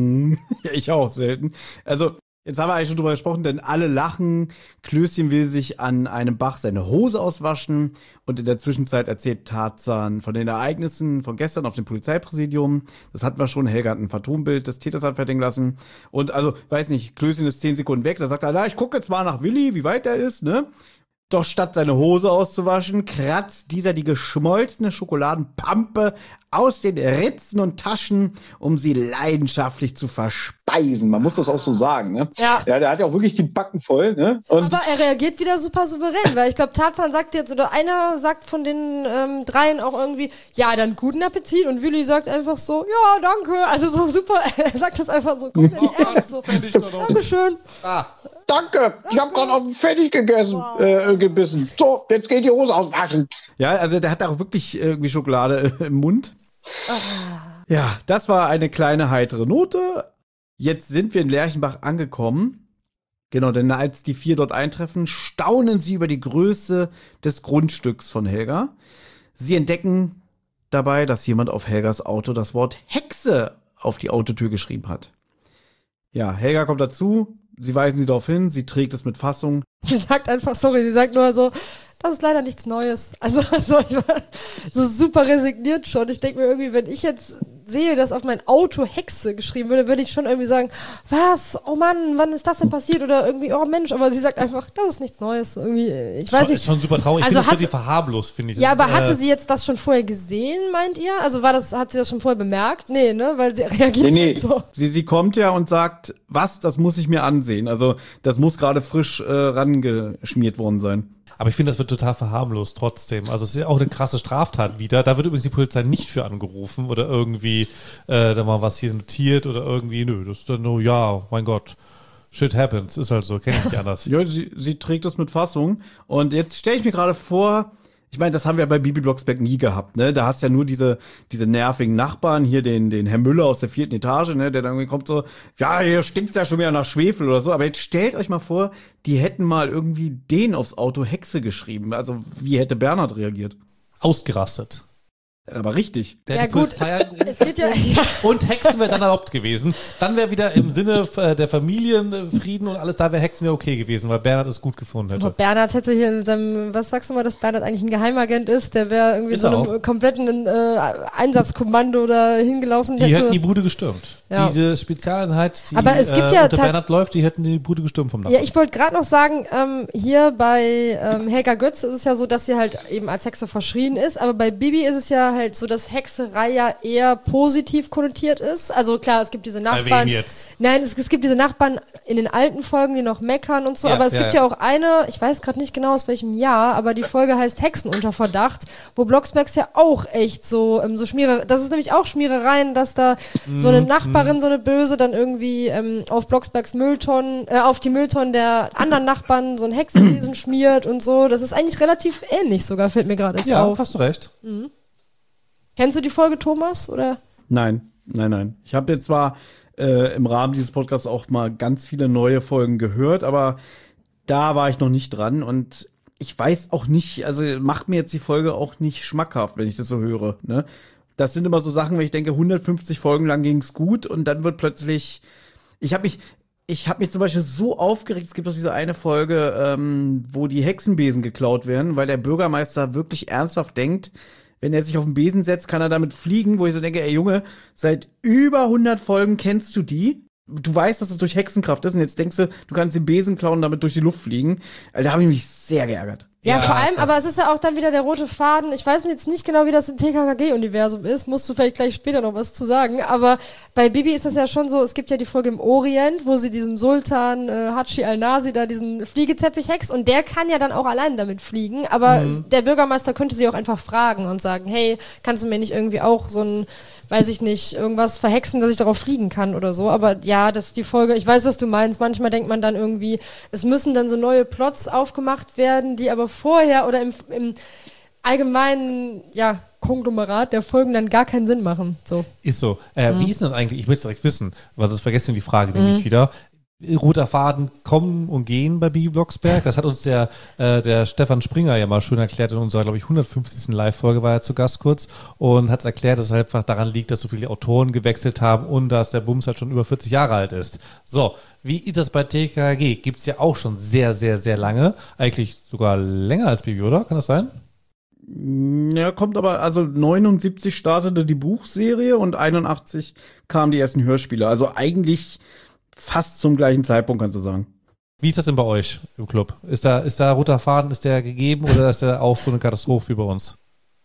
Speaker 2: Ja, ich auch selten. Also, jetzt haben wir eigentlich schon drüber gesprochen, denn alle lachen. Klößchen will sich an einem Bach seine Hose auswaschen und in der Zwischenzeit erzählt Tarzan von den Ereignissen von gestern auf dem Polizeipräsidium. Das hatten wir schon. Helga hat ein Phantombild des Täters anfertigen lassen. Und also, weiß nicht, Klößchen ist zehn Sekunden weg. Da sagt er, na, ich gucke jetzt mal nach Willi, wie weit er ist, ne? Doch statt seine Hose auszuwaschen, kratzt dieser die geschmolzene Schokoladenpampe aus den Ritzen und Taschen, um sie leidenschaftlich zu verspeisen.
Speaker 5: Man muss das auch so sagen, ne?
Speaker 4: Ja.
Speaker 5: Ja, der hat ja auch wirklich die Backen voll, ne? Und
Speaker 4: Aber er reagiert wieder super souverän, weil ich glaube, Tarzan sagt jetzt, oder einer sagt von den ähm, dreien auch irgendwie, ja, dann guten Appetit. Und Willi sagt einfach so, ja, danke. Also so super, er sagt das einfach so komplett ernst. So, Dankeschön.
Speaker 5: danke, ich habe gerade auf den Pfennig gegessen, äh, gebissen. So, jetzt geht die Hose auswaschen.
Speaker 2: Ja, also der hat auch wirklich irgendwie Schokolade im Mund. Ja, das war eine kleine heitere Note. Jetzt sind wir in Lerchenbach angekommen. Genau, denn als die vier dort eintreffen, staunen sie über die Größe des Grundstücks von Helga. Sie entdecken dabei, dass jemand auf Helgas Auto das Wort Hexe auf die Autotür geschrieben hat. Ja, Helga kommt dazu, sie weisen sie darauf hin, sie trägt es mit Fassung.
Speaker 4: Sie sagt einfach, sorry, sie sagt nur so, das ist leider nichts Neues. Also, also ich war so super resigniert schon. Ich denke mir irgendwie, wenn ich jetzt sehe, dass auf mein Auto Hexe geschrieben würde, würde ich schon irgendwie sagen, was? Oh Mann, wann ist das denn passiert? Oder irgendwie, oh Mensch, aber sie sagt einfach, das ist nichts Neues. Irgendwie, ich weiß
Speaker 3: Schon,
Speaker 4: nicht.
Speaker 3: ist schon super traurig. Ich
Speaker 4: Also
Speaker 3: finde, das
Speaker 4: hat-
Speaker 3: wird die verharmlos, finde ich. Das
Speaker 4: Ja,
Speaker 3: ist,
Speaker 4: aber hatte
Speaker 3: äh,
Speaker 4: sie jetzt das schon vorher gesehen, meint ihr? Also war das, hat sie das schon vorher bemerkt? Nee, ne? Weil sie reagiert
Speaker 5: Nee, nee.
Speaker 4: halt so.
Speaker 2: Sie, sie kommt ja und sagt, was, das muss ich mir ansehen. Also das muss gerade frisch äh, rangeschmiert worden sein.
Speaker 3: Aber ich finde, das wird total verharmlost trotzdem. Also es ist ja auch eine krasse Straftat wieder. Da wird übrigens die Polizei nicht für angerufen oder irgendwie äh, da mal was hier notiert oder irgendwie, nö, das ist dann nur, ja, mein Gott, shit happens, ist halt so, kenne ich nicht anders.
Speaker 2: Ja, sie, sie trägt das mit Fassung. Und jetzt stelle ich mir gerade vor, ich meine, das haben wir bei Bibi Blocksberg nie gehabt, ne? Da hast ja nur diese, diese nervigen Nachbarn, hier den, den Herr Müller aus der vierten Etage, ne? Der dann irgendwie kommt so, ja, hier stinkt's ja schon wieder nach Schwefel oder so. Aber jetzt stellt euch mal vor, die hätten mal irgendwie den aufs Auto Hexe geschrieben. Also, wie hätte Bernhard reagiert?
Speaker 3: Ausgerastet.
Speaker 2: Aber richtig.
Speaker 3: Der
Speaker 4: Ja,
Speaker 3: hätte die
Speaker 4: gut.
Speaker 3: Polizei angerufen
Speaker 4: Es geht ja, ja.
Speaker 3: und Hexen wäre dann erlaubt gewesen. Dann wäre wieder im Sinne äh, der Familienfrieden und alles, da wäre Hexen wäre okay gewesen, weil Bernhard es gut gefunden
Speaker 4: Aber
Speaker 3: hätte.
Speaker 4: Bernhard hätte hier in seinem, was sagst du mal, dass Bernhard eigentlich ein Geheimagent ist? Der wäre irgendwie
Speaker 3: Ist
Speaker 4: so
Speaker 3: er
Speaker 4: einem
Speaker 3: auch.
Speaker 4: kompletten äh, Einsatzkommando da hingelaufen.
Speaker 3: Die hätten die Bude gestürmt.
Speaker 4: Ja.
Speaker 3: Diese Spezialeinheit, die
Speaker 4: Aber es gibt
Speaker 3: äh,
Speaker 4: ja
Speaker 3: unter
Speaker 4: ta-
Speaker 3: Bernhard läuft, die hätten die Bude gestürmt vom
Speaker 4: Ja,
Speaker 3: Nachbarn.
Speaker 4: ich wollte gerade noch sagen, ähm, hier bei ähm, Helga Götz ist es ja so, dass sie halt eben als Hexe verschrien ist, aber bei Bibi ist es ja halt so, dass Hexerei ja eher positiv konnotiert ist. Also klar, es gibt diese
Speaker 3: Bei
Speaker 4: Nachbarn.
Speaker 3: wem jetzt?
Speaker 4: Nein, es, es gibt diese Nachbarn in den alten Folgen, die noch meckern und so,
Speaker 3: Ja,
Speaker 4: aber es
Speaker 3: ja,
Speaker 4: gibt
Speaker 3: ja.
Speaker 4: ja auch eine, ich weiß gerade nicht genau aus welchem Jahr, aber die Folge heißt Hexen unter Verdacht, wo Blocksbergs ja auch echt so, ähm, so Schmiere, das ist nämlich auch Schmierereien, dass da so
Speaker 3: Mhm,
Speaker 4: eine Nachbarin, so eine Böse, dann irgendwie ähm, auf Blocksbergs Mülltonnen, äh, auf die Mülltonnen der anderen Nachbarn so ein Hexenwesen schmiert und so. Das ist eigentlich relativ ähnlich sogar, fällt mir gerade erst
Speaker 3: Ja,
Speaker 4: auf.
Speaker 3: hast du recht.
Speaker 4: Kennst du die Folge, Thomas? Oder?
Speaker 2: Nein, nein, nein. Ich habe jetzt zwar äh, im Rahmen dieses Podcasts auch mal ganz viele neue Folgen gehört, aber Da war ich noch nicht dran und ich weiß auch nicht, also macht mir jetzt die Folge auch nicht schmackhaft, wenn ich das so höre, ne? Das sind immer so Sachen, wenn ich denke, hundertfünfzig Folgen lang ging's gut und dann wird plötzlich, ich habe mich, ich habe mich zum Beispiel so aufgeregt, es gibt doch diese eine Folge, ähm, wo die Hexenbesen geklaut werden, weil der Bürgermeister wirklich ernsthaft denkt, wenn er sich auf den Besen setzt, kann er damit fliegen, wo ich so denke, ey Junge, seit über hundert Folgen kennst du die? Du weißt, dass es durch Hexenkraft ist und jetzt denkst du, du kannst den Besen klauen und damit durch die Luft fliegen. Also, da habe ich mich sehr geärgert.
Speaker 4: Ja,
Speaker 3: Ja,
Speaker 4: vor allem,
Speaker 3: das-
Speaker 4: aber es ist ja auch dann wieder der rote Faden. Ich weiß jetzt nicht genau, wie das im T K K G-Universum ist. Musst du vielleicht gleich später noch was zu sagen. Aber bei Bibi ist das ja schon so, es gibt ja die Folge im Orient, wo sie diesem Sultan äh, Hatschi al-Nasi da diesen Fliegeteppich hext und der kann ja dann auch allein damit fliegen. Aber
Speaker 3: Mhm.
Speaker 4: der Bürgermeister könnte sie auch einfach fragen und sagen, hey, kannst du mir nicht irgendwie auch so ein, weiß ich nicht, irgendwas verhexen, dass ich darauf fliegen kann oder so. Aber ja, das ist die Folge, ich weiß, was du meinst. Manchmal denkt man dann irgendwie, es müssen dann so neue Plots aufgemacht werden, die aber vorher oder im, im allgemeinen, ja, Konglomerat der Folgen dann gar keinen Sinn machen. So.
Speaker 3: Ist so. Äh, Wie ist denn das eigentlich? Ich will es direkt wissen, weil sonst vergessen wir die Frage nämlich wieder. Roter Faden kommen und gehen bei Bibi Blocksberg. Das hat uns der, äh, der Stefan Springer ja mal schön erklärt in unserer, glaube ich, hundertfünfzigsten Live-Folge war er zu Gast kurz und hat erklärt, dass es halt einfach daran liegt, dass so viele Autoren gewechselt haben und dass der Bums halt schon über vierzig Jahre alt ist. So, wie ist das bei T K K G? Gibt's ja auch schon sehr, sehr, sehr lange. Eigentlich sogar länger als Bibi, oder? Kann das sein?
Speaker 2: Ja, kommt aber, also neunundsiebzig startete die Buchserie und einundachtzig kamen die ersten Hörspiele. Also eigentlich fast zum gleichen Zeitpunkt, kannst du sagen.
Speaker 3: Wie ist das denn bei euch im Club? Ist da, ist da roter Faden, ist der gegeben oder ist der auch so eine Katastrophe wie bei uns?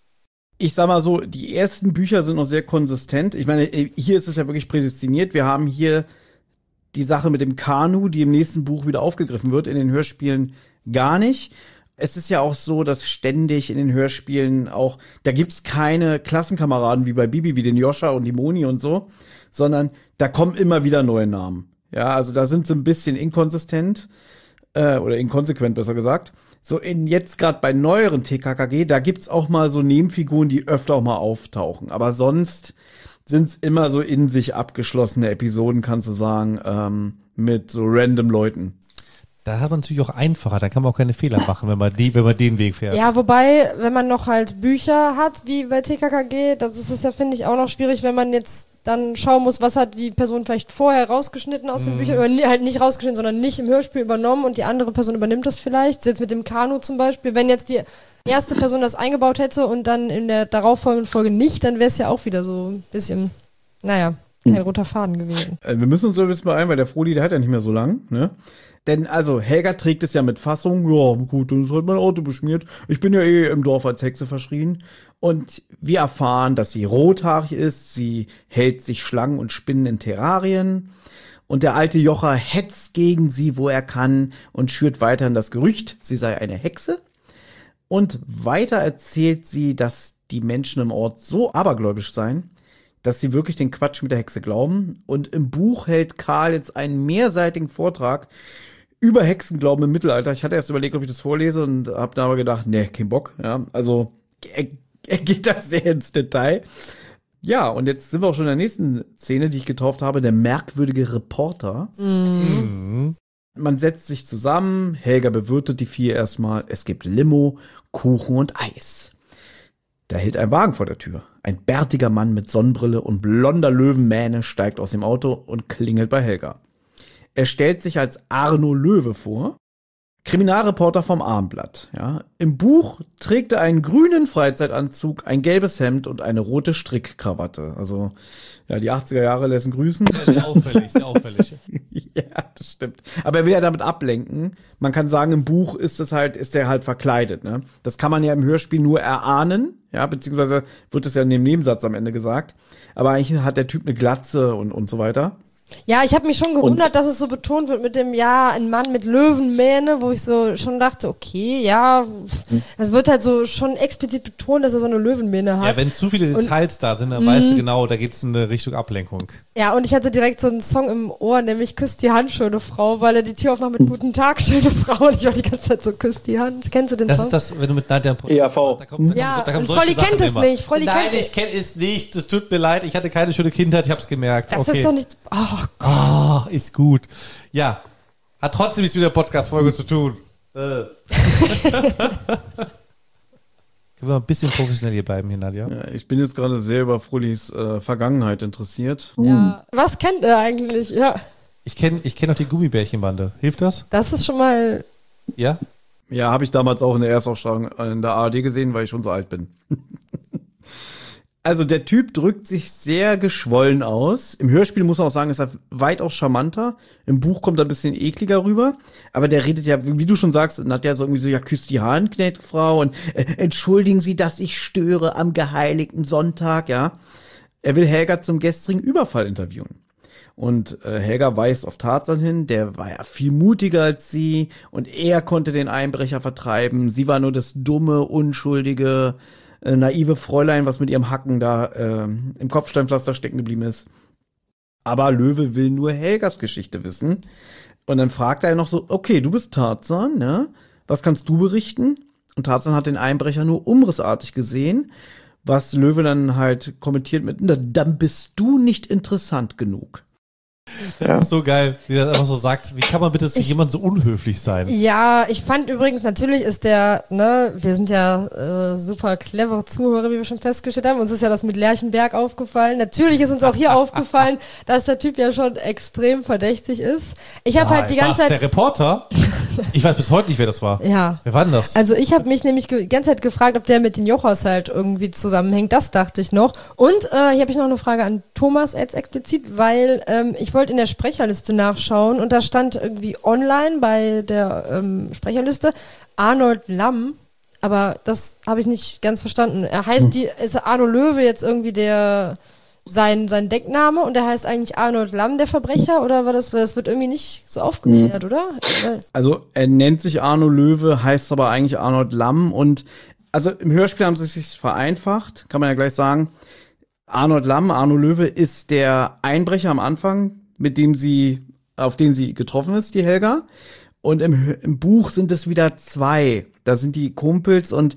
Speaker 2: Ich sag mal so, die ersten Bücher sind noch sehr konsistent. Ich meine, hier ist es ja wirklich prädestiniert. Wir haben hier die Sache mit dem Kanu, die im nächsten Buch wieder aufgegriffen wird, in den Hörspielen gar nicht. Es ist ja auch so, dass ständig in den Hörspielen auch, da gibt's keine Klassenkameraden wie bei Bibi, wie den Joscha und die Moni und so, sondern da kommen immer wieder neue Namen. Ja, also da sind sie ein bisschen inkonsistent äh, oder inkonsequent, besser gesagt. So in jetzt gerade bei neueren T K K G, da gibt's auch mal so Nebenfiguren, die öfter auch mal auftauchen. Aber sonst sind's immer so in sich abgeschlossene Episoden, kannst du sagen, ähm, mit so random Leuten.
Speaker 3: Da hat man natürlich auch einfacher, da kann man auch keine Fehler machen, wenn man, die, wenn man den Weg fährt.
Speaker 4: Ja, wobei, wenn man noch halt Bücher hat, wie bei T K K G, das ist es ja, finde ich, auch noch schwierig, wenn man jetzt dann schauen muss, was hat die Person vielleicht vorher rausgeschnitten aus den
Speaker 3: Mhm.
Speaker 4: Büchern, oder ni- halt nicht rausgeschnitten, sondern nicht im Hörspiel übernommen und die andere Person übernimmt das vielleicht. Jetzt mit dem Kanu zum Beispiel, wenn jetzt die erste Person das eingebaut hätte und dann in der darauffolgenden Folge nicht, dann wäre es ja auch wieder so ein bisschen, naja, kein roter Faden gewesen.
Speaker 2: Äh, wir müssen uns so ein bisschen beeilen, weil der Froli, der hat ja nicht mehr so lang, ne? Denn also, Helga trägt es ja mit Fassung. Ja, gut, dann ist halt mein Auto beschmiert. Ich bin ja eh im Dorf als Hexe verschrien. Und wir erfahren, dass sie rothaarig ist. Sie hält sich Schlangen und Spinnen in Terrarien. Und der alte Jocher hetzt gegen sie, wo er kann, und schürt weiterhin das Gerücht, sie sei eine Hexe. Und weiter erzählt sie, dass die Menschen im Ort so abergläubisch seien, dass sie wirklich den Quatsch mit der Hexe glauben. Und im Buch hält Karl jetzt einen mehrseitigen Vortrag über Hexenglauben im Mittelalter. Ich hatte erst überlegt, ob ich das vorlese und habe dann aber gedacht, nee, kein Bock. Ja, also er, er geht da sehr ins Detail. Ja, und jetzt sind wir auch schon in der nächsten Szene, die ich getauft habe, der merkwürdige Reporter.
Speaker 3: Mhm.
Speaker 2: Man setzt sich zusammen, Helga bewirtet die vier erstmal. Es gibt Limo, Kuchen und Eis. Da hält ein Wagen vor der Tür. Ein bärtiger Mann mit Sonnenbrille und blonder Löwenmähne steigt aus dem Auto und klingelt bei Helga. Er stellt sich als Arno Löwe vor, Kriminalreporter vom Abendblatt. Ja. Im Buch trägt er einen grünen Freizeitanzug, ein gelbes Hemd und eine rote Strickkrawatte. Also, ja, die achtziger Jahre lassen grüßen.
Speaker 3: Sehr auffällig, sehr auffällig.
Speaker 2: Ja, das stimmt. Aber er will ja damit ablenken. Man kann sagen, im Buch ist es halt, ist er halt verkleidet, ne? Das kann man ja im Hörspiel nur erahnen, ja, beziehungsweise wird es ja in dem Nebensatz am Ende gesagt. Aber eigentlich hat der Typ eine Glatze und, und so weiter.
Speaker 4: Ja, ich habe mich schon gewundert, dass es so betont wird mit dem, ja, ein Mann mit Löwenmähne, wo ich so schon dachte, okay, ja, es wird halt so schon explizit betont, dass er so eine Löwenmähne hat.
Speaker 3: Ja, wenn zu viele Details da sind, dann weißt du genau, da geht's in eine Richtung Ablenkung.
Speaker 4: Ja, und ich hatte direkt so einen Song im Ohr, nämlich Küsst die Hand, schöne Frau, weil er die Tür aufmacht mit Guten Tag, schöne Frau. Und ich war die ganze Zeit so, küsst die Hand. Kennst du den
Speaker 3: Das
Speaker 4: Song?
Speaker 3: ist das, wenn du mit Nadja
Speaker 5: E A V.
Speaker 3: Da kommt, da
Speaker 4: Ja,
Speaker 3: kommt, da kommen
Speaker 4: und
Speaker 3: solche
Speaker 4: Frolli
Speaker 3: Sachen
Speaker 4: kennt es
Speaker 3: immer.
Speaker 4: nicht, Frolli
Speaker 3: Nein,
Speaker 4: kennt-
Speaker 3: ich kenne es nicht. Das tut mir leid. Ich hatte keine schöne Kindheit, ich hab's gemerkt.
Speaker 4: das
Speaker 3: okay.
Speaker 4: ist doch nicht, oh Gott.
Speaker 3: Ah, ist gut. Ja. Hat trotzdem nichts mit der Podcast-Folge zu tun. Äh. Können wir ein bisschen professionell hier bleiben hier, Nadja?
Speaker 2: Ja, ich bin jetzt gerade sehr über Frullis äh, Vergangenheit interessiert.
Speaker 4: Ja. Was kennt er eigentlich? Ja.
Speaker 3: Ich kenne ich kenn auch die Gummibärchenbande. Hilft das?
Speaker 4: Das ist schon mal.
Speaker 3: Ja?
Speaker 2: Ja, habe ich damals auch in der Erstausstrahlung in der A R D gesehen, weil ich schon so alt bin. Also der Typ drückt sich sehr geschwollen aus. Im Hörspiel muss man auch sagen, ist er weitaus charmanter. Im Buch kommt er ein bisschen ekliger rüber. Aber der redet ja, wie du schon sagst, hat ja so irgendwie so, ja, küsst die Hand, gnädige Frau. Und äh, entschuldigen Sie, dass ich störe am geheiligten Sonntag, ja. Er will Helga zum gestrigen Überfall interviewen. Und äh, Helga weist auf Tarzan hin, der war ja viel mutiger als sie. Und er konnte den Einbrecher vertreiben. Sie war nur das dumme, unschuldige, Äh, naive Fräulein, was mit ihrem Hacken da äh, im Kopfsteinpflaster stecken geblieben ist. Aber Löwe will nur Helgas Geschichte wissen. Und dann fragt er noch so, okay, du bist Tarzan, ne? Was kannst du berichten? Und Tarzan hat den Einbrecher nur umrissartig gesehen, was Löwe dann halt kommentiert mit, na, dann bist du nicht interessant genug.
Speaker 3: Das ist so geil, wie er einfach so sagt, wie kann man bitte zu jemand so unhöflich sein?
Speaker 4: Ja, ich fand übrigens, natürlich ist der, ne, wir sind ja äh, super clevere Zuhörer, wie wir schon festgestellt haben. Uns ist ja das mit Lerchenberg aufgefallen. Natürlich ist uns auch hier aufgefallen, dass der Typ ja schon extrem verdächtig ist. Ich habe halt die ganze
Speaker 3: was,
Speaker 4: Zeit...
Speaker 3: der Reporter? Ich weiß bis heute nicht, wer das war.
Speaker 4: Ja.
Speaker 3: Wer war denn das?
Speaker 4: Also ich habe mich nämlich die ganze Zeit gefragt, ob der mit den Jochas halt irgendwie zusammenhängt. Das dachte ich noch. Und äh, hier habe ich noch eine Frage an Thomas jetzt explizit, weil ähm, ich wollte in der Sprecherliste nachschauen und da stand irgendwie online bei der ähm, Sprecherliste Arnold Lamm, aber das habe ich nicht ganz verstanden. Er heißt die, ist Arno Löwe jetzt irgendwie der sein, sein Deckname und er heißt eigentlich Arnold Lamm, der Verbrecher, oder war das, das wird irgendwie nicht so aufgeklärt, mhm. oder?
Speaker 2: Also er nennt sich Arno Löwe, heißt aber eigentlich Arnold Lamm und also im Hörspiel haben sie es sich vereinfacht, kann man ja gleich sagen. Arnold Lamm, Arno Löwe ist der Einbrecher am Anfang, mit dem sie, auf den sie getroffen ist, die Helga. Und im, im Buch sind es wieder zwei. Da sind die Kumpels und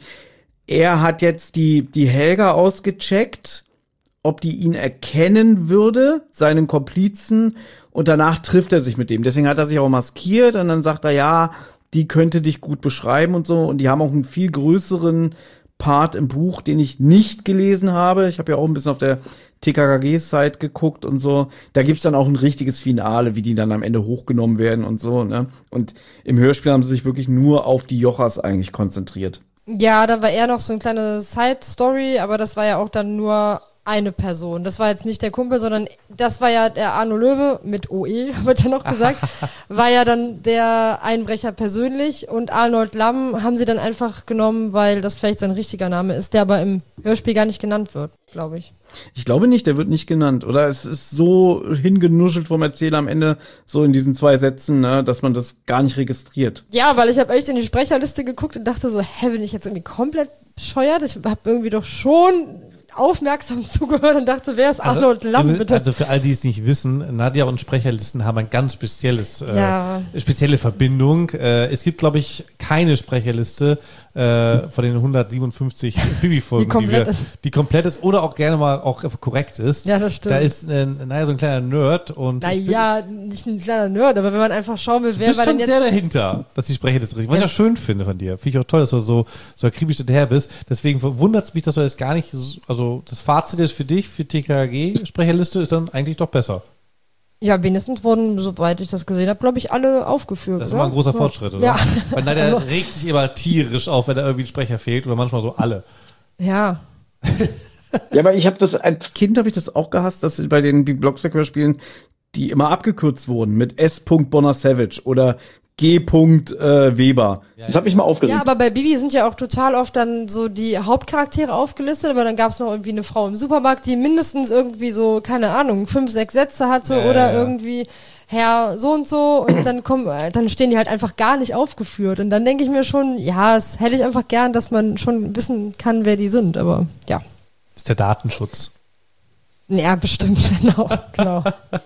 Speaker 2: er hat jetzt die, die Helga ausgecheckt, ob die ihn erkennen würde, seinen Komplizen, und danach trifft er sich mit dem. Deswegen hat er sich auch maskiert und dann sagt er, ja, die könnte dich gut beschreiben und so. Und die haben auch einen viel größeren Part im Buch, den ich nicht gelesen habe. Ich habe ja auch ein bisschen auf der T K K G-Site geguckt und so. Da gibt's dann auch ein richtiges Finale, wie die dann am Ende hochgenommen werden und so, ne? Und im Hörspiel haben sie sich wirklich nur auf die Jochas eigentlich konzentriert.
Speaker 4: Ja, da war eher noch so eine kleine Side-Story, aber das war ja auch dann nur eine Person. Das war jetzt nicht der Kumpel, sondern das war ja der Arno Löwe, mit O E, wird ja noch gesagt, war ja dann der Einbrecher persönlich, und Arnold Lamm haben sie dann einfach genommen, weil das vielleicht sein richtiger Name ist, der aber im Hörspiel gar nicht genannt wird, glaube ich.
Speaker 2: Ich glaube nicht, der wird nicht genannt. Oder es ist so hingenuschelt vom Erzähler am Ende, so in diesen zwei Sätzen, ne, dass man das gar nicht registriert.
Speaker 4: Ja, weil ich habe echt in die Sprecherliste geguckt und dachte so, hä, bin ich jetzt irgendwie komplett bescheuert? Ich habe irgendwie doch schon aufmerksam zugehört und dachte, wer ist Arnold Lamm,
Speaker 3: also,
Speaker 4: bitte?
Speaker 3: Also für all die es nicht wissen, Nadja und Sprecherlisten haben ein ganz spezielles, äh,
Speaker 4: ja.
Speaker 3: spezielle Verbindung. Äh, es gibt, glaube ich, keine Sprecherliste äh, von den hundertsiebenundfünfzig Bibi-Folgen,
Speaker 4: die komplett,
Speaker 3: die, wir,
Speaker 4: ist.
Speaker 3: die komplett ist oder auch gerne mal auch korrekt ist.
Speaker 4: Ja, das stimmt.
Speaker 3: Da ist, äh, naja, so ein kleiner Nerd. Und
Speaker 4: naja, nicht ein kleiner Nerd, aber wenn man einfach schauen will, wer war denn jetzt...
Speaker 3: Ich bin schon sehr dahinter, dass die Sprecherliste richtig, was ja. ich auch schön finde von dir. Finde ich auch toll, dass du so, so akribisch hinterher bist. Deswegen wundert es mich, dass du das gar nicht, also das Fazit ist für dich, für T K K G-Sprecherliste ist dann eigentlich doch besser. Ja,
Speaker 4: wenigstens wurden, soweit ich das gesehen habe, glaube ich, alle aufgeführt.
Speaker 3: Das ist
Speaker 4: oder?
Speaker 3: immer ein großer Fortschritt, oder?
Speaker 4: Ja.
Speaker 3: Weil Nadja also, regt sich immer tierisch auf, wenn da irgendwie ein Sprecher fehlt, oder manchmal so alle.
Speaker 4: Ja.
Speaker 2: Ja, aber ich habe das, als Kind habe ich das auch gehasst, dass bei den Blocksberg-Hörspielen die immer abgekürzt wurden mit S. Bonner Savage oder G. Äh, Weber.
Speaker 5: Das hat mich mal aufgeregt.
Speaker 4: Ja, aber bei Bibi sind ja auch total oft dann so die Hauptcharaktere aufgelistet, aber dann gab es noch irgendwie eine Frau im Supermarkt, die mindestens irgendwie so, keine Ahnung, fünf, sechs Sätze hatte ja, oder ja. irgendwie Herr so und so, und dann kommen, dann stehen die halt einfach gar nicht aufgeführt. Und dann denke ich mir schon, ja, es hätte ich einfach gern, dass man schon wissen kann, wer die sind, aber ja.
Speaker 3: Das ist der Datenschutz.
Speaker 4: Ja, bestimmt, genau. genau.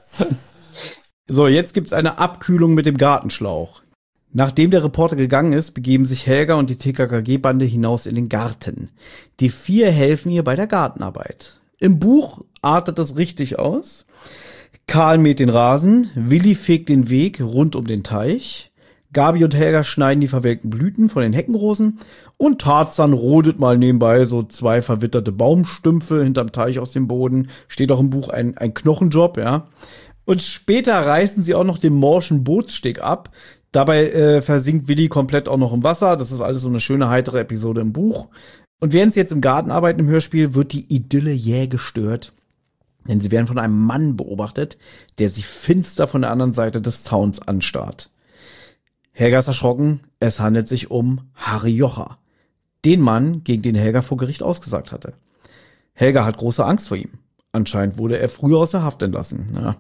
Speaker 2: So, jetzt gibt's eine Abkühlung mit dem Gartenschlauch. Nachdem der Reporter gegangen ist, begeben sich Helga und die T K K G-Bande hinaus in den Garten. Die vier helfen ihr bei der Gartenarbeit. Im Buch artet das richtig aus. Karl mäht den Rasen, Willi fegt den Weg rund um den Teich, Gabi und Helga schneiden die verwelkten Blüten von den Heckenrosen und Tarzan rodet mal nebenbei so zwei verwitterte Baumstümpfe hinterm Teich aus dem Boden. Steht auch im Buch ein, ein Knochenjob, ja. Und später reißen sie auch noch den morschen Bootssteg ab. Dabei äh, versinkt Willi komplett auch noch im Wasser. Das ist alles so eine schöne, heitere Episode im Buch. Und während sie jetzt im Garten arbeiten im Hörspiel, wird die Idylle jäh gestört. Denn sie werden von einem Mann beobachtet, der sie finster von der anderen Seite des Zauns anstarrt. Helga ist erschrocken, es handelt sich um Harry Jocha. Den Mann, gegen den Helga vor Gericht ausgesagt hatte. Helga hat große Angst vor ihm. Anscheinend wurde er früher aus der Haft entlassen. Ja.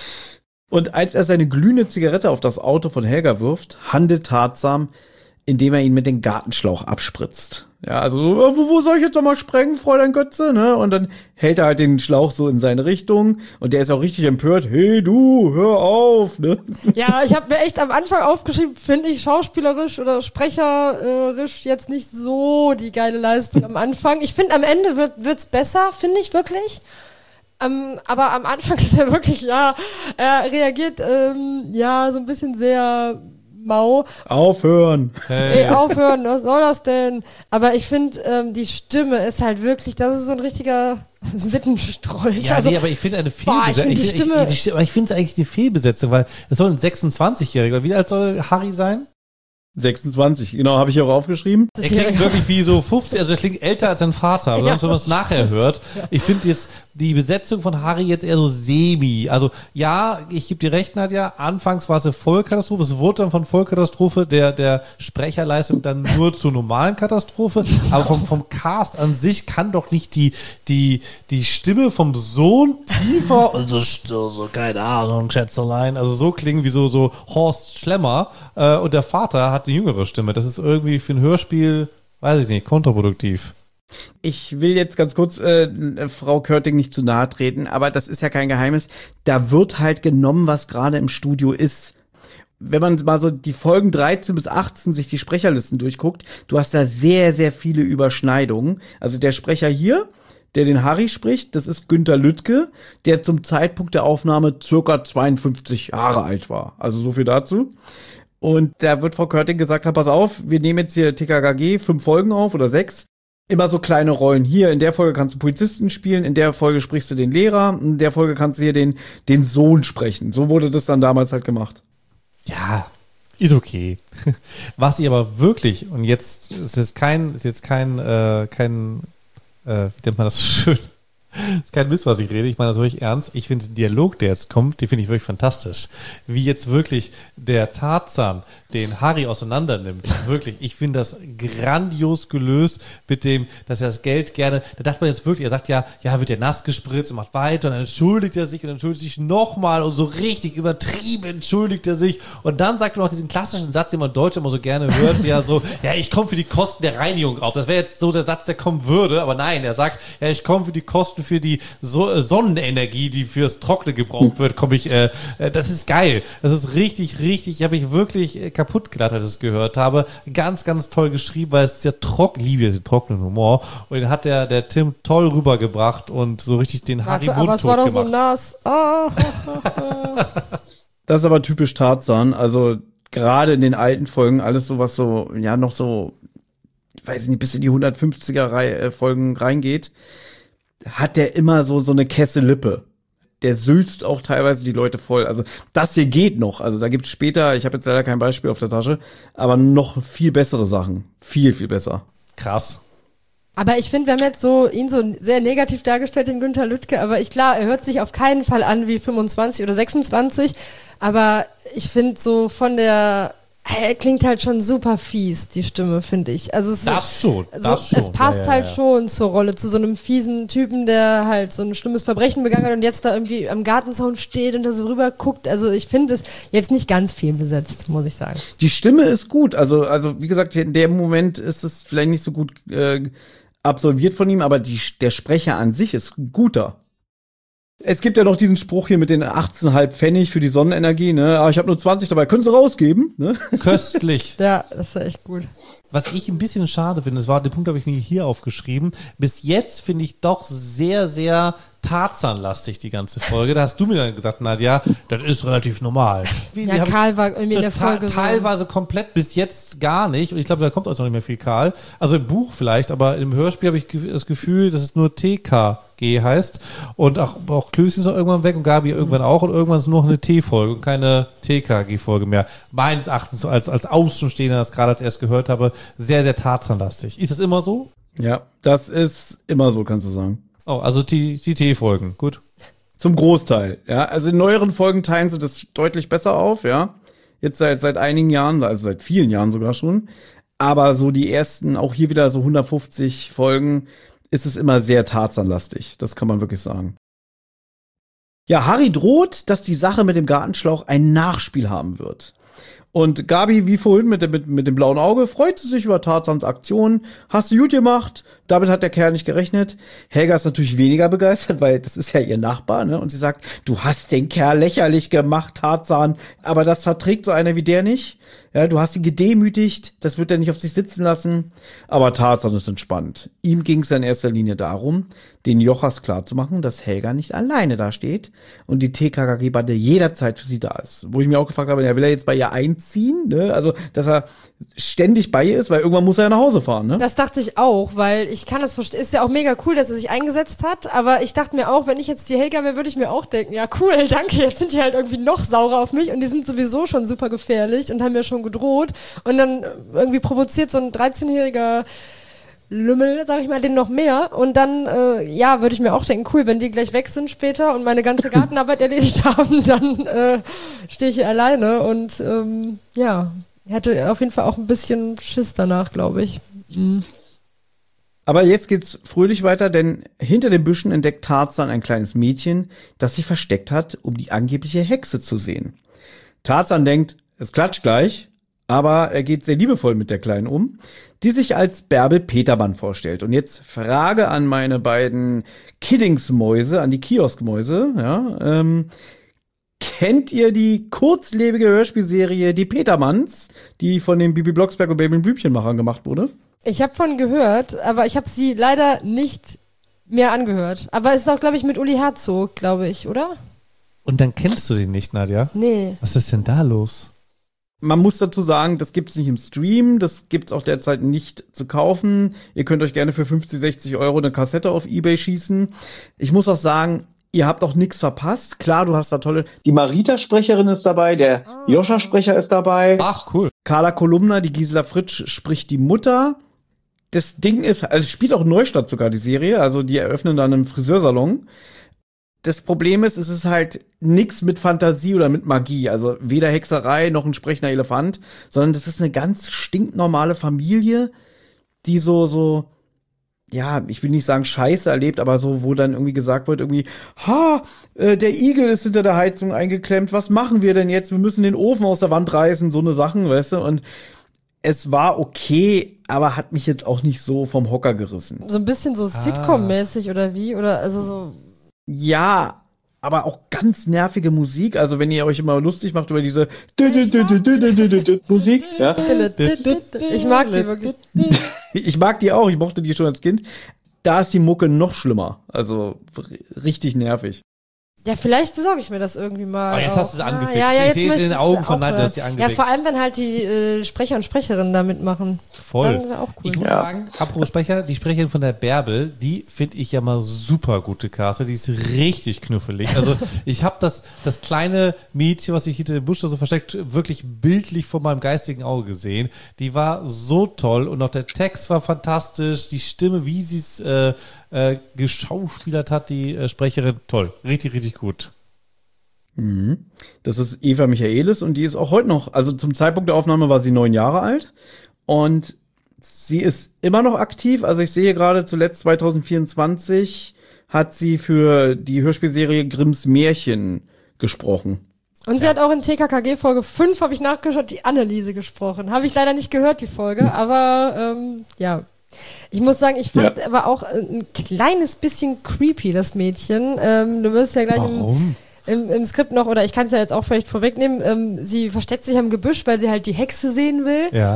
Speaker 2: Und als er seine glühende Zigarette auf das Auto von Helga wirft, handelt Tarzan, indem er ihn mit dem Gartenschlauch abspritzt. Ja, also, wo, wo soll ich jetzt nochmal sprengen, Fräulein Götze, ne? Und dann hält er halt den Schlauch so in seine Richtung und der ist auch richtig empört. Hey, du, hör auf, ne?
Speaker 4: Ja, ich habe mir echt am Anfang aufgeschrieben, finde ich schauspielerisch oder sprecherisch jetzt nicht so die geile Leistung am Anfang. Ich finde, am Ende wird wird's besser, finde ich wirklich. Um, aber am Anfang ist er wirklich, ja, er reagiert, ähm, ja, so ein bisschen sehr mau.
Speaker 2: Aufhören.
Speaker 4: Hey. Ey, aufhören, was soll das denn? Aber ich finde, ähm, die Stimme ist halt wirklich, das ist so ein richtiger Sittenstrolch.
Speaker 3: Ja,
Speaker 4: also,
Speaker 3: nee, aber ich finde eine
Speaker 4: boah, ich
Speaker 3: Fehlbesetzung.
Speaker 4: find die
Speaker 3: Ich,
Speaker 4: Stimme-
Speaker 3: ich, ich, aber ich finde es eigentlich eine Fehlbesetzung, weil es soll ein sechsundzwanzigjähriger. Wie alt soll Harry sein?
Speaker 2: sechsundzwanzig, genau, habe ich auch aufgeschrieben.
Speaker 3: Er klingt wirklich wie so fünfzig, also er klingt älter als sein Vater, aber
Speaker 4: Ja,
Speaker 3: sonst, wenn man es nachher hört. Ich finde jetzt die Besetzung von Harry jetzt eher so semi. Also ja, ich gebe dir recht, Nadja, anfangs war es eine Vollkatastrophe, es wurde dann von Vollkatastrophe der, der Sprecherleistung dann nur zur normalen Katastrophe, aber vom, vom Cast an sich kann doch nicht die, die, die Stimme vom Sohn tiefer und so, so, keine Ahnung, Schätzelein, also so klingen wie so, so Horst Schlemmer äh, und der Vater hat eine jüngere Stimme. Das ist irgendwie für ein Hörspiel, weiß ich nicht, kontraproduktiv.
Speaker 2: Ich will jetzt ganz kurz äh, Frau Körting nicht zu nahe treten, aber das ist ja kein Geheimnis. Da wird halt genommen, was gerade im Studio ist. Wenn man mal so die Folgen dreizehn bis achtzehn sich die Sprecherlisten durchguckt, du hast da sehr, sehr viele Überschneidungen. Also der Sprecher hier, der den Harry spricht, das ist Günter Lüttke, der zum Zeitpunkt der Aufnahme circa zweiundfünfzig Jahre alt war. Also so viel dazu. Und da wird Frau Körting gesagt, pass auf, wir nehmen jetzt hier T K K G fünf Folgen auf oder sechs. Immer so kleine Rollen. Hier, in der Folge kannst du Polizisten spielen, in der Folge sprichst du den Lehrer, in der Folge kannst du hier den, den Sohn sprechen. So wurde das dann damals halt gemacht.
Speaker 3: Ja, ist okay. Was ich aber wirklich, und jetzt ist es kein, ist jetzt kein, äh, kein, äh, wie nennt man das so schön? Das ist kein Mist, was ich rede. Ich meine das wirklich ernst. Ich finde den Dialog, der jetzt kommt, den finde ich wirklich fantastisch. Wie jetzt wirklich der Tarzan den Harry auseinander nimmt. Wirklich, ich finde das grandios gelöst mit dem, dass er das Geld gerne, da dachte man jetzt wirklich, er sagt ja, ja, wird der nass gespritzt und macht weiter und dann entschuldigt er sich und entschuldigt sich nochmal und so richtig übertrieben entschuldigt er sich und dann sagt er noch diesen klassischen Satz, den man in Deutsch immer so gerne hört, ja so, ja, ich komme für die Kosten der Reinigung auf. Das wäre jetzt so der Satz, der kommen würde, aber nein, er sagt, ja, ich komme für die Kosten für die so- Sonnenenergie, die fürs Trockene gebraucht wird, komme ich, äh, äh, das ist geil. Das ist richtig, richtig, ich habe mich wirklich äh, kaputt gelacht, als ich es gehört habe. Ganz, ganz toll geschrieben, weil es ist ja trocken, liebe diesen trockenen Humor. Und den hat der, der Tim toll rübergebracht und so richtig den Harry
Speaker 4: Warte, aber
Speaker 3: mundtot
Speaker 4: es war doch
Speaker 3: gemacht.
Speaker 4: so nass. Ah.
Speaker 2: Das ist aber typisch Tarzan. Also gerade in den alten Folgen alles so, was so, ja, noch so, ich weiß nicht, bis in die hundertfünfziger-Folgen reingeht, hat der immer so, so eine Kesselippe. Der sülzt auch teilweise die Leute voll. Also das hier geht noch. Also da gibt's später, ich habe jetzt leider kein Beispiel auf der Tasche, aber noch viel bessere Sachen. Viel, viel besser.
Speaker 3: Krass.
Speaker 4: Aber ich finde, wir haben jetzt so ihn so sehr negativ dargestellt, den Günter Lüttke, aber ich klar, er hört sich auf keinen Fall an wie fünfundzwanzig oder sechsundzwanzig, aber ich finde so von der, er klingt halt schon super fies, die Stimme, finde ich. Also es,
Speaker 3: Das schon,
Speaker 4: so,
Speaker 3: das schon.
Speaker 4: es passt
Speaker 3: Ja, ja,
Speaker 4: halt
Speaker 3: ja.
Speaker 4: schon zur Rolle, zu so einem fiesen Typen, der halt so ein schlimmes Verbrechen begangen hat und jetzt da irgendwie am Gartenzaun steht und da so rüber guckt. Also ich finde es jetzt nicht ganz viel besetzt, muss ich sagen.
Speaker 2: Die Stimme ist gut. Also, also wie gesagt, in dem Moment ist es vielleicht nicht so gut äh, absolviert von ihm, aber die, der Sprecher an sich ist ein guter. Es gibt ja noch diesen Spruch hier mit den achtzehn Komma fünf Pfennig für die Sonnenenergie, ne? Ah, ich habe nur zwanzig dabei, können Sie rausgeben, ne?
Speaker 3: Köstlich.
Speaker 4: Ja, das ist echt gut.
Speaker 3: Was ich ein bisschen schade finde, das war, den Punkt habe ich mir hier aufgeschrieben, bis jetzt finde ich doch sehr, sehr Tarzan-lastig, die ganze Folge. Da hast du mir dann gesagt, Nadja, das ist relativ normal. Wie,
Speaker 4: Ja, Karl war irgendwie in der Folge so.
Speaker 3: Teilweise komplett, bis jetzt gar nicht. Und ich glaube, da kommt auch noch nicht mehr viel Karl. Also im Buch vielleicht, aber im Hörspiel habe ich das Gefühl, dass es nur T K G heißt. Und auch, auch Klößchen ist auch irgendwann weg und Gabi irgendwann auch. Und irgendwann ist nur noch eine T-Folge und keine T K G-Folge mehr. Meines Erachtens, als, als Außenstehender, das gerade als erst gehört habe, sehr, sehr Tarzan-lastig. Ist das immer so?
Speaker 2: Ja, das ist immer so, kannst du sagen.
Speaker 3: Oh, also die, die T-Folgen, gut.
Speaker 2: Zum Großteil, ja. Also in neueren Folgen teilen sie das deutlich besser auf, ja. Jetzt seit, seit einigen Jahren, also seit vielen Jahren sogar schon. Aber so die ersten, auch hier wieder so hundertfünfzig Folgen, ist es immer sehr Tarzan-lastig. Das kann man wirklich sagen. Ja, Harry droht, dass die Sache mit dem Gartenschlauch ein Nachspiel haben wird. Und Gabi, wie vorhin mit dem, mit, mit dem blauen Auge, freut sie sich über Tarzans Aktion. Hast du gut gemacht. Damit hat der Kerl nicht gerechnet. Helga ist natürlich weniger begeistert, weil das ist ja ihr Nachbar, ne? Und sie sagt, du hast den Kerl lächerlich gemacht, Tarzan. Aber das verträgt so einer wie der nicht. Ja, du hast ihn gedemütigt. Das wird er nicht auf sich sitzen lassen. Aber Tarzan ist entspannt. Ihm ging es in erster Linie darum, den Jochas klarzumachen, dass Helga nicht alleine da steht und die T K K G-Bande jederzeit für sie da ist. Wo ich mir auch gefragt habe, ja, will er jetzt bei ihr einziehen? Ne? Also, dass er ständig bei ihr ist, weil irgendwann muss er ja nach Hause fahren. Ne?
Speaker 4: Das dachte ich auch, weil ich kann das verstehen. Ist ja auch mega cool, dass er sich eingesetzt hat, aber ich dachte mir auch, wenn ich jetzt die Helga wäre, würde ich mir auch denken, ja cool, danke, jetzt sind die halt irgendwie noch saurer auf mich und die sind sowieso schon super gefährlich und haben mir schon gedroht und dann irgendwie provoziert so ein dreizehnjähriger Lümmel, sag ich mal, den noch mehr. Und dann, äh, ja, würde ich mir auch denken, cool, wenn die gleich weg sind später und meine ganze Gartenarbeit erledigt haben, dann äh, stehe ich hier alleine und ähm, ja, hätte auf jeden Fall auch ein bisschen Schiss danach, glaube ich. Mhm.
Speaker 2: Aber jetzt geht's fröhlich weiter, denn hinter den Büschen entdeckt Tarzan ein kleines Mädchen, das sich versteckt hat, um die angebliche Hexe zu sehen. Tarzan denkt, es klatscht gleich, aber er geht sehr liebevoll mit der Kleinen um, die sich als Bärbel Petermann vorstellt. Und jetzt Frage an meine beiden Kiddingsmäuse, an die Kioskmäuse, ja, ähm, kennt ihr die kurzlebige Hörspielserie Die Petermanns, die von den Bibi Blocksberg und Benjamin Blümchen-Machern gemacht wurde?
Speaker 4: Ich habe von gehört, aber ich habe sie leider nicht mehr angehört. Aber es ist auch, glaube ich, mit Uli Herzog, glaube ich, oder?
Speaker 3: Und dann kennst du sie nicht, Nadja?
Speaker 4: Nee.
Speaker 3: Was ist denn da los?
Speaker 2: Man muss dazu sagen, das gibt's nicht im Stream, das gibt's auch derzeit nicht zu kaufen. Ihr könnt euch gerne für fünfzig, sechzig Euro eine Kassette auf eBay schießen. Ich muss auch sagen, ihr habt auch nichts verpasst. Klar, du hast da tolle... Die Marita-Sprecherin ist dabei, der Joscha-Sprecher ist dabei.
Speaker 3: Ach, cool.
Speaker 2: Carla Kolumna, die Gisela Fritsch, spricht die Mutter. Das Ding ist, also es spielt auch in Neustadt sogar die Serie, also die eröffnen dann einen Friseursalon. Das Problem ist, es ist halt nix mit Fantasie oder mit Magie, also weder Hexerei noch ein sprechender Elefant, sondern das ist eine ganz stinknormale Familie, die so, so, ja, ich will nicht sagen Scheiße erlebt, aber so, wo dann irgendwie gesagt wird, irgendwie, ha, äh, der Igel ist hinter der Heizung eingeklemmt, was machen wir denn jetzt? Wir müssen den Ofen aus der Wand reißen, so eine Sachen, weißt du, und es war okay, aber hat mich jetzt auch nicht so vom Hocker gerissen.
Speaker 4: So ein bisschen so Sitcom-mäßig oder wie? Oder also so.
Speaker 2: Ja, aber auch ganz nervige Musik. Also wenn ihr euch immer lustig macht über diese Musik, ja.
Speaker 4: Ich mag die wirklich.
Speaker 2: Ich mag die auch, ich mochte die schon als Kind. Da ist die Mucke noch schlimmer. Also richtig nervig.
Speaker 4: Ja, vielleicht besorge ich mir das irgendwie mal.
Speaker 3: Aber jetzt
Speaker 4: auch.
Speaker 3: hast du es angefixt.
Speaker 4: Ja, ja,
Speaker 3: ich sehe es in den Augen von Nadja, dass die
Speaker 4: Ja,
Speaker 3: angefixt.
Speaker 4: vor allem, wenn halt die äh, Sprecher und Sprecherinnen da mitmachen.
Speaker 3: Voll.
Speaker 4: Dann wäre auch cool.
Speaker 3: Ich muss
Speaker 2: Ja.
Speaker 3: sagen, apropos Sprecher, die Sprecherin von der Bärbel, die finde ich ja mal super gute Caster. Die ist richtig knuffelig. Also ich habe das, das kleine Mädchen, was sich hinter dem Busch da so versteckt, wirklich bildlich vor meinem geistigen Auge gesehen. Die war so toll und auch der Text war fantastisch. Die Stimme, wie sie es äh, äh, geschauspielert hat, die äh, Sprecherin, toll. Richtig, richtig gut.
Speaker 2: Mhm. Das ist Eva Michaelis und die ist auch heute noch, also zum Zeitpunkt der Aufnahme war sie neun Jahre alt und sie ist immer noch aktiv. Also ich sehe gerade zuletzt zwanzig vierundzwanzig hat sie für die Hörspielserie Grimms Märchen gesprochen.
Speaker 4: Und sie hat auch in T K K G Folge fünf, habe ich nachgeschaut, die Anneliese gesprochen. Habe ich leider nicht gehört, die Folge, aber ähm, ja. Ich muss sagen, ich fand
Speaker 2: Ja.
Speaker 4: aber auch ein kleines bisschen creepy, das Mädchen. Ähm, du wirst ja gleich im,
Speaker 3: Warum?
Speaker 4: im, im Skript noch, oder ich kann es ja jetzt auch vielleicht vorwegnehmen, ähm, sie versteckt sich am Gebüsch, weil sie halt die Hexe sehen will.
Speaker 3: Ja.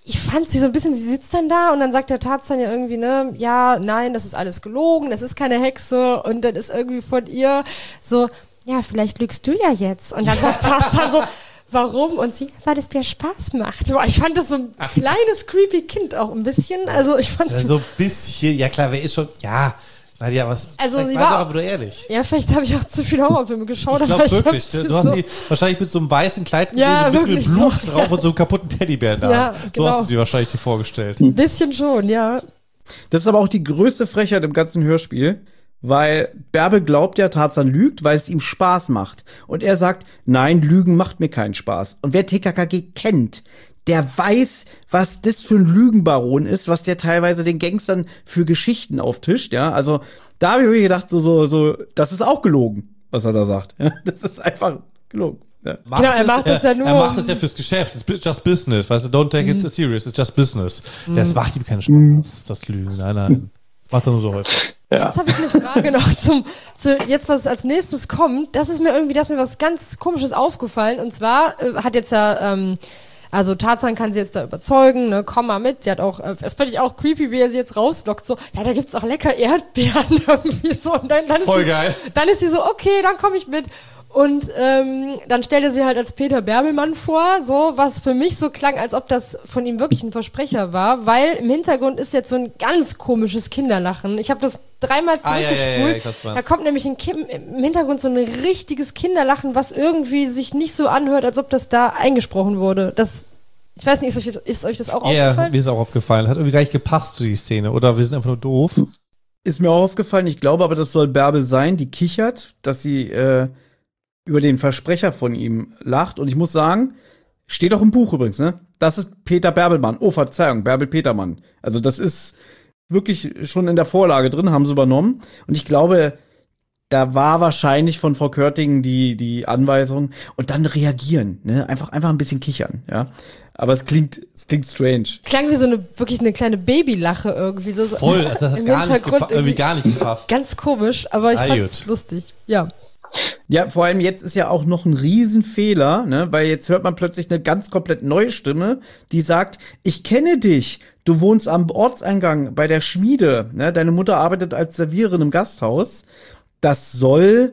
Speaker 4: ich fand sie so ein bisschen, sie sitzt dann da und dann sagt der Tarzan ja irgendwie, ne, ja, nein, das ist alles gelogen, das ist keine Hexe und dann ist irgendwie von ihr so, ja, vielleicht lügst du ja jetzt. Und dann sagt Tarzan so, warum? Und sie, weil es dir Spaß macht. Boah, ich fand das so ein kleines, creepy Kind auch ein bisschen, also ich fand
Speaker 3: ja, so ein bisschen, ja klar, wer ist schon, ja, Nadja, was,
Speaker 4: also sie
Speaker 3: war
Speaker 4: war
Speaker 3: aber nur ehrlich.
Speaker 4: Ja, vielleicht habe ich auch zu viele Horrorfilme geschaut.
Speaker 3: Ich glaube wirklich,
Speaker 4: ich
Speaker 3: du hast
Speaker 4: so
Speaker 3: sie wahrscheinlich mit so einem weißen Kleid gesehen,
Speaker 4: ja,
Speaker 3: so ein bisschen mit Blut
Speaker 4: so,
Speaker 3: drauf
Speaker 4: ja.
Speaker 3: und so einem kaputten Teddybär da.
Speaker 4: Ja,
Speaker 3: so
Speaker 4: genau.
Speaker 3: hast du sie wahrscheinlich dir vorgestellt.
Speaker 4: Ein bisschen schon, ja.
Speaker 2: Das ist aber auch die größte Frechheit im ganzen Hörspiel, weil Bärbel glaubt ja, Tarzan lügt, weil es ihm Spaß macht. Und er sagt, nein, Lügen macht mir keinen Spaß. Und wer T K K G kennt, der weiß, was das für ein Lügenbaron ist, was der teilweise den Gangstern für Geschichten auftischt, ja. Also, da habe ich mir gedacht, so, so, so, das ist auch gelogen, was er da sagt. Ja? Das ist einfach gelogen. Ja.
Speaker 3: Macht
Speaker 4: Genau, er
Speaker 3: es,
Speaker 4: macht das ja nur,
Speaker 3: Er macht das ja fürs Geschäft. It's just business. Weißt du, don't take
Speaker 4: Mhm.
Speaker 3: it serious. It's just business.
Speaker 4: Mhm.
Speaker 3: Das macht ihm keinen Spaß, das Lügen. Nein, nein. Macht er nur so häufig.
Speaker 5: Ja.
Speaker 4: Jetzt habe ich eine Frage noch zum, zu jetzt, was als nächstes kommt. Das ist mir irgendwie, das ist mir was ganz Komisches aufgefallen. Und zwar äh, hat jetzt ja, ähm, also Tarzan kann sie jetzt da überzeugen, ne, komm mal mit. Die hat auch, äh, das fand ich auch creepy, wie er sie jetzt rauslockt. So, ja, da gibt's auch lecker Erdbeeren irgendwie so. Und dann, dann
Speaker 3: Voll
Speaker 4: ist sie,
Speaker 3: geil.
Speaker 4: Dann ist sie so, okay, dann komme ich mit. Und ähm, dann stellt er sie halt als Peter Bärbelmann vor, so, was für mich so klang, als ob das von ihm wirklich ein Versprecher war, weil im Hintergrund ist jetzt so ein ganz komisches Kinderlachen. Ich habe das dreimal
Speaker 3: Ah, ja,
Speaker 4: zurückgespult.
Speaker 3: ja, ja, ich weiß, was.
Speaker 4: Da kommt nämlich ein Kim im Hintergrund so ein richtiges Kinderlachen, was irgendwie sich nicht so anhört, als ob das da eingesprochen wurde. Das, ich weiß nicht, ist euch, ist euch das auch
Speaker 3: Ja,
Speaker 4: aufgefallen?
Speaker 3: mir ist auch aufgefallen. Hat irgendwie gar nicht gepasst zu die Szene. Oder wir sind einfach nur doof.
Speaker 2: Ist mir auch aufgefallen, ich glaube aber, das soll Bärbel sein, die kichert, dass sie äh, über den Versprecher von ihm lacht. Und ich muss sagen, steht auch im Buch übrigens, ne? Das ist Peter Bärbelmann. Oh, Verzeihung, Bärbel Petermann. Also das ist wirklich schon in der Vorlage drin, haben sie übernommen. Und ich glaube, da war wahrscheinlich von Frau Körting die, die Anweisung. Und dann reagieren, ne? Einfach, einfach ein bisschen kichern, ja? Aber es klingt, es klingt strange.
Speaker 4: Klang wie so eine, wirklich eine kleine Babylache irgendwie. So, so
Speaker 3: Voll, also das hat
Speaker 4: im
Speaker 3: gar nicht,
Speaker 4: Hintergrund
Speaker 3: gepa- irgendwie gar nicht gepasst.
Speaker 4: Ganz komisch, aber ich
Speaker 3: Ah,
Speaker 4: fand's
Speaker 3: gut.
Speaker 4: lustig. Ja.
Speaker 2: Ja, vor allem jetzt ist ja auch noch ein Riesenfehler, ne? Weil jetzt hört man plötzlich eine ganz komplett neue Stimme, die sagt, ich kenne dich, du wohnst am Ortseingang bei der Schmiede, ne? Deine Mutter arbeitet als Serviererin im Gasthaus. Das soll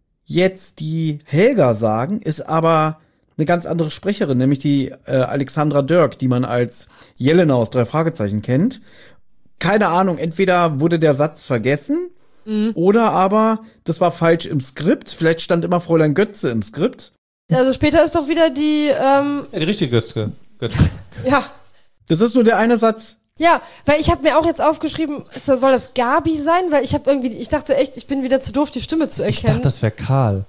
Speaker 2: jetzt die Helga sagen, ist aber eine ganz andere Sprecherin, nämlich die äh, Alexandra Dörk, die man als Jelena aus drei Fragezeichen kennt. Keine Ahnung, entweder wurde der Satz vergessen,
Speaker 4: Mhm.
Speaker 2: oder aber, das war falsch im Skript. Vielleicht stand immer Fräulein Götze im Skript.
Speaker 4: Also später ist doch wieder die, ähm,
Speaker 3: Ja, die richtige Götzke. Götzke.
Speaker 4: ja,
Speaker 2: Das ist nur der eine Satz.
Speaker 4: ja, weil ich habe mir auch jetzt aufgeschrieben, ist, soll das Gabi sein? Weil ich habe irgendwie, ich dachte echt, ich bin wieder zu doof, die Stimme zu
Speaker 3: Ich
Speaker 4: erkennen.
Speaker 3: dachte, das wäre Karl.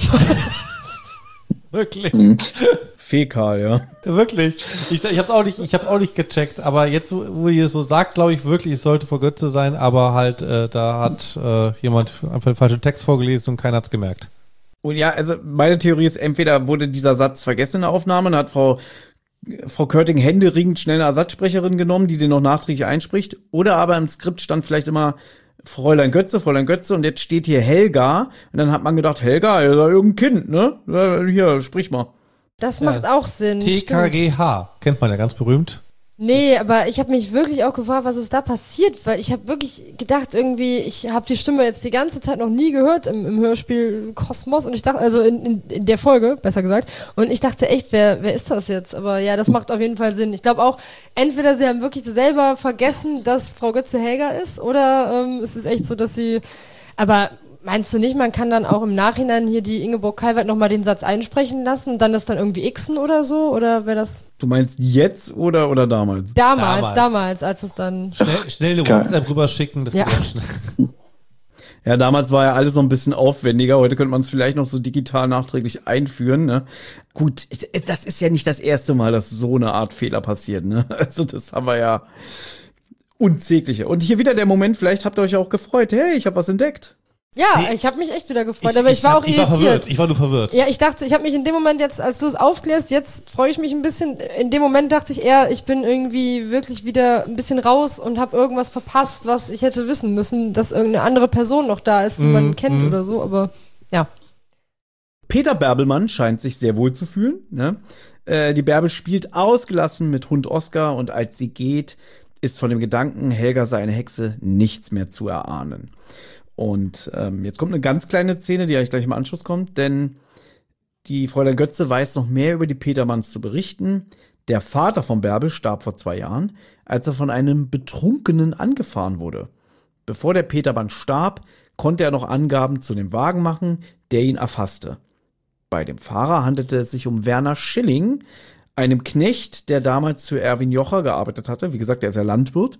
Speaker 3: Wirklich.
Speaker 2: Fäkal, ja.
Speaker 3: Wirklich. Ich, ich hab's auch nicht, ich hab's auch nicht gecheckt, aber jetzt, wo wo ihr es so sagt, glaube ich wirklich, es sollte vor Götze sein, aber halt, äh, da hat äh, jemand einfach den falschen Text vorgelesen und keiner hat's gemerkt.
Speaker 2: Und ja, also meine Theorie ist, entweder wurde dieser Satz vergessen in der Aufnahme, dann hat Frau, Frau Körting händeringend schnell eine Ersatzsprecherin genommen, die den noch nachträglich einspricht, oder aber im Skript stand vielleicht immer Fräulein Götze, Fräulein Götze, und jetzt steht hier Helga, und dann hat man gedacht, Helga, ist ja irgendein Kind, ne? Ja, hier, sprich mal.
Speaker 4: Das macht auch Sinn.
Speaker 3: T K G H, kennt man ja ganz berühmt.
Speaker 4: Nee, aber ich habe mich wirklich auch gefragt, was ist da passiert, weil ich habe wirklich gedacht, irgendwie, ich habe die Stimme jetzt die ganze Zeit noch nie gehört im, im Hörspiel Kosmos und ich dachte, also in, in, in der Folge, besser gesagt, und ich dachte echt, wer, wer ist das jetzt? Aber ja, das macht auf jeden Fall Sinn. Ich glaube auch, entweder sie haben wirklich selber vergessen, dass Frau Götze Helga ist, oder ähm, es ist echt so, dass sie, aber meinst du nicht, man kann dann auch im Nachhinein hier die Ingeborg Kalwert nochmal den Satz einsprechen lassen und dann das dann irgendwie xen oder so? Oder wäre das
Speaker 2: Du meinst jetzt oder, oder damals?
Speaker 4: damals,
Speaker 3: Damals.
Speaker 4: damals, als es dann...
Speaker 3: Schnell, schnell eine
Speaker 5: Geil.
Speaker 3: WhatsApp rüberschicken, das
Speaker 4: Ja.
Speaker 3: geht auch schnell.
Speaker 2: Ja, damals war ja alles so ein bisschen aufwendiger. Heute könnte man es vielleicht noch so digital nachträglich einführen, ne? Gut, ich- das ist ja nicht das erste Mal, dass so eine Art Fehler passiert, ne? Also das haben wir ja unzählige. Und hier wieder der Moment, vielleicht habt ihr euch ja auch gefreut. Hey, ich habe was entdeckt.
Speaker 4: Ja,
Speaker 3: Nee.
Speaker 4: ich habe mich echt wieder gefreut, aber ich, war
Speaker 3: hab-
Speaker 4: auch
Speaker 3: ich war
Speaker 4: irritiert.
Speaker 3: verwirrt. Ich war nur verwirrt.
Speaker 4: Ja, ich dachte, ich habe mich in dem Moment jetzt, als du es aufklärst, jetzt freue ich mich ein bisschen. In dem Moment dachte ich eher, ich bin irgendwie wirklich wieder ein bisschen raus und habe irgendwas verpasst, was ich hätte wissen müssen, dass irgendeine andere Person noch da ist, die
Speaker 3: Mhm,
Speaker 4: man kennt
Speaker 3: mhm.
Speaker 4: oder so, aber ja.
Speaker 2: Peter Bärbelmann scheint sich sehr wohl zu fühlen, ne? Äh, die Bärbel spielt ausgelassen mit Hund Oskar und als sie geht, ist von dem Gedanken, Helga sei eine Hexe, nichts mehr zu erahnen. Und ähm, jetzt kommt eine ganz kleine Szene, die eigentlich gleich im Anschluss kommt, denn die Fräulein Götze weiß noch mehr über die Petermanns zu berichten. Der Vater von Bärbel starb vor zwei Jahren, als er von einem Betrunkenen angefahren wurde. Bevor der Petermann starb, konnte er noch Angaben zu dem Wagen machen, der ihn erfasste. Bei dem Fahrer handelte es sich um Werner Schilling, einem Knecht, der damals für Erwin Jocher gearbeitet hatte. Wie gesagt, er ist ja Landwirt.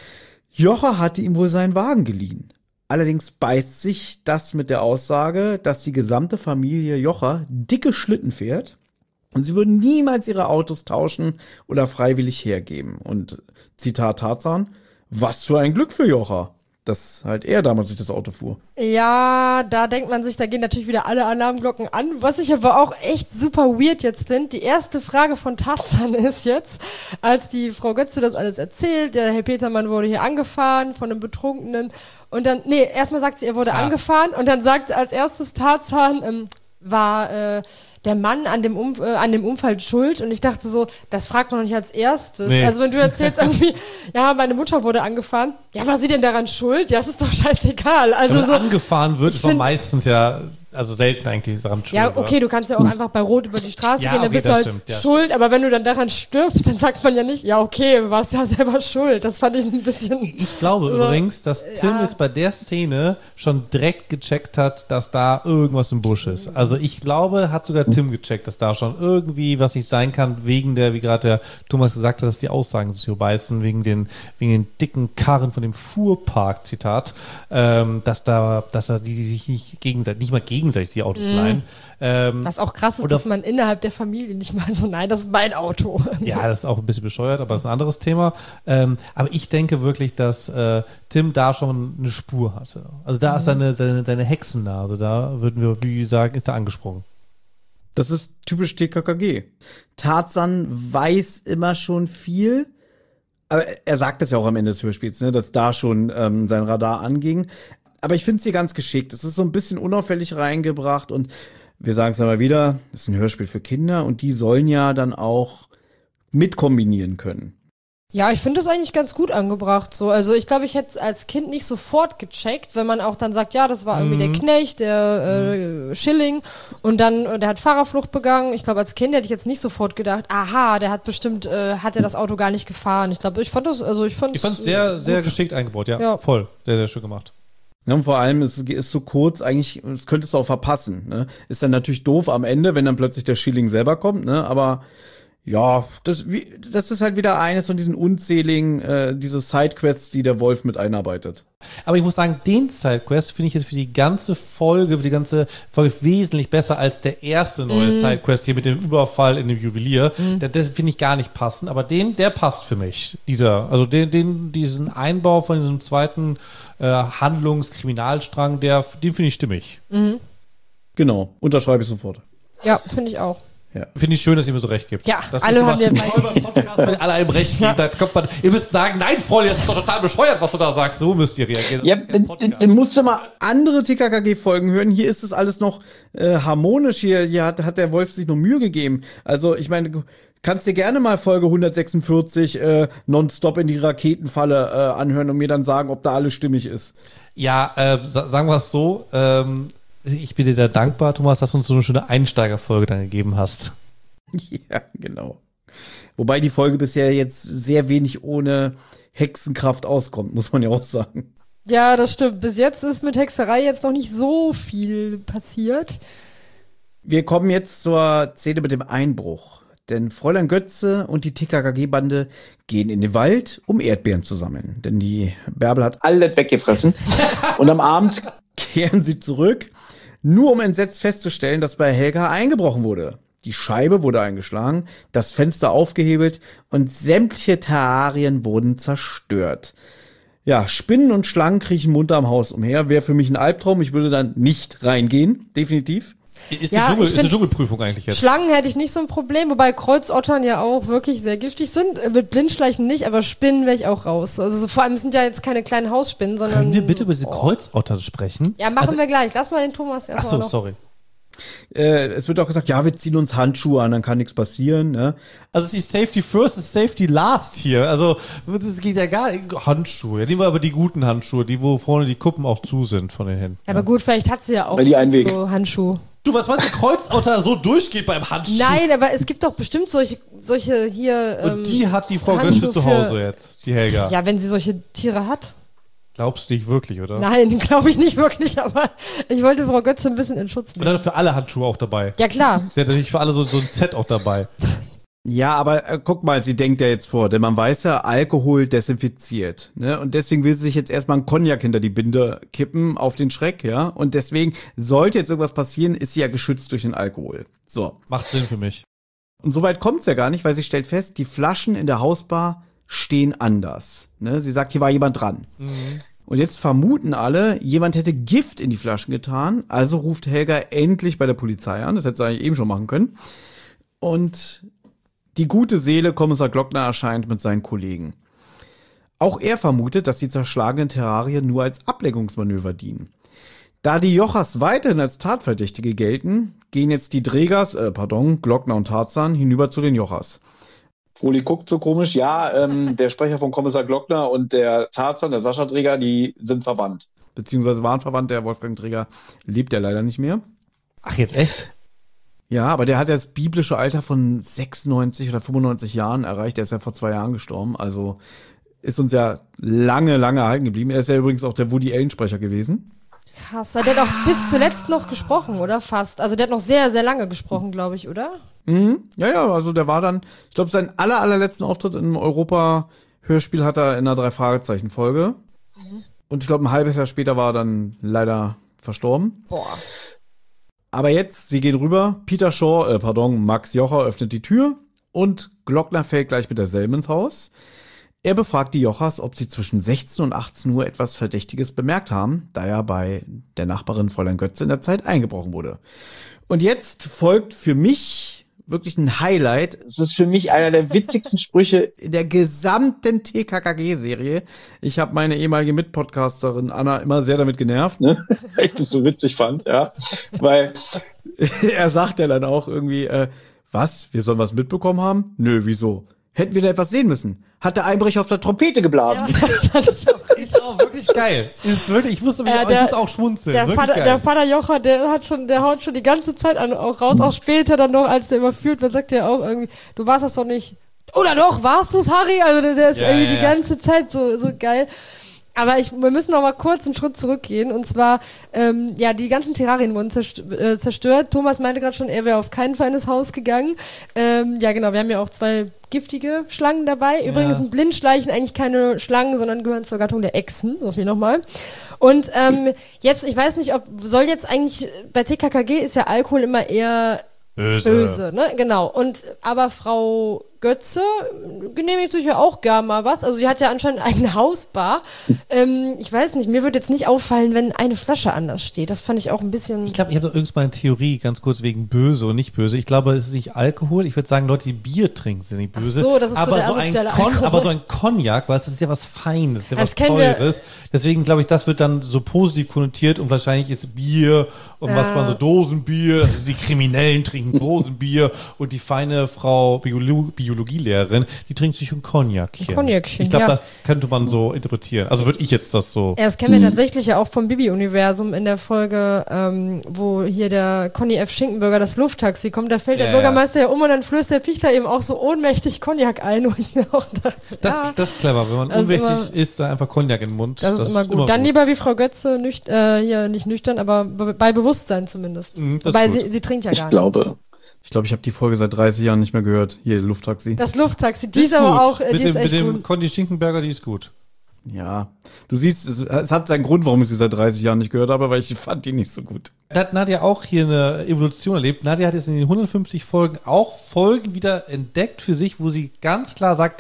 Speaker 2: Jocher hatte ihm wohl seinen Wagen geliehen. Allerdings beißt sich das mit der Aussage, dass die gesamte Familie Jocher dicke Schlitten fährt und sie würden niemals ihre Autos tauschen oder freiwillig hergeben. Und Zitat Tarzan, was für ein Glück für Jocher, dass halt er damals sich das Auto fuhr.
Speaker 4: Ja, da denkt man sich, da gehen natürlich wieder alle Alarmglocken an. Was ich aber auch echt super weird jetzt finde, die erste Frage von Tarzan ist jetzt, als die Frau Götze das alles erzählt, der Herr Petermann wurde hier angefahren von einem Betrunkenen und dann, nee, erstmal sagt sie, er wurde
Speaker 3: ja.
Speaker 4: angefahren und dann sagt als erstes Tarzan, ähm, war äh, der Mann an dem, um, äh, an dem Unfall schuld und ich dachte so, das fragt man doch nicht als erstes. Nee. Also wenn du erzählst irgendwie, ja, meine Mutter wurde angefahren, ja, war sie denn daran schuld? Ja, es ist doch scheißegal. Also
Speaker 3: wenn man
Speaker 4: so,
Speaker 3: angefahren wird, ist man meistens ja, also selten eigentlich daran schuld.
Speaker 4: Ja, okay, oder? Du kannst ja auch einfach bei Rot über die Straße
Speaker 3: ja,
Speaker 4: gehen, dann
Speaker 3: okay,
Speaker 4: bist du halt
Speaker 3: stimmt, ja.
Speaker 4: schuld, aber wenn du dann daran stirbst, dann sagt man ja nicht, ja, okay, du warst ja selber schuld. Das fand ich ein bisschen...
Speaker 3: Ich glaube über, übrigens, dass Tim ja. jetzt bei der Szene schon direkt gecheckt hat, dass da irgendwas im Busch ist. Also ich glaube, hat sogar Tim gecheckt, dass da schon irgendwie was nicht sein kann, wegen der, wie gerade der Thomas gesagt hat, dass die Aussagen sich so beißen, wegen den, wegen den dicken Karren von dem Fuhrpark, Zitat, ähm, dass da, dass da die, die sich nicht gegenseitig, nicht mal gegenseitig die Autos mhm. leihen. Ähm,
Speaker 4: was auch krass ist, dass man innerhalb der Familie nicht mal so, nein, das ist mein Auto.
Speaker 3: Ja, das ist auch ein bisschen bescheuert, aber das ist ein anderes Thema. Ähm, aber ich denke wirklich, dass äh, Tim da schon eine Spur hatte. Also da mhm. ist seine, seine, seine Hexennase, da würden wir, wie sagen, ist da angesprungen.
Speaker 2: Das ist typisch T K K G. Tarzan weiß immer schon viel, aber er sagt das ja auch am Ende des Hörspiels, ne, dass da schon ähm, sein Radar anging. Aber ich finde es hier ganz geschickt. Es ist so ein bisschen unauffällig reingebracht und wir sagen es aber wieder, es ist ein Hörspiel für Kinder und die sollen ja dann auch mit kombinieren können.
Speaker 4: Ja, ich finde das eigentlich ganz gut angebracht so. Also ich glaube, ich hätte es als Kind nicht sofort gecheckt, wenn man auch dann sagt, ja, das war irgendwie mhm. der Knecht, der äh, Schilling und dann, äh, der hat Fahrerflucht begangen. Ich glaube, als Kind hätte ich jetzt nicht sofort gedacht, aha, der hat bestimmt, äh, hat er das Auto gar nicht gefahren. Ich glaube, ich fand das, also ich fand
Speaker 3: Ich fand es sehr, gut. sehr geschickt eingebaut, ja, ja, voll, sehr, sehr schön gemacht.
Speaker 2: Ja, und vor allem, es ist so kurz, eigentlich, das könntest du auch verpassen, ne? Ist dann natürlich doof am Ende, wenn dann plötzlich der Schilling selber kommt, ne? Aber ja, das, wie, das ist halt wieder eines von diesen unzähligen, äh, diese Sidequests, die der Wolf mit einarbeitet.
Speaker 3: Aber ich muss sagen, den Sidequest finde ich jetzt für die ganze Folge, für die ganze Folge wesentlich besser als der erste neue mm. Sidequest hier mit dem Überfall in dem Juwelier. Mm. Das, das finde ich gar nicht passend, aber den, der passt für mich. Dieser, also den, den, diesen Einbau von diesem zweiten äh, Handlungskriminalstrang, der, den finde ich stimmig.
Speaker 4: Mm.
Speaker 2: Genau, unterschreibe ich sofort.
Speaker 4: Ja, finde ich auch.
Speaker 3: Ja. Finde ich schön, dass ihr mir so recht gibt.
Speaker 4: Ja,
Speaker 3: das
Speaker 4: alle
Speaker 3: ist
Speaker 4: haben wir
Speaker 3: Podcast, wenn alle einem recht geben, dann kommt man, ihr müsst sagen, nein, Freunde, das ist doch total bescheuert, was du da sagst. So müsst ihr reagieren.
Speaker 2: Ja, dann musst du mal andere T K K G-Folgen hören. Hier ist es alles noch äh, harmonisch. Hier, hier hat, hat der Wolf sich noch Mühe gegeben. Also, ich meine, du kannst dir gerne mal Folge hundertsechsundvierzig äh, nonstop in die Raketenfalle äh, anhören und mir dann sagen, ob da alles stimmig ist.
Speaker 3: Ja, äh, sagen wir es so, ähm, ich bin dir da dankbar, Thomas, dass du uns so eine schöne Einsteigerfolge dann gegeben hast.
Speaker 2: Ja, genau. Wobei die Folge bisher jetzt sehr wenig ohne Hexenkraft auskommt, muss man ja auch sagen.
Speaker 4: Ja, das stimmt. Bis jetzt ist mit Hexerei jetzt noch nicht so viel passiert.
Speaker 2: Wir kommen jetzt zur Szene mit dem Einbruch. Denn Fräulein Götze und die T K K G-Bande gehen in den Wald, um Erdbeeren zu sammeln. Denn die Bärbel hat alles weggefressen. Und am Abend kehren sie zurück, nur um entsetzt festzustellen, dass bei Helga eingebrochen wurde. Die Scheibe wurde eingeschlagen, das Fenster aufgehebelt und sämtliche Terrarien wurden zerstört. Ja, Spinnen und Schlangen kriechen munter am Haus umher. Wäre für mich ein Albtraum. Ich würde dann nicht reingehen, definitiv.
Speaker 3: Ist,
Speaker 4: ja,
Speaker 3: die Dschungel, ist eine Dschungelprüfung eigentlich jetzt?
Speaker 4: Schlangen hätte ich nicht so ein Problem, wobei Kreuzottern ja auch wirklich sehr giftig sind. Mit Blindschleichen nicht, aber Spinnen wäre ich auch raus. Also so, vor allem sind ja jetzt keine kleinen Hausspinnen, sondern...
Speaker 3: Können wir bitte über diese oh. Kreuzottern sprechen?
Speaker 4: Ja, machen also, wir gleich. Lass mal den Thomas erstmal
Speaker 3: Ach so,
Speaker 4: noch.
Speaker 3: sorry.
Speaker 2: Äh, es wird auch gesagt, ja, wir ziehen uns Handschuhe an, dann kann nichts passieren. Ne?
Speaker 3: Also es ist die Safety first, ist Safety last hier. Also es geht ja gar nicht. Handschuhe, ja, nehmen wir aber die guten Handschuhe, die wo vorne die Kuppen auch zu sind von den Händen.
Speaker 4: Ja, aber gut, vielleicht hat sie ja auch
Speaker 5: Weil die Einweg.
Speaker 4: so Handschuhe.
Speaker 3: Du, was meinst du, Kreuzotter so durchgeht beim Handschuh?
Speaker 4: Nein, aber es gibt doch bestimmt solche, solche hier. Ähm,
Speaker 3: Und die hat die Frau
Speaker 4: Handschuhe
Speaker 3: Götze zu
Speaker 4: für-
Speaker 3: Hause jetzt, die Helga.
Speaker 4: Ja, wenn sie solche Tiere hat.
Speaker 3: Glaubst du nicht wirklich, oder?
Speaker 4: Nein, glaube ich nicht wirklich, aber ich wollte Frau Götze ein bisschen in Schutz
Speaker 3: Und
Speaker 4: nehmen.
Speaker 3: dann für alle Handschuhe auch dabei.
Speaker 4: Ja, klar.
Speaker 3: Sie hat natürlich für alle so, so ein Set auch dabei.
Speaker 2: Ja, aber äh, guck mal, sie denkt ja jetzt vor, denn man weiß ja, Alkohol desinfiziert, ne? Und deswegen will sie sich jetzt erstmal einen Cognac hinter die Binde kippen auf den Schreck, ja? Und deswegen, sollte jetzt irgendwas passieren, ist sie ja geschützt durch den Alkohol. So.
Speaker 3: Macht Sinn für mich.
Speaker 2: Und so weit kommt's ja gar nicht, weil sie stellt fest, die Flaschen in der Hausbar stehen anders, ne? Sie sagt, hier war jemand dran.
Speaker 3: Mhm.
Speaker 2: Und jetzt vermuten alle, jemand hätte Gift in die Flaschen getan, also ruft Helga endlich bei der Polizei an, das hätte sie eigentlich eben schon machen können. Und die gute Seele Kommissar Glockner erscheint mit seinen Kollegen. Auch er vermutet, dass die zerschlagenen Terrarien nur als Ablenkungsmanöver dienen. Da die Jochas weiterhin als Tatverdächtige gelten, gehen jetzt die Drägers, äh, pardon, Glockner und Tarzan hinüber zu den Jochas.
Speaker 5: Froli guckt so komisch. Ja, ähm, der Sprecher von Kommissar Glockner und der Tarzan, der Sascha Dräger, die sind verwandt.
Speaker 2: Beziehungsweise waren verwandt, der Wolfgang Dräger lebt ja leider nicht mehr.
Speaker 3: Ach, jetzt echt?
Speaker 2: Ja, aber der hat ja das biblische Alter von sechsundneunzig oder fünfundneunzig Jahren erreicht. Der ist ja vor zwei Jahren gestorben. Also ist uns ja lange, lange erhalten geblieben. Er ist ja übrigens auch der Woody Allen-Sprecher gewesen.
Speaker 4: Krass. Der hat auch bis zuletzt noch gesprochen, oder? Fast. Also der hat noch sehr, sehr lange gesprochen, glaube ich, oder?
Speaker 2: Mhm. Ja, ja, also der war dann, ich glaube, seinen aller, allerletzten Auftritt im Europa-Hörspiel hat er in einer Drei-Fragezeichen-Folge. Mhm. Und ich glaube, ein halbes Jahr später war er dann leider verstorben.
Speaker 4: Boah.
Speaker 2: Aber jetzt, sie gehen rüber, Peter Shaw, äh, pardon, Max Jocher öffnet die Tür und Glockner fällt gleich mit derselben ins Haus. Er befragt die Jochas, ob sie zwischen sechzehn und achtzehn Uhr etwas Verdächtiges bemerkt haben, da ja bei der Nachbarin Fräulein Götze in der Zeit eingebrochen wurde. Und jetzt folgt für mich wirklich ein Highlight
Speaker 5: Das ist für mich einer der witzigsten Sprüche.
Speaker 2: in der gesamten T K K G-Serie. Ich habe meine ehemalige Mitpodcasterin Anna immer sehr damit genervt.
Speaker 5: Ne? Ich das so witzig fand, ja. Weil,
Speaker 2: Er sagt ja dann auch irgendwie, äh, was, wir sollen was mitbekommen haben? Nö, wieso? Hätten wir da etwas sehen müssen? Hat der Einbrecher auf der Trompete geblasen?
Speaker 4: Das fand ich auch.
Speaker 3: Ist auch wirklich geil. Ist wirklich, ich musste
Speaker 4: Ja,
Speaker 3: ich
Speaker 4: der-
Speaker 3: muss auch schmunzeln.
Speaker 4: Der
Speaker 3: Wirklich
Speaker 4: Vater,
Speaker 3: geil.
Speaker 4: der Vater Jocher, der hat schon, der haut schon die ganze Zeit an, auch raus, auch später dann noch, als der überführt wird, sagt er auch irgendwie, du warst das doch nicht. Oder doch, warst du's, Harry? Also der, der ist
Speaker 3: Ja,
Speaker 4: irgendwie
Speaker 3: ja,
Speaker 4: die
Speaker 3: ja.
Speaker 4: ganze Zeit so, so geil. Aber ich, wir müssen noch mal kurz einen Schritt zurückgehen. Und zwar, ähm, ja, die ganzen Terrarien wurden zerst- äh, zerstört. Thomas meinte gerade schon, er wäre auf keinen Fall in das Haus gegangen. Ähm, ja, genau, wir haben ja auch zwei giftige Schlangen dabei. Übrigens sind Blindschleichen eigentlich keine Schlangen, sondern gehören zur Gattung der Echsen. So viel nochmal. Und ähm, jetzt, ich weiß nicht, ob, soll jetzt eigentlich, bei T K K G ist ja Alkohol immer eher
Speaker 3: Böse.
Speaker 4: böse, ne? Genau. Und aber Frau Götze genehmigt sich ja auch gar mal was. Also sie hat ja anscheinend eine eigene Hausbar. ähm, ich weiß nicht, mir würde jetzt nicht auffallen, wenn eine Flasche anders steht. Das fand ich auch ein bisschen.
Speaker 3: Ich glaube, ich habe doch irgendwann mal eine Theorie, ganz kurz wegen böse und nicht böse. Ich glaube, es ist nicht Alkohol. Ich würde sagen, Leute, die Bier trinken, sind nicht böse.
Speaker 4: Ach so, das ist so
Speaker 3: aber
Speaker 4: der
Speaker 3: so ein
Speaker 4: asoziale
Speaker 3: Con-
Speaker 4: Alkohol.
Speaker 3: Aber so ein Cognac, weil es ist ja was Feines, ist ja
Speaker 4: Das
Speaker 3: was
Speaker 4: kennen wir-
Speaker 3: Teures. Deswegen glaube ich, das wird dann so positiv konnotiert und wahrscheinlich ist Bier und was man so Dosenbier, also die Kriminellen trinken Dosenbier und die feine Frau Biolo- Biologielehrerin, die trinkt sich ein Cognacchen.
Speaker 4: Ein Cognacchen,
Speaker 3: Ich glaube,
Speaker 4: ja.
Speaker 3: das könnte man so interpretieren. Also würde ich jetzt das so.
Speaker 4: Ja, das kennen wir tatsächlich ja auch vom Bibi-Universum in der Folge, ähm, wo hier der Conny F. Schinkenberger das Lufttaxi kommt. Da fällt
Speaker 3: Ja,
Speaker 4: der Bürgermeister ja um und dann flößt der Pichler eben auch so ohnmächtig Cognac ein, wo ich mir auch dachte,
Speaker 3: Das,
Speaker 4: ja,
Speaker 3: das ist clever, wenn man
Speaker 4: Das ist
Speaker 3: unwichtig
Speaker 4: immer-
Speaker 3: ist, da einfach Cognac in den Mund.
Speaker 4: das, ist immer gut. Dann lieber wie Frau Götze, nüch äh, hier nicht nüchtern, aber be- bei Bewusstsein zumindest.
Speaker 3: Mhm, das ist
Speaker 4: Wobei
Speaker 3: gut.
Speaker 4: sie, sie trinkt ja
Speaker 5: ich
Speaker 4: gar
Speaker 5: glaube,
Speaker 2: Ich glaube, ich habe die Folge seit dreißig Jahren nicht mehr gehört. Hier, Lufttaxi.
Speaker 4: nicht. Das Lufttaxi, die
Speaker 3: Die
Speaker 4: ist aber auch, äh,
Speaker 3: mit
Speaker 4: die
Speaker 3: dem,
Speaker 4: ist
Speaker 3: mit
Speaker 4: echt
Speaker 3: dem
Speaker 4: gut.
Speaker 3: Conny Schinkenberger, die ist gut.
Speaker 2: Ja, du siehst, es, es hat seinen Grund, warum ich sie seit dreißig Jahren nicht gehört habe, weil ich fand die nicht so gut.
Speaker 3: Da hat Nadja auch hier eine Evolution erlebt. Nadja hat jetzt in den hundertfünfzig Folgen auch Folgen wieder entdeckt für sich, wo sie ganz klar sagte,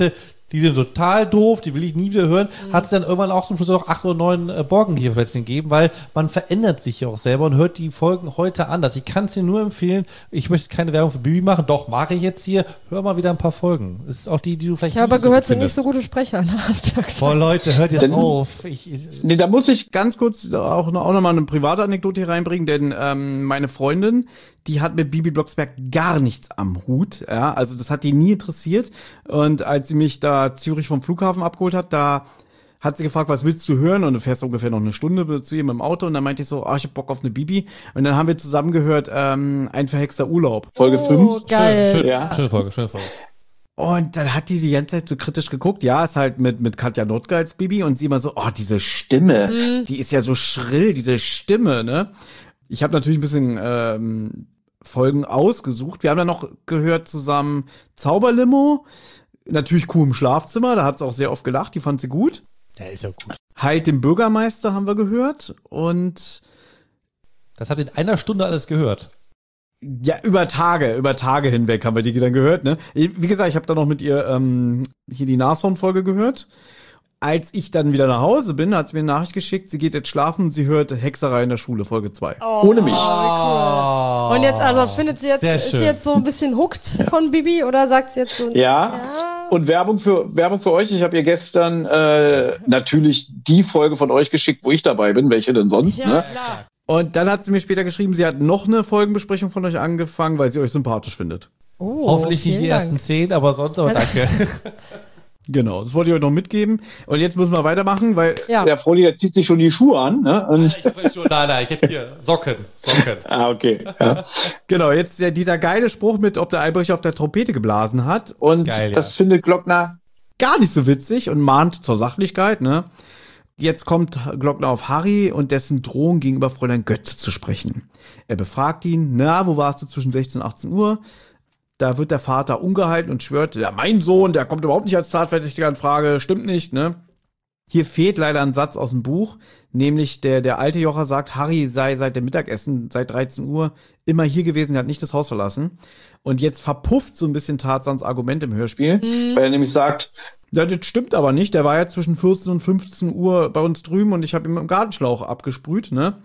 Speaker 3: Die sind total doof, die will ich nie wieder hören. Mhm. Hat es dann irgendwann auch zum Schluss noch acht oder neun äh, Borkenkäferplätzchen gegeben, weil man verändert sich ja auch selber und hört die Folgen heute anders. Ich kann es dir nur empfehlen, ich möchte keine Werbung für Bibi machen, doch, mache ich jetzt hier, hör mal wieder ein paar Folgen. Das ist auch die, die du vielleicht
Speaker 4: ich habe aber
Speaker 3: so
Speaker 4: gehört, sind nicht so gute Sprecher, hast du gesagt.
Speaker 3: Voll Leute, hört jetzt
Speaker 5: Denn,
Speaker 3: auf. Ich, ich,
Speaker 5: nee, da muss ich
Speaker 2: ganz kurz auch noch, auch noch mal eine private Anekdote hier reinbringen, denn ähm, meine Freundin, die hat mit Bibi Blocksberg gar nichts am Hut, ja, also das hat die nie interessiert und als sie mich da Zürich vom Flughafen abgeholt hat, da hat sie gefragt, was willst du hören und du fährst ungefähr noch eine Stunde zu ihr mit dem Auto und dann meinte ich so, ah, ich hab Bock auf eine Bibi und dann haben wir zusammen gehört, ähm, ein verhexter Urlaub.
Speaker 5: Folge fünf.
Speaker 4: Oh, geil.
Speaker 3: schön, schön,
Speaker 5: Ja.
Speaker 3: schöne Folge, schöne Folge.
Speaker 2: Und dann hat die die ganze Zeit so kritisch geguckt, ja, ist halt mit mit Katja Notke als Bibi und sie immer so, oh, diese Stimme,
Speaker 4: Mhm.
Speaker 2: die ist ja so schrill, diese Stimme, ne? Ich habe natürlich ein bisschen ähm, Folgen ausgesucht. Wir haben dann noch gehört zusammen Zauberlimo, natürlich Kuh im Schlafzimmer, da hat sie auch sehr oft gelacht, die fand sie gut.
Speaker 3: Der ist ja gut.
Speaker 2: Halt den Bürgermeister haben wir gehört und
Speaker 3: Das habt ihr in einer Stunde alles gehört.
Speaker 2: ja, über Tage, über Tage hinweg haben wir die dann gehört, ne? Wie gesagt, ich habe da noch mit ihr ähm, hier die Nashorn-Folge gehört. Als ich dann wieder nach Hause bin, hat sie mir eine Nachricht geschickt, sie geht jetzt schlafen und sie hört Hexerei in der Schule, Folge zwei.
Speaker 4: Oh,
Speaker 5: Ohne mich.
Speaker 4: wie cool. Und jetzt, also findet sie jetzt,
Speaker 3: Sehr
Speaker 4: ist
Speaker 3: schön.
Speaker 4: sie jetzt so ein bisschen hooked von Bibi oder sagt sie jetzt so?
Speaker 5: Ja.
Speaker 4: ja.
Speaker 5: Und Werbung für Werbung für euch. Ich habe ihr gestern äh, natürlich die Folge von euch geschickt, wo ich dabei bin. Welche denn sonst?
Speaker 4: Ja,
Speaker 5: Ne?
Speaker 4: klar.
Speaker 2: Und dann hat sie mir später geschrieben, sie hat noch eine Folgenbesprechung von euch angefangen, weil sie euch sympathisch findet.
Speaker 4: Oh,
Speaker 3: Hoffentlich nicht die
Speaker 4: vielen
Speaker 3: ersten
Speaker 4: Dank.
Speaker 3: zehn, aber sonst aber danke.
Speaker 2: Genau, das wollte ich euch noch mitgeben. Und jetzt müssen wir weitermachen, weil
Speaker 4: Ja.
Speaker 5: Der Frolli, der zieht sich schon die Schuhe an. Ne? Und,
Speaker 3: Ich hab schon, nein, nein, ich hab hier Socken, Socken.
Speaker 5: ah, okay. Ja.
Speaker 2: genau, jetzt ja, dieser geile Spruch mit, ob der Einbrecher auf der Trompete geblasen hat.
Speaker 5: Und
Speaker 3: Geil, ja.
Speaker 5: das findet Glockner.
Speaker 2: Gar nicht so witzig und mahnt zur Sachlichkeit, ne? Jetzt kommt Glockner auf Harry und dessen Drohung gegenüber Fräulein Götze zu sprechen. Er befragt ihn, na, wo warst du zwischen sechzehn und achtzehn Uhr? Da wird der Vater ungehalten und schwört, ja, mein Sohn, der kommt überhaupt nicht als Tatverdächtiger in Frage, stimmt nicht, ne? Hier fehlt leider ein Satz aus dem Buch, nämlich der, der alte Jocher sagt, Harry sei seit dem Mittagessen, seit dreizehn Uhr, immer hier gewesen, er hat nicht das Haus verlassen. Und jetzt verpufft so ein bisschen Tarzans Argument im Hörspiel.
Speaker 5: Weil er nämlich sagt,
Speaker 2: Ja, das stimmt aber nicht. Der war ja zwischen vierzehn und fünfzehn Uhr bei uns drüben und ich habe ihm im Gartenschlauch abgesprüht, ne?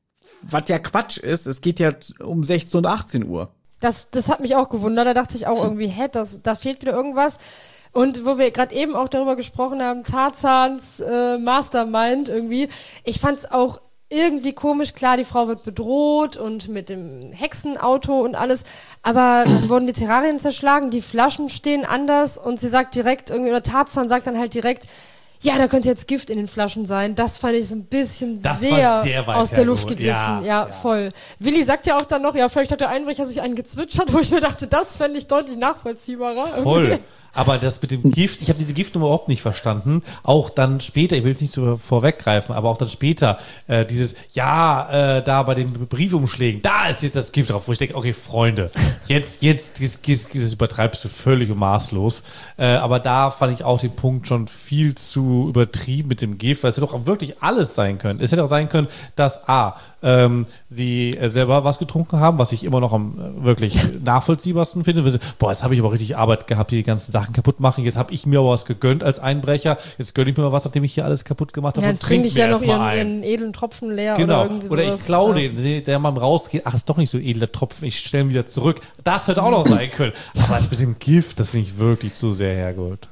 Speaker 2: Was ja Quatsch ist, es geht ja um sechzehn und achtzehn Uhr.
Speaker 4: Das, das hat mich auch gewundert. Da dachte ich auch irgendwie, hä, das, da fehlt wieder irgendwas. Und wo wir gerade eben auch darüber gesprochen haben, Tarzans äh, Mastermind irgendwie. Ich fand's auch irgendwie komisch. Klar, die Frau wird bedroht und mit dem Hexenauto und alles. Aber dann wurden die Terrarien zerschlagen, die Flaschen stehen anders und sie sagt direkt irgendwie, oder Tarzan sagt dann halt direkt, ja, da könnte jetzt Gift in den Flaschen sein. Das fand ich so ein bisschen
Speaker 3: Das
Speaker 4: sehr,
Speaker 3: war sehr weit
Speaker 4: aus der Luft
Speaker 3: hergeholt.
Speaker 4: gegriffen.
Speaker 3: Ja,
Speaker 4: Ja,
Speaker 3: ja.
Speaker 4: voll. Willi sagt ja auch dann noch, ja, vielleicht hat der Einbrecher sich einen gezwitschert, wo ich mir dachte, das fände ich deutlich nachvollziehbarer.
Speaker 3: Voll.
Speaker 4: Irgendwie.
Speaker 3: Aber das mit dem Gift, ich habe diese Giftnummer überhaupt nicht verstanden. Auch dann später, ich will es nicht so vorweggreifen, aber auch dann später äh, dieses, ja, äh, da bei den Briefumschlägen, da ist jetzt das Gift drauf, wo ich denke, okay, Freunde, jetzt, jetzt, dieses, dieses übertreibst du völlig und maßlos. Äh, aber da fand ich auch den Punkt schon viel zu übertrieben mit dem Gift, weil es hätte doch auch wirklich alles sein können. Es hätte auch sein können, dass A, ähm, sie äh, selber was getrunken haben, was ich immer noch am äh, wirklich nachvollziehbarsten finde. Sie, boah, jetzt habe ich aber richtig Arbeit gehabt, hier die ganzen Sachen kaputt machen. Jetzt habe ich mir aber was gegönnt als Einbrecher. Jetzt gönne ich mir mal was, nachdem ich hier alles kaputt gemacht habe.
Speaker 4: Ja,
Speaker 3: und
Speaker 4: jetzt trinke
Speaker 3: trink
Speaker 4: ich
Speaker 3: mir
Speaker 4: ja noch
Speaker 3: erst mal
Speaker 4: ihren,
Speaker 3: ein.
Speaker 4: ihren edlen Tropfen leer
Speaker 3: Genau.
Speaker 4: oder irgendwie
Speaker 3: Oder
Speaker 4: sowas.
Speaker 3: ich klaue
Speaker 4: ja.
Speaker 3: den, der mal rausgeht, ach, ist doch nicht so edler Tropfen, ich stelle ihn wieder zurück. Das hätte auch noch sein können. Aber das mit dem Gift, das finde ich wirklich zu sehr hergeholt.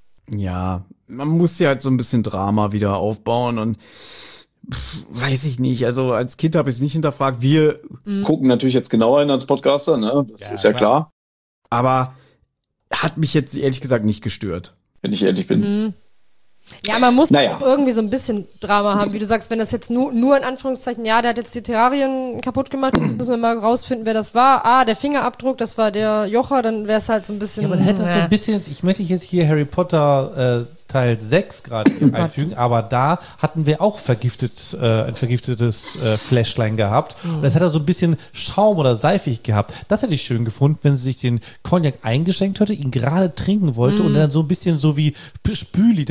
Speaker 2: Ja, man muss ja halt so ein bisschen Drama wieder aufbauen und pff, weiß ich nicht. Also als Kind habe ich es nicht hinterfragt. Wir,
Speaker 5: gucken natürlich jetzt genauer hin als Podcaster, ne? Das
Speaker 3: Ja,
Speaker 5: ist ja
Speaker 3: klar.
Speaker 5: klar,
Speaker 2: aber hat mich jetzt ehrlich gesagt nicht gestört.
Speaker 5: wenn ich ehrlich bin.
Speaker 4: Mhm. Ja, man muss
Speaker 5: Naja.
Speaker 4: auch irgendwie so ein bisschen Drama haben, wie du sagst, wenn das jetzt nur, nur in Anführungszeichen, ja, der hat jetzt die Terrarien kaputt gemacht, jetzt müssen wir mal rausfinden, wer das war. Ah, der Fingerabdruck, das war der Jocher, dann wäre es halt so ein bisschen.
Speaker 3: Ja, man hätte so
Speaker 4: äh,
Speaker 3: ein bisschen, ich möchte jetzt hier Harry Potter äh, Teil sechs gerade einfügen, aber da hatten wir auch vergiftet, äh, ein vergiftetes äh, Fläschlein gehabt. Und das hat er so ein bisschen Schaum oder seifig gehabt. Das hätte ich schön gefunden, wenn sie sich den Cognac eingeschenkt hätte, ihn gerade trinken wollte und dann so ein bisschen so wie Spüli dann auf einmal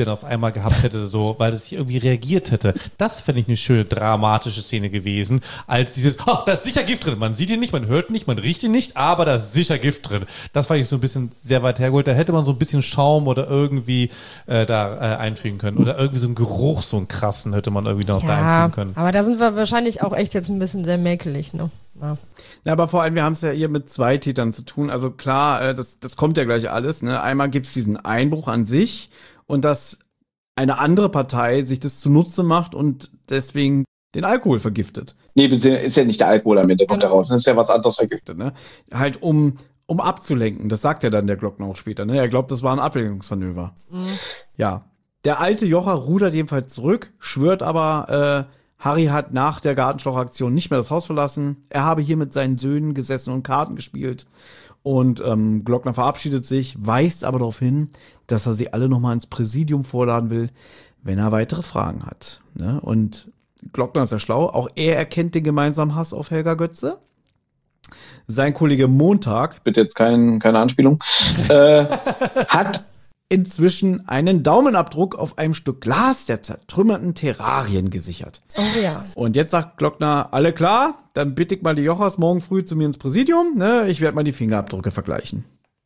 Speaker 3: mal gehabt hätte, so, weil es sich irgendwie reagiert hätte. Das fände ich eine schöne, dramatische Szene gewesen, als dieses, oh, da ist sicher Gift drin. Man sieht ihn nicht, man hört ihn nicht, man riecht ihn nicht, aber da ist sicher Gift drin. Das fand ich so ein bisschen sehr weit hergeholt. Da hätte man so ein bisschen Schaum oder irgendwie äh, da äh, einfügen können. Oder irgendwie so einen Geruch, so einen krassen, hätte man irgendwie noch
Speaker 4: ja,
Speaker 3: da einfügen können.
Speaker 4: Aber da sind wir wahrscheinlich auch echt jetzt ein bisschen sehr mäkelig, ne? Ja.
Speaker 2: Ja, aber vor allem, wir haben es ja hier mit zwei Tätern zu tun. Also klar, äh, das, das kommt ja gleich alles. Ne? Einmal gibt's diesen Einbruch an sich und dass eine andere Partei sich das zunutze macht und deswegen den Alkohol vergiftet.
Speaker 5: Nee, ist ja nicht der Alkohol am Ende, kommt
Speaker 4: Genau.
Speaker 5: da raus. Das ist ja was anderes vergiftet.
Speaker 2: Ne? Halt um, um abzulenken. Das sagt ja dann der Glockner auch später. Ne? Er glaubt, das war ein Ablenkungsmanöver.
Speaker 4: Mhm.
Speaker 2: Ja. Der alte Jocher rudert jedenfalls zurück, schwört aber, äh, Harry hat nach der Gartenschlauchaktion nicht mehr das Haus verlassen. Er habe hier mit seinen Söhnen gesessen und Karten gespielt. Und ähm, Glockner verabschiedet sich, weist aber darauf hin, dass er sie alle nochmal ins Präsidium vorladen will, wenn er weitere Fragen hat. Ne? Und Glockner ist ja schlau. Auch er erkennt den gemeinsamen Hass auf Helga Götze. Sein Kollege Montag,
Speaker 5: Bitte jetzt kein, keine Anspielung, äh, hat
Speaker 2: inzwischen einen Daumenabdruck auf einem Stück Glas der zertrümmerten Terrarien gesichert.
Speaker 4: Oh ja.
Speaker 2: Und jetzt sagt Glockner, alle klar, dann bitte ich mal die Jochers morgen früh zu mir ins Präsidium, ne? Ich werde mal die Fingerabdrücke vergleichen.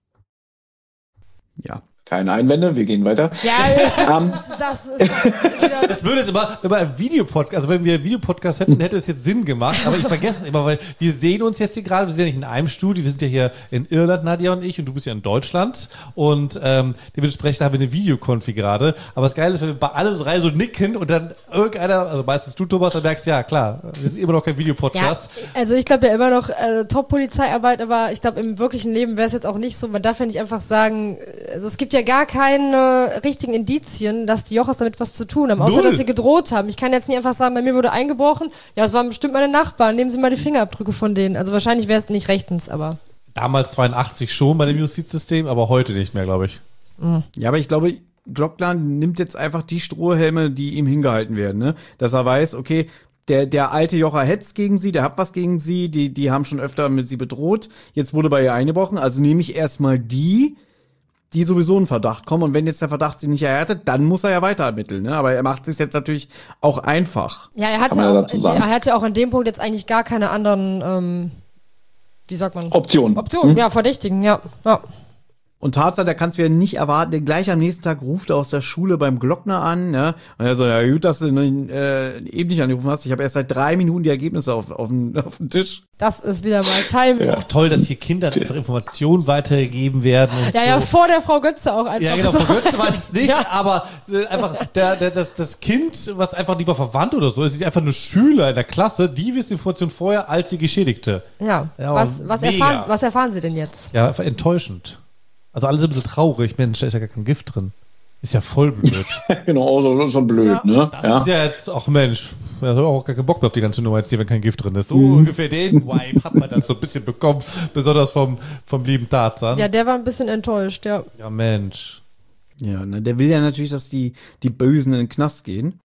Speaker 2: Ja.
Speaker 5: keine Einwände, wir gehen weiter.
Speaker 4: Ja, das ist,
Speaker 5: Ähm,
Speaker 4: das ist wieder
Speaker 3: Das würde es immer, wenn wir einen Videopodcast, also wenn wir einen Videopodcast hätten, hätte es jetzt Sinn gemacht, aber ich vergesse es immer, weil wir sehen uns jetzt hier gerade, wir sind ja nicht in einem Studio, wir sind ja hier in Irland, Nadja und ich, und du bist ja in Deutschland und ähm, dementsprechend haben wir eine Videokonfi gerade, aber das Geile ist, wenn wir bei alle so drei so nicken und dann irgendeiner, also meistens du, Thomas, dann merkst du, ja klar, wir sind immer noch kein
Speaker 4: ja,
Speaker 3: Videopodcast.
Speaker 4: also ich glaube ja immer noch äh, Top-Polizeiarbeit, aber ich glaube im wirklichen Leben wäre es jetzt auch nicht so, man darf ja nicht einfach sagen, also es gibt ja gar keine richtigen Indizien, dass die Jochers damit was zu tun haben, außer
Speaker 3: Null.
Speaker 4: dass sie gedroht haben. Ich kann jetzt nicht einfach sagen, bei mir wurde eingebrochen, ja, es waren bestimmt meine Nachbarn, nehmen Sie mal die Fingerabdrücke von denen. Also wahrscheinlich wäre es nicht rechtens, aber...
Speaker 3: Damals zweiundachtzig schon bei dem Justizsystem, aber heute nicht mehr, glaube ich.
Speaker 2: Ja, aber ich glaube, Glockner nimmt jetzt einfach die Strohhelme, die ihm hingehalten werden, ne? Dass er weiß, okay, der, der alte Jocher hetzt gegen sie, der hat was gegen sie, die, die haben schon öfter mit sie bedroht. Jetzt wurde bei ihr eingebrochen, also nehme ich erstmal die, die sowieso in Verdacht kommen. Und wenn jetzt der Verdacht sie nicht erhärtet, dann muss er ja weiter ermitteln, ne? Aber er macht es jetzt natürlich auch einfach.
Speaker 4: Ja, er hatte,
Speaker 5: Kann man ja
Speaker 4: auch,
Speaker 5: dazu sagen.
Speaker 4: er hatte auch an dem Punkt jetzt eigentlich gar keine anderen, ähm, wie sagt man?
Speaker 5: Option.
Speaker 4: Optionen, ja, Verdächtigen, ja. ja.
Speaker 2: Und Tarzan, der kann es wieder nicht erwarten, denn gleich am nächsten Tag ruft er aus der Schule beim Glockner an, ne? Und er so, ja gut, dass du ihn, äh, eben nicht angerufen hast. Ich habe erst seit drei Minuten die Ergebnisse auf, auf, dem, auf dem Tisch.
Speaker 4: Das ist wieder mal Timing. Ja,
Speaker 3: Auch toll, dass hier Kindern einfach Informationen weitergegeben werden. Und
Speaker 4: ja,
Speaker 3: so.
Speaker 4: ja, vor der Frau Götze auch einfach.
Speaker 3: Ja, genau,
Speaker 4: so.
Speaker 3: Frau Götze weiß es nicht,
Speaker 4: Ja.
Speaker 3: aber äh, einfach der, der, das, das Kind, was einfach lieber verwandt oder so ist, ist einfach nur Schüler in der Klasse, die wissen Informationen vorher als die Geschädigte.
Speaker 4: Ja,
Speaker 3: Ja,
Speaker 4: was, was,
Speaker 3: mega.
Speaker 4: erfahren, was erfahren Sie denn jetzt?
Speaker 3: Ja, einfach enttäuschend. Also alle sind ein bisschen traurig. Mensch, da ist ja gar kein Gift drin. Ist ja voll blöd.
Speaker 5: Genau, so, so blöd,
Speaker 4: Ja.
Speaker 5: ne?
Speaker 3: Das
Speaker 5: Ja.
Speaker 3: ist ja jetzt, ach Mensch, ich habe auch gar keinen Bock mehr auf die ganze Nummer jetzt hier, wenn kein Gift drin ist. So ungefähr den Vibe hat man dann so ein bisschen bekommen, besonders vom, vom lieben Tarzan.
Speaker 4: Ja, der war ein bisschen enttäuscht, ja.
Speaker 3: Ja, Mensch.
Speaker 2: Ja, ne, der will ja natürlich, dass die, die Bösen in den Knast gehen.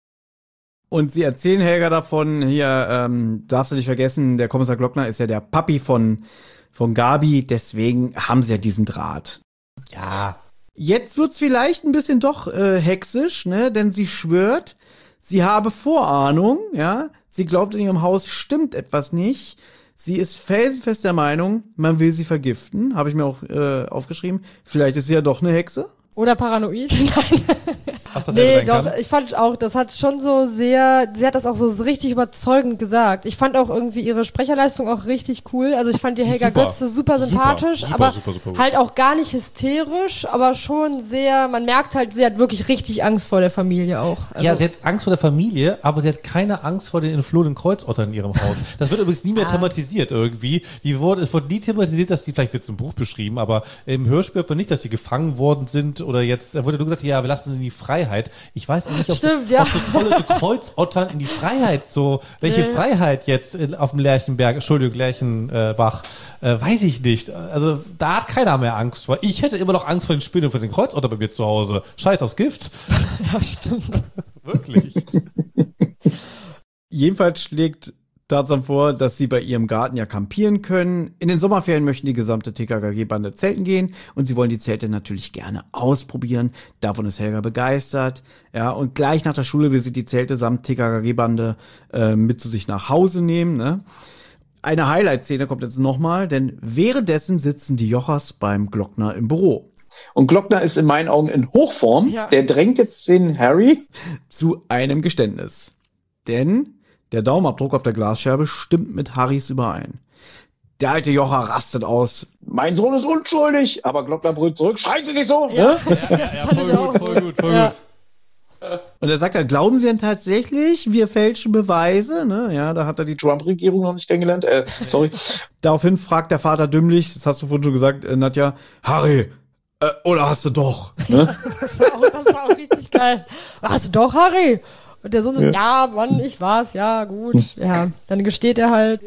Speaker 2: Und sie erzählen Helga davon, hier, ähm, darfst du nicht vergessen, der Kommissar Glockner ist ja der Papi von, von Gabi, deswegen haben sie ja diesen Draht.
Speaker 3: Ja.
Speaker 2: Jetzt wird's vielleicht ein bisschen doch äh, hexisch, ne? Denn sie schwört, sie habe Vorahnung, ja. Sie glaubt, in ihrem Haus stimmt etwas nicht. Sie ist felsenfest der Meinung, man will sie vergiften. Habe ich mir auch äh, aufgeschrieben. Vielleicht ist sie ja doch eine Hexe.
Speaker 4: Oder paranoid. Nein.
Speaker 3: Was das
Speaker 4: Nee,
Speaker 3: hätte sein
Speaker 4: doch,
Speaker 3: kann.
Speaker 4: ich fand auch, das hat schon so sehr, sie hat das auch so richtig überzeugend gesagt. Ich fand auch irgendwie ihre Sprecherleistung auch richtig cool. Also ich fand die
Speaker 3: Die
Speaker 4: Helga
Speaker 3: super.
Speaker 4: Götze super
Speaker 3: Super,
Speaker 4: sympathisch,
Speaker 3: super,
Speaker 4: aber
Speaker 3: super, super gut.
Speaker 4: halt auch gar nicht hysterisch, aber schon sehr, man merkt halt, sie hat wirklich richtig Angst vor der Familie auch. Also,
Speaker 3: Ja, sie hat Angst vor der Familie, aber sie hat keine Angst vor den entflohenen Kreuzottern in ihrem Haus. Das wird übrigens nie mehr thematisiert irgendwie. Die wurde, es wurde nie thematisiert, dass die, vielleicht wird es im Buch beschrieben, aber im Hörspiel hört man nicht, dass sie gefangen worden sind oder jetzt, da wurde nur gesagt, ja, wir lassen sie in die Freiheit. Ich weiß auch nicht, ob,
Speaker 4: Stimmt,
Speaker 3: so,
Speaker 4: ja.
Speaker 3: ob so tolle so Kreuzottern in die Freiheit so, welche
Speaker 4: Nee.
Speaker 3: Freiheit jetzt in, auf dem Lerchenberg, Entschuldigung, Lerchenbach, äh, weiß ich nicht. Also da hat keiner mehr Angst vor. Ich hätte immer noch Angst vor den Spinnen und vor den Kreuzottern bei mir zu Hause. Scheiß aufs Gift.
Speaker 4: ja, stimmt.
Speaker 3: Wirklich.
Speaker 2: Jedenfalls schlägt Tarzan vor, dass sie bei ihrem Garten ja campieren können. In den Sommerferien möchten die gesamte T K K G-Bande zelten gehen und sie wollen die Zelte natürlich gerne ausprobieren. Davon ist Helga begeistert. Ja, und gleich nach der Schule will sie die Zelte samt T K K G-Bande äh, mit zu sich nach Hause nehmen. Ne? Eine Highlight-Szene kommt jetzt nochmal, denn währenddessen sitzen die Jochers beim Glockner im Büro.
Speaker 5: Und Glockner ist in meinen Augen in Hochform.
Speaker 4: Ja.
Speaker 5: Der drängt jetzt den Harry
Speaker 2: zu einem Geständnis. Denn der Daumenabdruck auf der Glasscherbe stimmt mit Harrys überein. Der alte Jocher rastet aus.
Speaker 5: Mein Sohn ist unschuldig, aber Glockner brüllt zurück. Schreien Sie nicht so!
Speaker 4: Ja.
Speaker 5: Ne?
Speaker 3: Ja, ja, voll gut, voll gut, voll
Speaker 4: Ja.
Speaker 3: gut.
Speaker 2: Und er sagt dann, glauben Sie denn tatsächlich, wir fälschen Beweise? Ne? Ja, da hat er die
Speaker 5: Trump-Regierung noch nicht kennengelernt. Äh, sorry.
Speaker 2: Daraufhin fragt der Vater dümmlich, das hast du vorhin schon gesagt, äh, Nadja, Harry, äh, oder hast du doch?
Speaker 5: Ne?
Speaker 4: Das war, auch, das war auch richtig geil. Hast du doch, Harry? Und der Sohn so, ja, ja Mann, ich war's, ja, gut. Ja, dann gesteht er halt.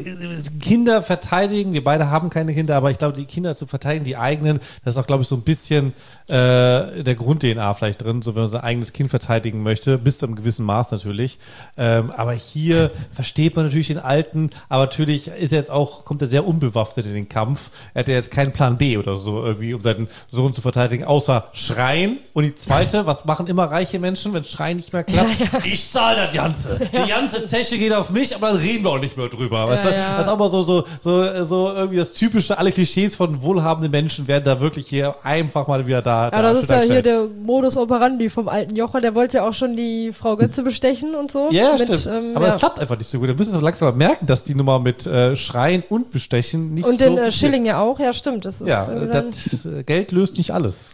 Speaker 3: Kinder verteidigen, wir beide haben keine Kinder, aber ich glaube, die Kinder zu verteidigen, die eigenen, das ist auch, glaube ich, so ein bisschen äh, der Grund-D N A vielleicht drin, so wenn man sein eigenes Kind verteidigen möchte, bis zu einem gewissen Maß natürlich. Ähm, aber hier versteht man natürlich den Alten, aber natürlich ist er jetzt auch, kommt er sehr unbewaffnet in den Kampf. Er hat ja jetzt keinen Plan B oder so irgendwie, um seinen Sohn zu verteidigen, außer Schreien. Und die zweite, was machen immer reiche Menschen, wenn Schreien nicht mehr klappt? Ja, ja. Ich zahle das Ganze. Die ganze Zeche geht auf mich, aber dann reden wir auch nicht mehr drüber. Weißt
Speaker 4: Ja,
Speaker 3: du?
Speaker 4: ja.
Speaker 3: Das ist aber so, so, so, so irgendwie das typische, alle Klischees von wohlhabenden Menschen werden da wirklich hier einfach mal wieder da.
Speaker 4: Ja,
Speaker 3: da
Speaker 4: das ist ja hier
Speaker 3: dargestellt.
Speaker 4: der Modus operandi vom alten Jocher. Der wollte ja auch schon die Frau Götze bestechen und so.
Speaker 3: Ja,
Speaker 4: Mit,
Speaker 3: stimmt.
Speaker 4: ähm,
Speaker 3: aber
Speaker 4: ja.
Speaker 3: es klappt einfach nicht so gut. Da müssen wir so langsam mal merken, dass die Nummer mit äh, Schreien und Bestechen nicht
Speaker 4: Und
Speaker 3: so
Speaker 4: den äh,
Speaker 3: funktioniert.
Speaker 4: Schilling ja auch. Ja, stimmt. Das ist
Speaker 3: Ja,
Speaker 4: irgendwie dann-
Speaker 3: das äh, Geld löst nicht alles.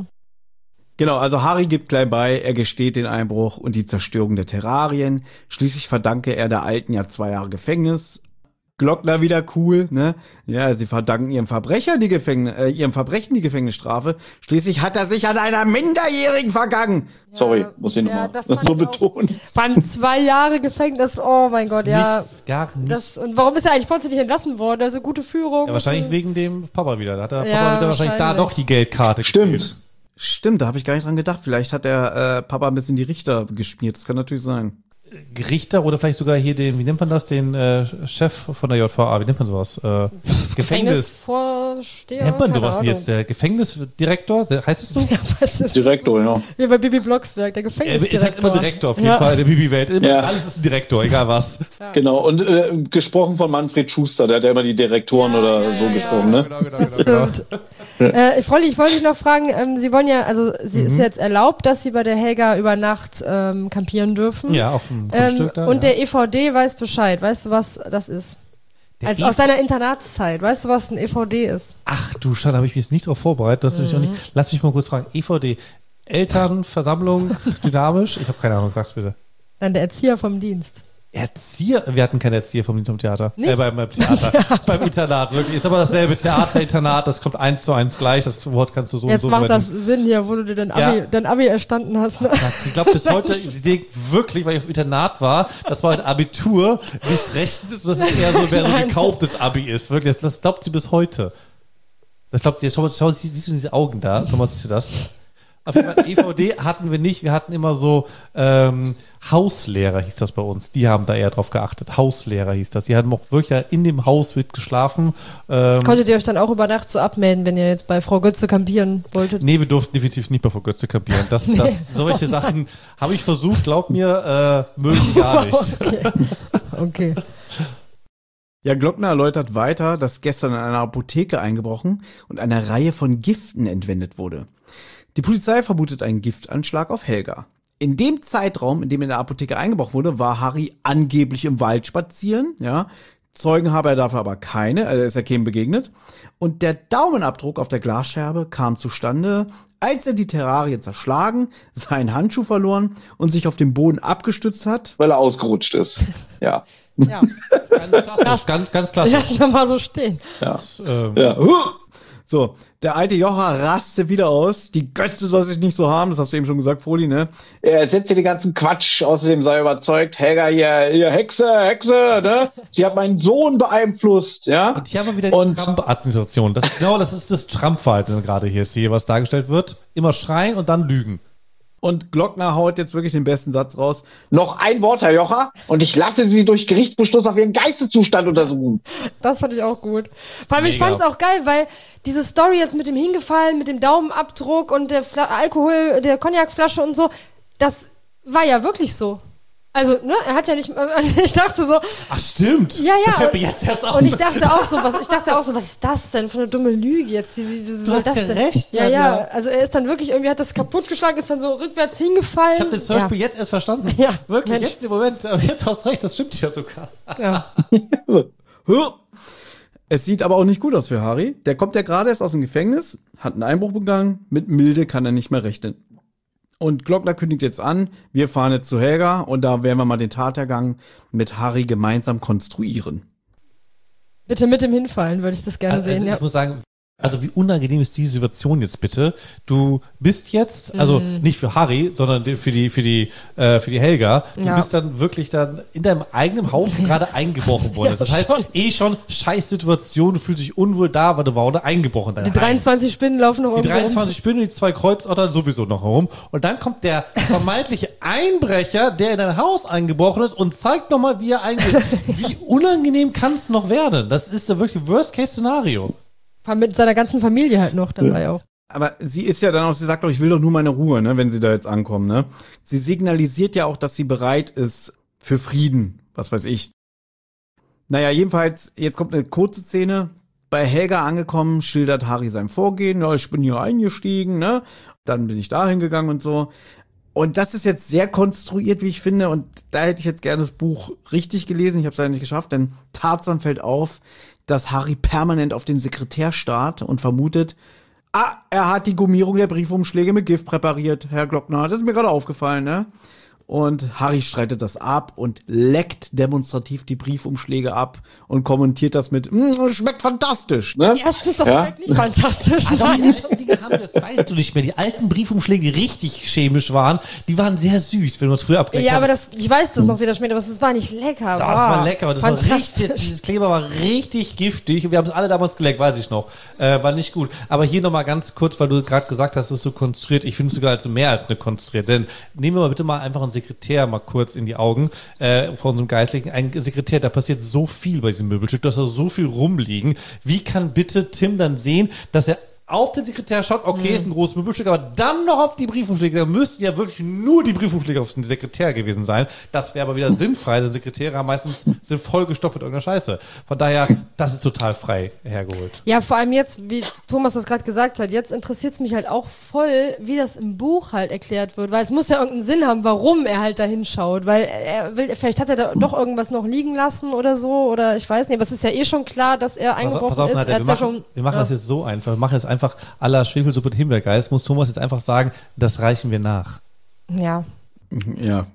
Speaker 2: Genau, also Harry gibt klein bei, er gesteht den Einbruch und die Zerstörung der Terrarien. Schließlich verdanke er der Alten ja zwei Jahre Gefängnis. Glockner wieder cool, ne? Ja, sie verdanken ihrem Verbrecher die Gefängnis, äh, ihrem Verbrechen die Gefängnisstrafe. Schließlich hat er sich an einer Minderjährigen vergangen.
Speaker 5: Sorry, muss ich
Speaker 4: ja,
Speaker 5: nochmal
Speaker 4: das
Speaker 5: so
Speaker 4: fand ich auch-
Speaker 5: betonen.
Speaker 4: Waren zwei Jahre Gefängnis. Oh mein Gott, ja.
Speaker 3: Nichts, gar nichts.
Speaker 4: Das, und warum ist er eigentlich vorzeitig entlassen worden? Also gute Führung.
Speaker 3: Ja, wahrscheinlich
Speaker 4: so-
Speaker 3: wegen dem Papa wieder. Da hat der
Speaker 4: Ja,
Speaker 3: Papa wieder wahrscheinlich da
Speaker 4: wahrscheinlich.
Speaker 3: doch die Geldkarte gespielt.
Speaker 5: Stimmt.
Speaker 2: Stimmt, da habe ich gar nicht dran gedacht. Vielleicht hat der äh, Papa ein bisschen die Richter geschmiert. Das kann natürlich sein.
Speaker 3: Richter oder vielleicht sogar hier den, wie nennt man das, den äh, Chef von der J V A, wie nennt man sowas? Äh, Gefängnis.
Speaker 4: Gefängnisvorsteher.
Speaker 3: Nennt man
Speaker 4: Keine
Speaker 3: sowas
Speaker 4: Ahnung.
Speaker 3: jetzt? Der Gefängnisdirektor? Der- Heißt es so?
Speaker 4: Ja, was ist
Speaker 5: Direktor, ja.
Speaker 4: Wie bei Bibi Blocksberg, der
Speaker 3: Er
Speaker 4: Gefängnisdirektor.
Speaker 3: ist halt immer Direktor auf jeden
Speaker 4: Ja.
Speaker 3: Fall in der Bibi-Welt. Immer,
Speaker 5: Ja.
Speaker 3: Alles ist ein Direktor, egal was.
Speaker 5: Genau. Und äh, gesprochen von Manfred Schuster, der hat ja immer die Direktoren
Speaker 4: Ja,
Speaker 5: oder
Speaker 4: ja,
Speaker 5: so
Speaker 4: ja,
Speaker 5: gesprochen,
Speaker 4: ja.
Speaker 5: ne?
Speaker 4: Das stimmt. äh, ich wollte ich wollte dich noch fragen, ähm, Sie wollen ja, also sie
Speaker 3: Mhm.
Speaker 4: ist jetzt erlaubt, dass Sie bei der Helga über Nacht ähm, campieren dürfen.
Speaker 3: Ja, auf dem
Speaker 4: Ähm,
Speaker 3: Grundstück da.
Speaker 4: und
Speaker 3: ja.
Speaker 4: der E V D weiß Bescheid. Weißt du, was das ist?
Speaker 3: Der
Speaker 4: Als
Speaker 3: E
Speaker 4: aus deiner Internatszeit. Weißt du, was ein E V D ist?
Speaker 3: Ach du Schade, habe ich mich jetzt nicht darauf vorbereitet. Das mhm. nicht. Lass mich mal kurz fragen. E V D, Elternversammlung, dynamisch? Ich habe keine Ahnung, sag's bitte.
Speaker 4: Dann der Erzieher vom Dienst.
Speaker 3: Erzieher? Wir hatten keinen Erzieher vom, vom Theater.
Speaker 4: Nicht?
Speaker 3: Äh, beim, beim Theater. beim Internat, wirklich. Ist aber dasselbe Theater, Internat, das kommt eins zu eins gleich. Das Wort kannst du so
Speaker 4: Jetzt
Speaker 3: und so
Speaker 4: macht das
Speaker 3: verwenden.
Speaker 4: Sinn hier, wo du dir dein Abi,
Speaker 3: Ja.
Speaker 4: dein Abi erstanden hast. Ne?
Speaker 3: Sie glaubt bis heute, sie denkt wirklich, weil ich auf Internat war, das war ein Abitur, nicht rechts ist, dass es eher so, mehr so
Speaker 4: Nein.
Speaker 3: gekauftes Abi ist. Wirklich, das, das glaubt sie bis heute. Das glaubt sie. Schau mal, schau, sie- siehst du diese Augen da? Schau mal, siehst du das? Auf jeden Fall, E V D hatten wir nicht. Wir hatten immer so ähm, Hauslehrer, hieß das bei uns. Die haben da eher drauf geachtet. Hauslehrer hieß das. Die haben auch wirklich in dem Haus mit geschlafen. Ähm,
Speaker 4: Konntet ihr euch dann auch über Nacht so abmelden, wenn ihr jetzt bei Frau Götze campieren wolltet?
Speaker 3: Nee, wir durften definitiv nicht bei Frau Götze campieren. Das, das, solche Sachen habe ich versucht, glaub mir, äh, mögen die gar nicht.
Speaker 4: Okay. okay.
Speaker 2: Ja, Glockner erläutert weiter, dass gestern in einer Apotheke eingebrochen und eine Reihe von Giften entwendet wurde. Die Polizei vermutet einen Giftanschlag auf Helga. In dem Zeitraum, in dem in der Apotheke eingebrochen wurde, war Harry angeblich im Wald spazieren, ja. Zeugen habe er dafür aber keine, also ist er keinem begegnet. Und der Daumenabdruck auf der Glasscherbe kam zustande, als er die Terrarien zerschlagen, seinen Handschuh verloren und sich auf dem Boden abgestützt hat.
Speaker 5: Weil er ausgerutscht ist. Ja.
Speaker 4: Ja.
Speaker 3: Ganz klassisch, ganz, ganz klassisch.
Speaker 4: Lass mal mal so stehen.
Speaker 5: Ja.
Speaker 3: Ähm,
Speaker 5: Ja.
Speaker 2: So, der alte Jocher raste wieder aus. Die Götze soll sich nicht so haben, das hast du eben schon gesagt, Froli, ne?
Speaker 5: Er erzählt dir den ganzen Quatsch. Außerdem sei er überzeugt, Helga, hier, hier, Hexe, Hexe, ne? Sie hat meinen Sohn beeinflusst, ja?
Speaker 3: Und hier haben wir wieder die
Speaker 5: Und-
Speaker 3: Trump-Administration. Das, genau, das ist das Trump-Verhalten gerade hier, ist hier, was dargestellt wird. Immer schreien und dann lügen.
Speaker 2: Und Glockner haut jetzt wirklich den besten Satz raus.
Speaker 5: Noch ein Wort, Herr Jocher, und ich lasse Sie durch Gerichtsbeschluss auf Ihren Geisteszustand untersuchen.
Speaker 4: Das fand ich auch gut. Vor allem, ich
Speaker 3: Mega.
Speaker 4: fand es auch geil, weil diese Story jetzt mit dem Hingefallen, mit dem Daumenabdruck und der Fla- Alkohol, der Cognacflasche und so, das war ja wirklich so. Also, ne, er hat ja nicht, ich dachte so,
Speaker 3: Ach, stimmt.
Speaker 4: ja, ja.
Speaker 3: Das fällt mir
Speaker 4: und-
Speaker 3: jetzt erst auf.
Speaker 4: Und ich dachte auch so, was, ich dachte auch so, was ist das denn für eine dumme Lüge jetzt? Wie, wie, wie soll
Speaker 3: hast
Speaker 4: das
Speaker 3: ja
Speaker 4: denn?
Speaker 3: recht,
Speaker 4: Ja,
Speaker 3: Nadja.
Speaker 4: ja, also er ist dann wirklich, irgendwie hat das kaputtgeschlagen, ist dann so rückwärts hingefallen.
Speaker 3: Ich habe das Hörspiel jetzt erst verstanden.
Speaker 4: Ja,
Speaker 3: Wirklich,
Speaker 4: Mensch.
Speaker 3: jetzt im Moment. Aber jetzt hast du recht, das stimmt ja sogar.
Speaker 4: Ja.
Speaker 2: Es sieht aber auch nicht gut aus für Harry. Der kommt ja gerade erst aus dem Gefängnis, hat einen Einbruch begangen, mit Milde kann er nicht mehr rechnen. Und Glockner kündigt jetzt an, wir fahren jetzt zu Helga und da werden wir mal den Tathergang mit Harry gemeinsam konstruieren.
Speaker 4: Bitte mit dem Hinfallen würde ich das gerne
Speaker 3: Also,
Speaker 4: sehen,
Speaker 3: ich
Speaker 4: ja.
Speaker 3: muss sagen, also wie unangenehm ist diese Situation jetzt bitte? Du bist jetzt, also
Speaker 4: Mhm.
Speaker 3: nicht für Harry, sondern für die, für die, äh, für die Helga. Du
Speaker 4: Ja.
Speaker 3: bist dann wirklich dann in deinem eigenen Haus gerade eingebrochen worden.
Speaker 4: Ja,
Speaker 3: das heißt,
Speaker 4: schon.
Speaker 3: eh schon scheiß Situation, du fühlst dich unwohl da, weil du war oder eingebrochen in dein
Speaker 4: Die
Speaker 3: Heim.
Speaker 4: dreiundzwanzig Spinnen laufen noch
Speaker 3: Die
Speaker 4: irgendwo rum.
Speaker 3: dreiundzwanzig Spinnen, die zwei Kreuzottern sowieso noch herum. Und dann kommt der vermeintliche Einbrecher, der in dein Haus eingebrochen ist und zeigt nochmal, wie er eingeht. Wie unangenehm kann es noch werden? Das ist ja wirklich Worst-Case-Szenario.
Speaker 4: Vor allem mit seiner ganzen Familie halt noch dabei auch.
Speaker 2: Aber sie ist ja dann auch, sie sagt doch, ich will doch nur meine Ruhe, ne, wenn sie da jetzt ankommen, ne. Sie signalisiert ja auch, dass sie bereit ist für Frieden, was weiß ich. Naja, jedenfalls, jetzt kommt eine kurze Szene. Bei Helga angekommen, schildert Harry sein Vorgehen. Ja, ich bin hier eingestiegen, ne. Dann bin ich da hingegangen und so. Und das ist jetzt sehr konstruiert, wie ich finde. Und da hätte ich jetzt gerne das Buch richtig gelesen. Ich habe es leider nicht geschafft, denn Tarzan fällt auf, dass Harry permanent auf den Sekretär starrt und vermutet, ah, er hat die Gummierung der Briefumschläge mit Gift präpariert, Herr Glockner. Das ist mir gerade aufgefallen, ne? Und Harry streitet das ab und leckt demonstrativ die Briefumschläge ab und kommentiert das mit, "Mm, schmeckt fantastisch."
Speaker 5: Ne?
Speaker 4: Ja, das ist doch
Speaker 5: Ja?
Speaker 4: wirklich fantastisch.
Speaker 3: Die alten Dinge haben, das weißt du nicht mehr. Die alten Briefumschläge, die richtig chemisch waren, die waren sehr süß, wenn wir uns früher abgeleckt
Speaker 4: Ja,
Speaker 3: haben.
Speaker 4: aber das, ich weiß das noch, wie das schmeckt, aber es war nicht lecker.
Speaker 3: Das
Speaker 4: Boah,
Speaker 3: war lecker, aber das war
Speaker 4: fantastisch.
Speaker 3: richtig, dieses Kleber war richtig giftig und wir haben es alle damals geleckt, weiß ich noch. Äh, war nicht gut. Aber hier nochmal ganz kurz, weil du gerade gesagt hast, es ist so konstruiert. Ich finde es sogar als mehr als eine konstruiert. Denn nehmen wir mal bitte mal einfach einen Sekretär mal kurz in die Augen äh, von unserem Geistlichen. Ein Sekretär, da passiert so viel bei diesem Möbelstück, da ist da so viel rumliegen. Wie kann bitte Tim dann sehen, dass er auf den Sekretär schaut, okay,
Speaker 4: Mhm.
Speaker 3: ist ein großes Möbelstück, aber dann noch auf die Briefumschläge, da müssten ja wirklich nur die Briefumschläge auf den Sekretär gewesen sein. Das wäre aber wieder sinnfrei. Die Sekretäre haben meistens sind vollgestopft mit irgendeiner Scheiße. Von daher, das ist total frei hergeholt.
Speaker 4: Ja, vor allem jetzt, wie Thomas das gerade gesagt hat, jetzt interessiert es mich halt auch voll, wie das im Buch halt erklärt wird, weil es muss ja irgendeinen Sinn haben, warum er halt da hinschaut, weil er will, vielleicht hat er da doch irgendwas noch liegen lassen oder so, oder ich weiß nicht, aber es ist ja eh schon klar, dass er
Speaker 3: Pass,
Speaker 4: eingebrochen
Speaker 3: pass auf,
Speaker 4: ist.
Speaker 3: Nadja,
Speaker 4: Er
Speaker 3: wir
Speaker 4: hat's ja
Speaker 3: machen,
Speaker 4: schon,
Speaker 3: wir machen
Speaker 4: ja.
Speaker 3: das jetzt so einfach. Wir machen jetzt einfach à la Schwefelsuppe und Himbeergeist. Muss Thomas jetzt einfach sagen, das reichen wir nach.
Speaker 4: Ja.
Speaker 2: Ja.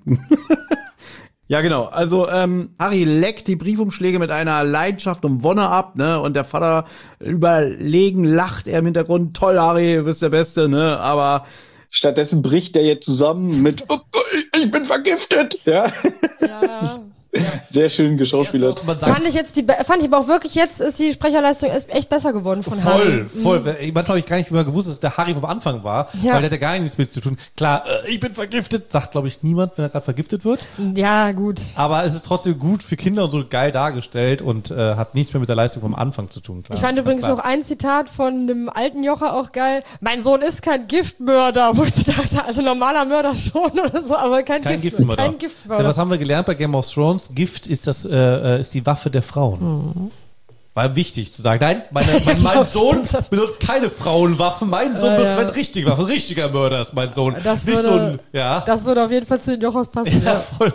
Speaker 2: Ja, genau. Also, ähm, Harry leckt die Briefumschläge mit einer Leidenschaft und Wonne ab, ne? Und der Vater überlegen lacht er im Hintergrund. Toll, Harry, du bist der Beste, ne? Aber
Speaker 5: Stattdessen bricht er jetzt zusammen mit, oh, ich bin vergiftet. Ja,
Speaker 4: Ja.
Speaker 5: sehr schön geschauspielert.
Speaker 3: Man sagt,
Speaker 4: Fand ich jetzt die, be- fand ich aber auch wirklich, jetzt ist die Sprecherleistung ist echt besser geworden von Harry.
Speaker 3: Voll, voll. Manchmal habe ich gar nicht mehr gewusst, dass es der Harry vom Anfang war,
Speaker 4: Ja.
Speaker 3: weil der hat ja gar nichts mit zu tun. Klar, äh, ich bin vergiftet, sagt glaube ich niemand, wenn er gerade vergiftet wird.
Speaker 4: Ja, gut.
Speaker 3: Aber es ist trotzdem gut für Kinder und so geil dargestellt und äh, hat nichts mehr mit der Leistung vom Anfang zu tun. Klar.
Speaker 4: Ich fand
Speaker 3: Das
Speaker 4: übrigens
Speaker 3: klar.
Speaker 4: noch ein Zitat von dem alten Jocher auch geil. Mein Sohn ist kein Giftmörder. Wo ich dachte, also normaler Mörder schon oder so, aber kein,
Speaker 3: Kein
Speaker 4: Gift,
Speaker 3: Giftmörder.
Speaker 4: kein
Speaker 3: Denn
Speaker 4: Giftmörder.
Speaker 3: was haben wir gelernt bei Game of Thrones? Gift ist das, äh, ist die Waffe der Frauen.
Speaker 4: Mhm.
Speaker 3: War wichtig zu sagen. Nein, meine, mein, mein Sohn benutzt keine Frauenwaffen. Mein Sohn
Speaker 4: Ja,
Speaker 3: benutzt
Speaker 4: ja.
Speaker 3: eine richtige Waffe. Ein richtiger Mörder ist mein Sohn.
Speaker 4: Das
Speaker 3: Nicht
Speaker 4: würde-
Speaker 3: so ein, ja.
Speaker 4: Das würde auf jeden Fall zu den Jochers passen.
Speaker 3: Ja,
Speaker 4: Ja.
Speaker 3: voll.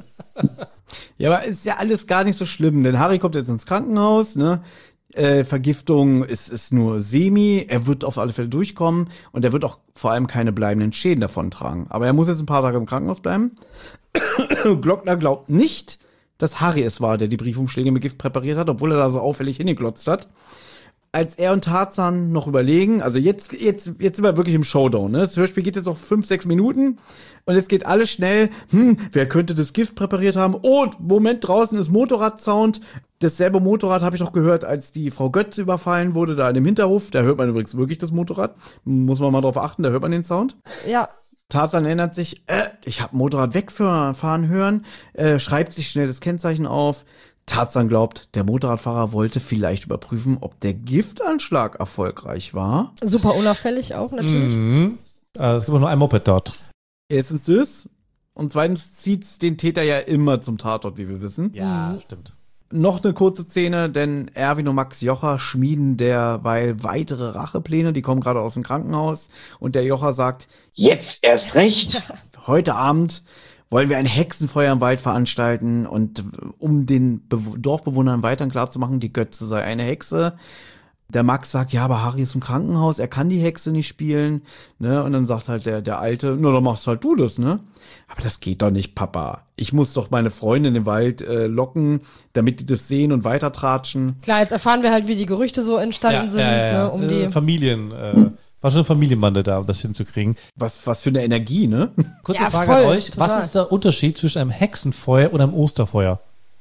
Speaker 2: ja, aber ist ja alles gar nicht so schlimm, denn Harry kommt jetzt ins Krankenhaus, ne? Äh, Vergiftung ist, ist nur semi. Er wird auf alle Fälle durchkommen und er wird auch vor allem keine bleibenden Schäden davontragen. Aber er muss jetzt ein paar Tage im Krankenhaus bleiben. Glockner glaubt nicht, dass Harry es war, der die Briefumschläge mit Gift präpariert hat, obwohl er da so auffällig hingeglotzt hat. Als er und Tarzan noch überlegen, also jetzt, jetzt, jetzt sind wir wirklich im Showdown, ne? Das Hörspiel geht jetzt noch fünf, sechs Minuten und jetzt geht alles schnell. Hm, wer könnte das Gift präpariert haben? Oh, Moment, draußen ist Motorradsound. Dasselbe Motorrad habe ich noch gehört, als die Frau Götz überfallen wurde, da in dem Hinterhof. Da hört man übrigens wirklich das Motorrad. Muss man mal drauf achten, da hört man den Sound.
Speaker 4: ja.
Speaker 2: Tarzan erinnert sich, äh, ich habe Motorrad wegfahren hören, äh, schreibt sich schnell das Kennzeichen auf. Tarzan glaubt, der Motorradfahrer wollte vielleicht überprüfen, ob der Giftanschlag erfolgreich war.
Speaker 4: Super unauffällig auch, natürlich.
Speaker 3: Mhm. Also, es gibt nur ein Moped dort.
Speaker 2: Erstens das. Und zweitens zieht's den Täter ja immer zum Tatort, wie wir wissen.
Speaker 3: Ja,
Speaker 4: Mhm.
Speaker 3: stimmt.
Speaker 2: Noch eine kurze Szene, denn Erwin und Max Jocher schmieden derweil weitere Rachepläne. Die kommen gerade aus dem Krankenhaus. Und der Jocher sagt,
Speaker 5: Jetzt erst recht.
Speaker 2: heute Abend wollen wir ein Hexenfeuer im Wald veranstalten. Und um den Be- Dorfbewohnern weiterhin klarzumachen, die Götze sei eine Hexe. Der Max sagt, ja, aber Harry ist im Krankenhaus, er kann die Hexe nicht spielen, ne? Und dann sagt halt der, der Alte, na, dann machst halt du das, ne? Aber das geht doch nicht, Papa. Ich muss doch meine Freunde in den Wald äh, locken, damit die das sehen und weitertratschen.
Speaker 4: Klar, jetzt erfahren wir halt, wie die Gerüchte so entstanden sind, ne, um die.
Speaker 3: Äh, Familien, äh, war schon eine Familienbande da, um das hinzukriegen.
Speaker 2: Was, was für eine Energie, ne?
Speaker 3: Kurze
Speaker 4: Ja,
Speaker 3: Frage
Speaker 4: voll,
Speaker 3: an euch,
Speaker 4: total.
Speaker 3: was ist der Unterschied zwischen einem Hexenfeuer und einem Osterfeuer?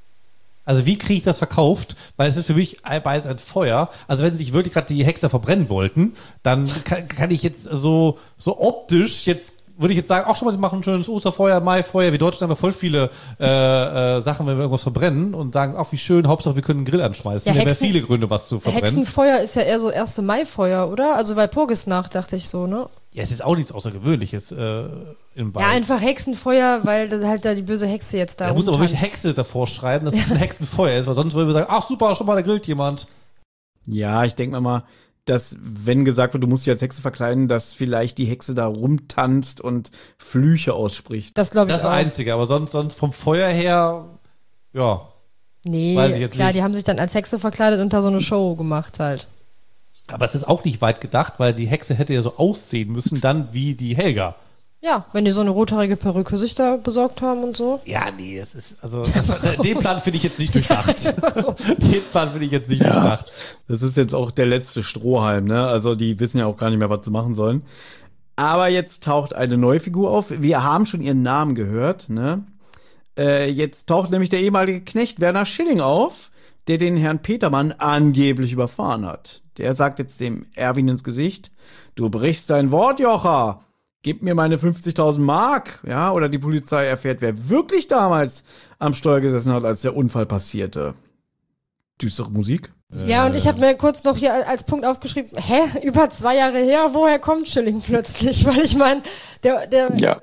Speaker 3: Also wie kriege ich das verkauft? Weil es ist für mich beides ein Feuer. Also wenn sich wirklich gerade die Hexer verbrennen wollten, dann kann, kann ich jetzt so, so optisch jetzt, würde ich jetzt sagen, auch schon mal, sie machen ein schönes Osterfeuer, Maifeuer. Wir Deutschen haben ja voll viele äh, äh, Sachen, wenn wir irgendwas verbrennen und sagen, ach wie schön, Hauptsache wir können einen Grill anschmeißen.
Speaker 4: Ja,
Speaker 3: Wir haben ja
Speaker 4: Hexen-
Speaker 3: viele Gründe, was zu verbrennen.
Speaker 4: Hexenfeuer ist ja eher so erste Mai-Feuer, oder? Also bei Purgisnacht dachte ich so, ne?
Speaker 3: Ja, es ist auch nichts Außergewöhnliches äh, im Wald.
Speaker 4: Ja, einfach Hexenfeuer, weil das halt da die böse Hexe jetzt da
Speaker 3: Da muss aber wirklich
Speaker 4: rumtanzt.
Speaker 3: Hexe davor schreiben, dass es ein Hexenfeuer ist, weil sonst würden wir sagen, ach super, schon mal, da grillt jemand.
Speaker 2: Ja, ich denke mir mal, dass, wenn gesagt wird, du musst dich als Hexe verkleiden, dass vielleicht die Hexe da rumtanzt und Flüche ausspricht.
Speaker 4: Das glaube ich
Speaker 3: Das ist das
Speaker 4: auch.
Speaker 3: Einzige, aber sonst, sonst vom Feuer her, ja.
Speaker 4: Nee,
Speaker 3: Weiß ich jetzt
Speaker 4: klar,
Speaker 3: nicht.
Speaker 4: die haben sich dann als Hexe verkleidet und da so eine Show gemacht halt.
Speaker 3: Aber es ist auch nicht weit gedacht, weil die Hexe hätte ja so aussehen müssen, dann wie die Helga.
Speaker 4: Ja, wenn die so eine rothaarige Perücke sich da besorgt haben und so.
Speaker 3: Ja, nee, das ist, also, das, den Plan finde ich jetzt nicht durchdacht. Den Plan finde ich jetzt nicht
Speaker 5: Ja.
Speaker 3: durchdacht.
Speaker 2: Das ist jetzt auch der letzte Strohhalm, ne? Also die wissen ja auch gar nicht mehr, was sie machen sollen. Aber jetzt taucht eine neue Figur auf. Wir haben schon ihren Namen gehört, ne? Äh, jetzt taucht nämlich der ehemalige Knecht Werner Schilling auf, der den Herrn Petermann angeblich überfahren hat. Der sagt jetzt dem Erwin ins Gesicht, du brichst dein Wort, Jocher. Gib mir meine fünfzigtausend Mark, ja, oder die Polizei erfährt, wer wirklich damals am Steuer gesessen hat, als der Unfall passierte. Düstere Musik.
Speaker 4: Ja, und ich habe mir kurz noch hier als Punkt aufgeschrieben, hä, über zwei Jahre her, woher kommt Schilling plötzlich? Weil ich meine, der, der,
Speaker 5: Ja.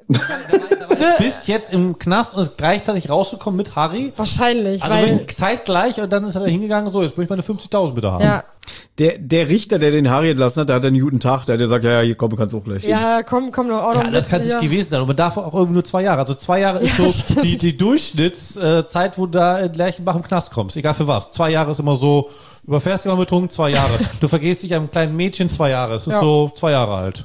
Speaker 3: Bis jetzt im Knast und ist gleichzeitig rausgekommen mit Harry.
Speaker 4: wahrscheinlich,
Speaker 3: Also
Speaker 4: weil,
Speaker 3: wirklich zeitgleich und dann ist er da hingegangen, so, jetzt will ich meine fünfzigtausend bitte haben.
Speaker 4: ja,
Speaker 2: Der, der Richter, der den Harry entlassen hat, der hat einen guten Tag, der hat gesagt, ja, ja, hier komm, du kannst auch gleich hin.
Speaker 4: ja, komm, komm doch auch noch
Speaker 3: Ja, das
Speaker 4: mit,
Speaker 3: kann es
Speaker 4: ja.
Speaker 3: nicht gewesen sein. Und man darf auch irgendwie nur zwei Jahre. Also zwei Jahre ist
Speaker 4: Ja,
Speaker 3: so
Speaker 4: stimmt.
Speaker 3: die, die Durchschnittszeit, wo du da in Lerchenbach im Knast kommst. Egal für was. Zwei Jahre ist immer so, überfährst dich mal betrunken, zwei Jahre. Du vergehst dich einem kleinen Mädchen, zwei Jahre. Es ist
Speaker 4: Ja.
Speaker 3: so zwei Jahre alt.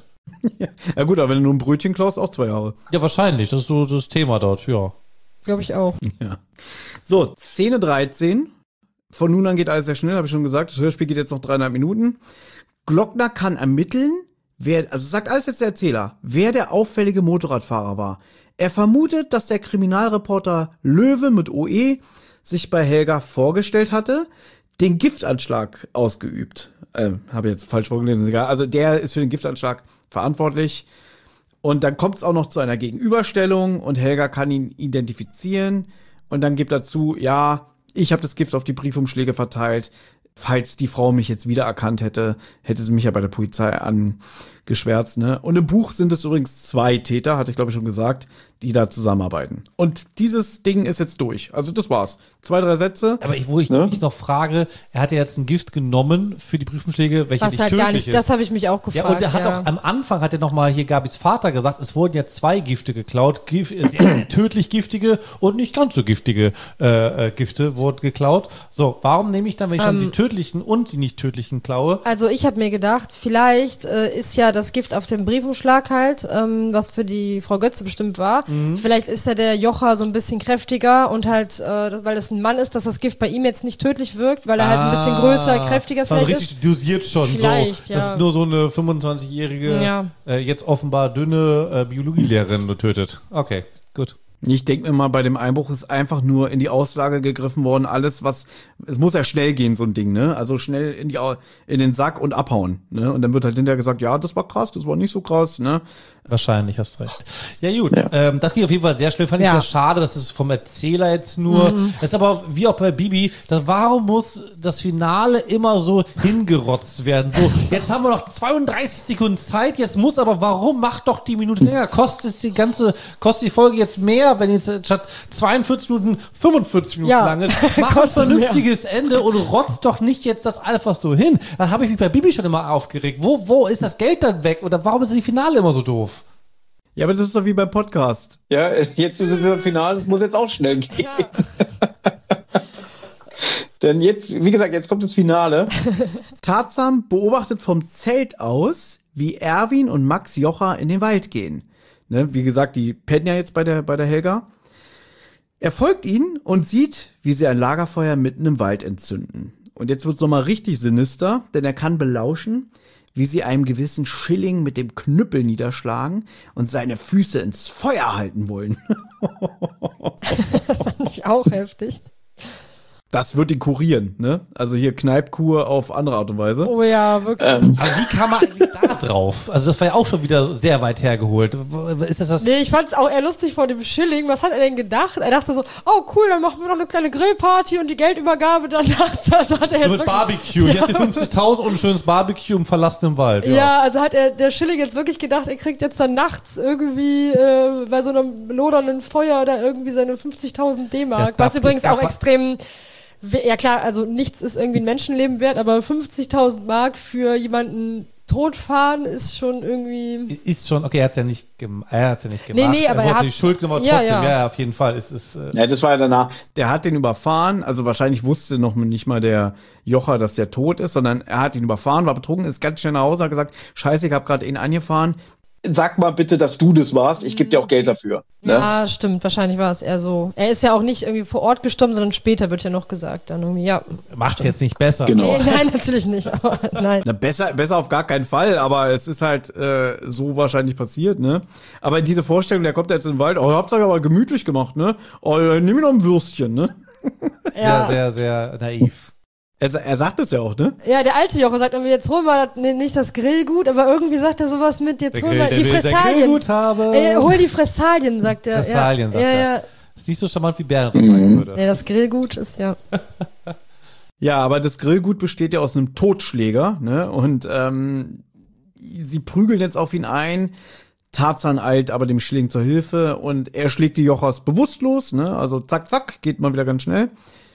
Speaker 2: Ja gut, aber wenn du nur ein Brötchen klaust, auch zwei Jahre.
Speaker 3: Ja, wahrscheinlich. Das ist so das Thema dort, ja.
Speaker 4: Glaube ich auch.
Speaker 2: Ja. So, Szene dreizehn. Von nun an geht alles sehr schnell, habe ich schon gesagt. Das Hörspiel geht jetzt noch dreieinhalb Minuten. Glockner kann ermitteln, wer, also sagt alles jetzt der Erzähler, wer der auffällige Motorradfahrer war. Er vermutet, dass der Kriminalreporter Löwe mit O E sich bei Helga vorgestellt hatte, den Giftanschlag ausgeübt. Ähm, habe jetzt falsch vorgelesen, egal. Also der ist für den Giftanschlag verantwortlich. Und dann kommt es auch noch zu einer Gegenüberstellung und Helga kann ihn identifizieren. Und dann gibt dazu, ja, ich habe das Gift auf die Briefumschläge verteilt. Falls die Frau mich jetzt wiedererkannt hätte, hätte sie mich ja bei der Polizei angeschwärzt, ne? Und im Buch sind es übrigens zwei Täter, hatte ich glaube ich schon gesagt, die da zusammenarbeiten. Und dieses Ding ist jetzt durch. Also das war's. Zwei, drei Sätze.
Speaker 3: Aber ich, wo ich
Speaker 5: Ne?
Speaker 3: mich noch frage, er hat ja jetzt ein Gift genommen für die Briefumschläge, welche
Speaker 4: Was
Speaker 3: nicht
Speaker 4: halt
Speaker 3: tödlich
Speaker 4: gar nicht,
Speaker 3: ist.
Speaker 4: das habe ich mich auch gefragt.
Speaker 3: Ja, und er hat
Speaker 4: ja.
Speaker 3: auch am Anfang hat er noch mal hier Gabis Vater gesagt, es wurden ja zwei Gifte geklaut, Gif äh, sehr tödlich giftige und nicht ganz so giftige äh, äh, Gifte wurden geklaut. So, warum nehme ich dann, wenn ich schon
Speaker 4: Ähm.
Speaker 3: die tödlichen und die nicht tödlichen klaue?
Speaker 4: Also ich habe mir gedacht, vielleicht äh, ist ja das Gift auf dem Briefumschlag halt, ähm, was für die Frau Götze bestimmt war.
Speaker 3: Mhm.
Speaker 4: Vielleicht ist ja der Jocher so ein bisschen kräftiger und halt, äh, weil das ein Mann ist, dass das Gift bei ihm jetzt nicht tödlich wirkt, weil er halt ein bisschen größer, kräftiger
Speaker 3: also
Speaker 4: vielleicht
Speaker 3: richtig
Speaker 4: ist.
Speaker 3: dosiert schon.
Speaker 4: Vielleicht,
Speaker 3: so.
Speaker 4: ja.
Speaker 3: Das ist nur so eine fünfundzwanzigjährige,
Speaker 4: Ja.
Speaker 3: äh, jetzt offenbar dünne äh, Biologielehrerin nur tötet. Okay, gut.
Speaker 2: Ich denke mir mal, bei dem Einbruch ist einfach nur in die Auslage gegriffen worden. Alles, was, es muss ja schnell gehen, so ein Ding, ne? Also schnell in die, in den Sack und abhauen, ne? Und dann wird halt hinterher gesagt, ja, das war krass, das war nicht so krass, ne?
Speaker 3: Wahrscheinlich, hast recht. Ja gut,
Speaker 5: Ja.
Speaker 3: Ähm, das ging auf jeden Fall sehr schnell. Fand ich
Speaker 4: Ja.
Speaker 3: sehr schade, das ist vom Erzähler jetzt nur.
Speaker 4: Mhm.
Speaker 3: Das ist aber wie auch bei Bibi, das, warum muss das Finale immer so hingerotzt werden? So, jetzt haben wir noch zweiunddreißig Sekunden Zeit, jetzt muss aber, warum macht doch die Minute länger? Kostet es die ganze, kostet die Folge jetzt mehr, wenn jetzt statt zweiundvierzig Minuten fünfundvierzig Minuten
Speaker 4: Ja.
Speaker 3: lang ist? Mach ein
Speaker 4: Kostet
Speaker 3: vernünftiges Ende und rotzt doch nicht jetzt das einfach so hin. Dann habe ich mich bei Bibi schon immer aufgeregt. Wo, wo ist das Geld dann weg? Oder warum ist die Finale immer so doof?
Speaker 2: Ja, aber das ist doch wie beim Podcast.
Speaker 5: Ja, jetzt ist es wieder Finale, es muss jetzt auch schnell gehen. Denn jetzt, wie gesagt, jetzt kommt das Finale.
Speaker 2: Tarzan beobachtet vom Zelt aus, wie Erwin und Max Jocha in den Wald gehen. Ne, wie gesagt, die pennen ja jetzt bei der, bei der Helga. Er folgt ihnen und sieht, wie sie ein Lagerfeuer mitten im Wald entzünden. Und jetzt wird's nochmal richtig sinister, denn er kann belauschen, wie sie einem gewissen Schilling mit dem Knüppel niederschlagen und seine Füße ins Feuer halten wollen.
Speaker 4: Fand ich auch heftig.
Speaker 2: Das wird ihn kurieren, ne? Also hier Kneipkur auf andere Art und Weise.
Speaker 4: Oh ja, wirklich.
Speaker 5: Ähm,
Speaker 3: Aber wie kam man eigentlich da drauf? Also das war ja auch schon wieder sehr weit hergeholt. Ist das das?
Speaker 4: Nee, ich fand's auch eher lustig vor dem Schilling. Was hat er denn gedacht? Er dachte so, oh cool, dann machen wir noch eine kleine Grillparty und die Geldübergabe danach. Also hat er
Speaker 3: So
Speaker 4: jetzt
Speaker 3: mit
Speaker 4: wirklich,
Speaker 3: Barbecue. Hier hast du fünfzigtausend und ein schönes Barbecue im verlassenen Wald.
Speaker 4: ja. also hat er der Schilling jetzt wirklich gedacht, er kriegt jetzt dann nachts irgendwie äh, bei so einem lodernden Feuer oder irgendwie seine fünfzigtausend D-Mark.
Speaker 3: Es gab-
Speaker 4: Was übrigens
Speaker 3: es gab-
Speaker 4: auch extrem, we- ja klar, also nichts ist irgendwie ein Menschenleben wert, aber fünfzigtausend Mark für jemanden totfahren ist schon irgendwie...
Speaker 3: Ist schon, okay, er hat's ja nicht, gem er hat's ja nicht gemacht.
Speaker 4: Nee, nee, aber
Speaker 3: er
Speaker 4: er
Speaker 3: wollte
Speaker 4: hat-
Speaker 3: die Schuld genommen, aber
Speaker 4: Ja,
Speaker 3: trotzdem,
Speaker 4: ja.
Speaker 3: ja. auf jeden Fall. Es ist, äh,
Speaker 5: ja, das war ja danach.
Speaker 2: Der hat den überfahren, also wahrscheinlich wusste noch nicht mal der Jocha, dass der tot ist, sondern er hat ihn überfahren, war betrunken, ist ganz schnell nach Hause, hat gesagt, scheiße, ich habe gerade ihn angefahren.
Speaker 5: Sag mal bitte, dass du das warst. Ich gebe dir auch Geld dafür. Ne?
Speaker 4: Ja, stimmt, wahrscheinlich war es eher so. Er ist ja auch nicht irgendwie vor Ort gestorben, sondern später wird ja noch gesagt. Dann irgendwie, ja.
Speaker 3: macht's jetzt nicht besser.
Speaker 5: Genau.
Speaker 4: Nee, nein, natürlich nicht, aber nein.
Speaker 2: Na, besser, besser auf gar keinen Fall, aber es ist halt äh, so wahrscheinlich passiert, ne? Aber diese Vorstellung, der kommt jetzt in den Wald, oh, ihr habt's euch aber gemütlich gemacht, ne? Oh, nimm mir noch ein Würstchen, ne?
Speaker 4: Ja.
Speaker 3: Sehr, sehr, sehr naiv.
Speaker 2: Er, er sagt es ja auch, ne?
Speaker 4: Ja, der alte Joche sagt irgendwie, jetzt hol mal das, nee, nicht das Grillgut, aber irgendwie sagt er sowas mit, jetzt hol mal die Fressalien.
Speaker 3: Grillgut habe.
Speaker 4: Ey, hol die Fressalien, sagt er.
Speaker 3: Fressalien,
Speaker 4: ja.
Speaker 3: sagt
Speaker 4: ja,
Speaker 3: er.
Speaker 4: Ja,
Speaker 3: Ist nicht so charmant, wie Bernd das sagen würde.
Speaker 4: ja, das Grillgut ist ja.
Speaker 2: Ja, aber das Grillgut besteht ja aus einem Totschläger, ne? Und ähm, sie prügeln jetzt auf ihn ein. Tarzan eilt aber dem Schilling zur Hilfe und er schlägt die Jochas bewusstlos, ne? Also zack, zack, geht mal wieder ganz schnell.